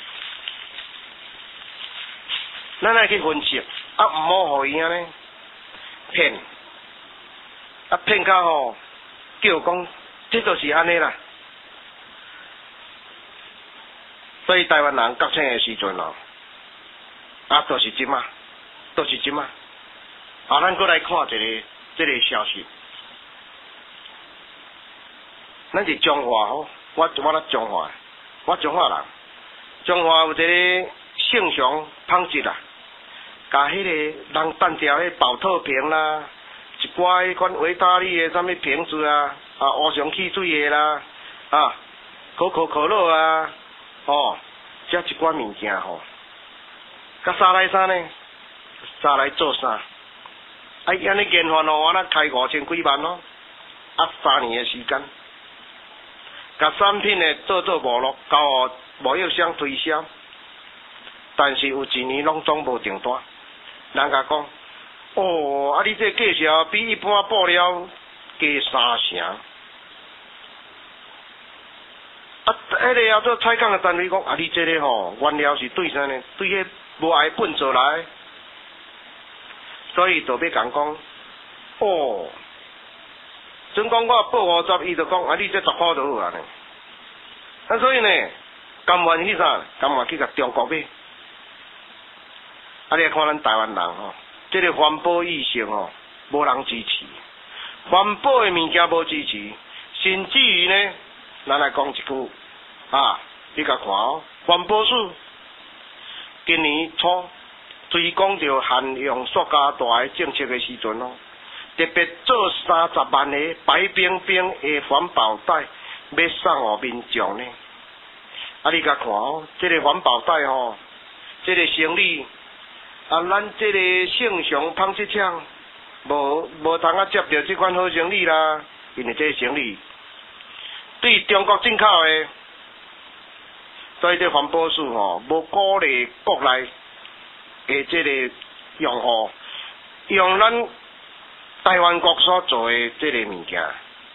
咱爱去分析，啊，毋好互伊安尼骗，啊骗到吼，叫讲这就是安尼啦。所以台湾人觉醒的时阵哦，啊，都是即马，都是即马。啊，咱过来看一个这个消息。咱是中华吼，我我咧中华，我中华人，中华有一个姓熊胖子啦，甲迄个人单条迄保特瓶啦，一寡迄款维他利的啥物瓶子啊，啊乌熊汽水的啦，啊可口可乐啊，哦，遮一寡物件吼，甲三来三呢，三来做啥？啊，伊安尼研发吼，我那开五千几万咯，啊三年的时间。甲产品呢做做无落，交互贸易商推销，但是有一年拢总无订单。人家讲，哦，啊你这价钱比一般布料加三成。啊，迄个啊做采购的单位讲，啊你这个吼原料是对啥呢？对迄无爱本做来，所以就要讲讲，哦。准讲我报五十，伊就讲啊，你这十块就好啊呢。啊，所以呢，甘愿去啥？甘愿去甲中国买。啊，你看咱台湾人吼，这个环保意识吼，无人支持。环保的物件无支持，甚至于呢，咱来讲一句啊，你甲看哦，环保署今年初推广着限用塑胶袋的政策的时阵哦。特别做三十万个白冰冰的环保袋，要送互民众呢。啊，你甲看哦，这个环保袋吼，这个生理，啊，咱这个姓熊胖七枪，无无通啊接到这款好生理啦，因为这个生理对中国进口的，所以这环保署吼，无鼓励国内的这个用户用咱。台湾国所做的这个物件，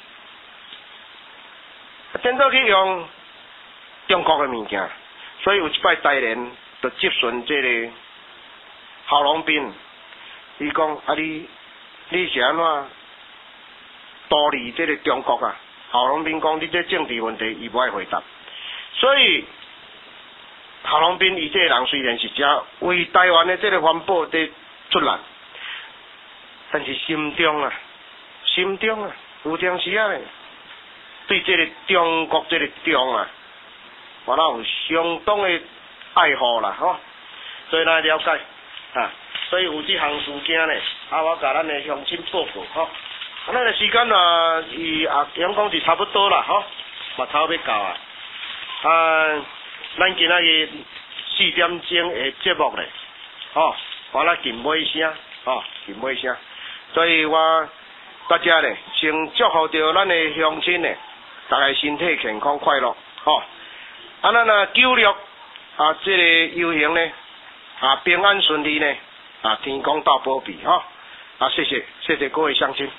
变做去用中国的物件，所以有一摆台联就接顺这个郝龙斌，伊讲啊你你是安怎独立这个中国啊？郝龙斌讲你这政治问题伊无爱回答，所以郝龙斌伊这个人虽然是遮为台湾的这个环保在出力。但是心中啊，心中啊，有当时啊，对这个中国这个中啊，我那有相当的爱护啦，吼，所以咱了解啊，所以有这项事件呢，啊，我甲咱的乡亲报告，吼，啊，咱的时间啊，伊啊，阳光是差不多啦，吼，嘛差不多要到啊，啊，咱今仔日四点钟的节目咧，吼，我来进尾声，吼，进尾声。所以我大家呢，先祝福着咱的乡亲呢，大家身体健康快乐，吼、哦。啊，咱啊九六啊，这个游行呢，啊平安顺利呢，啊天公到保庇，吼、哦。啊，谢谢，谢谢各位乡亲。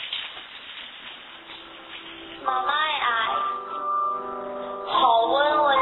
妈妈的爱，好温温。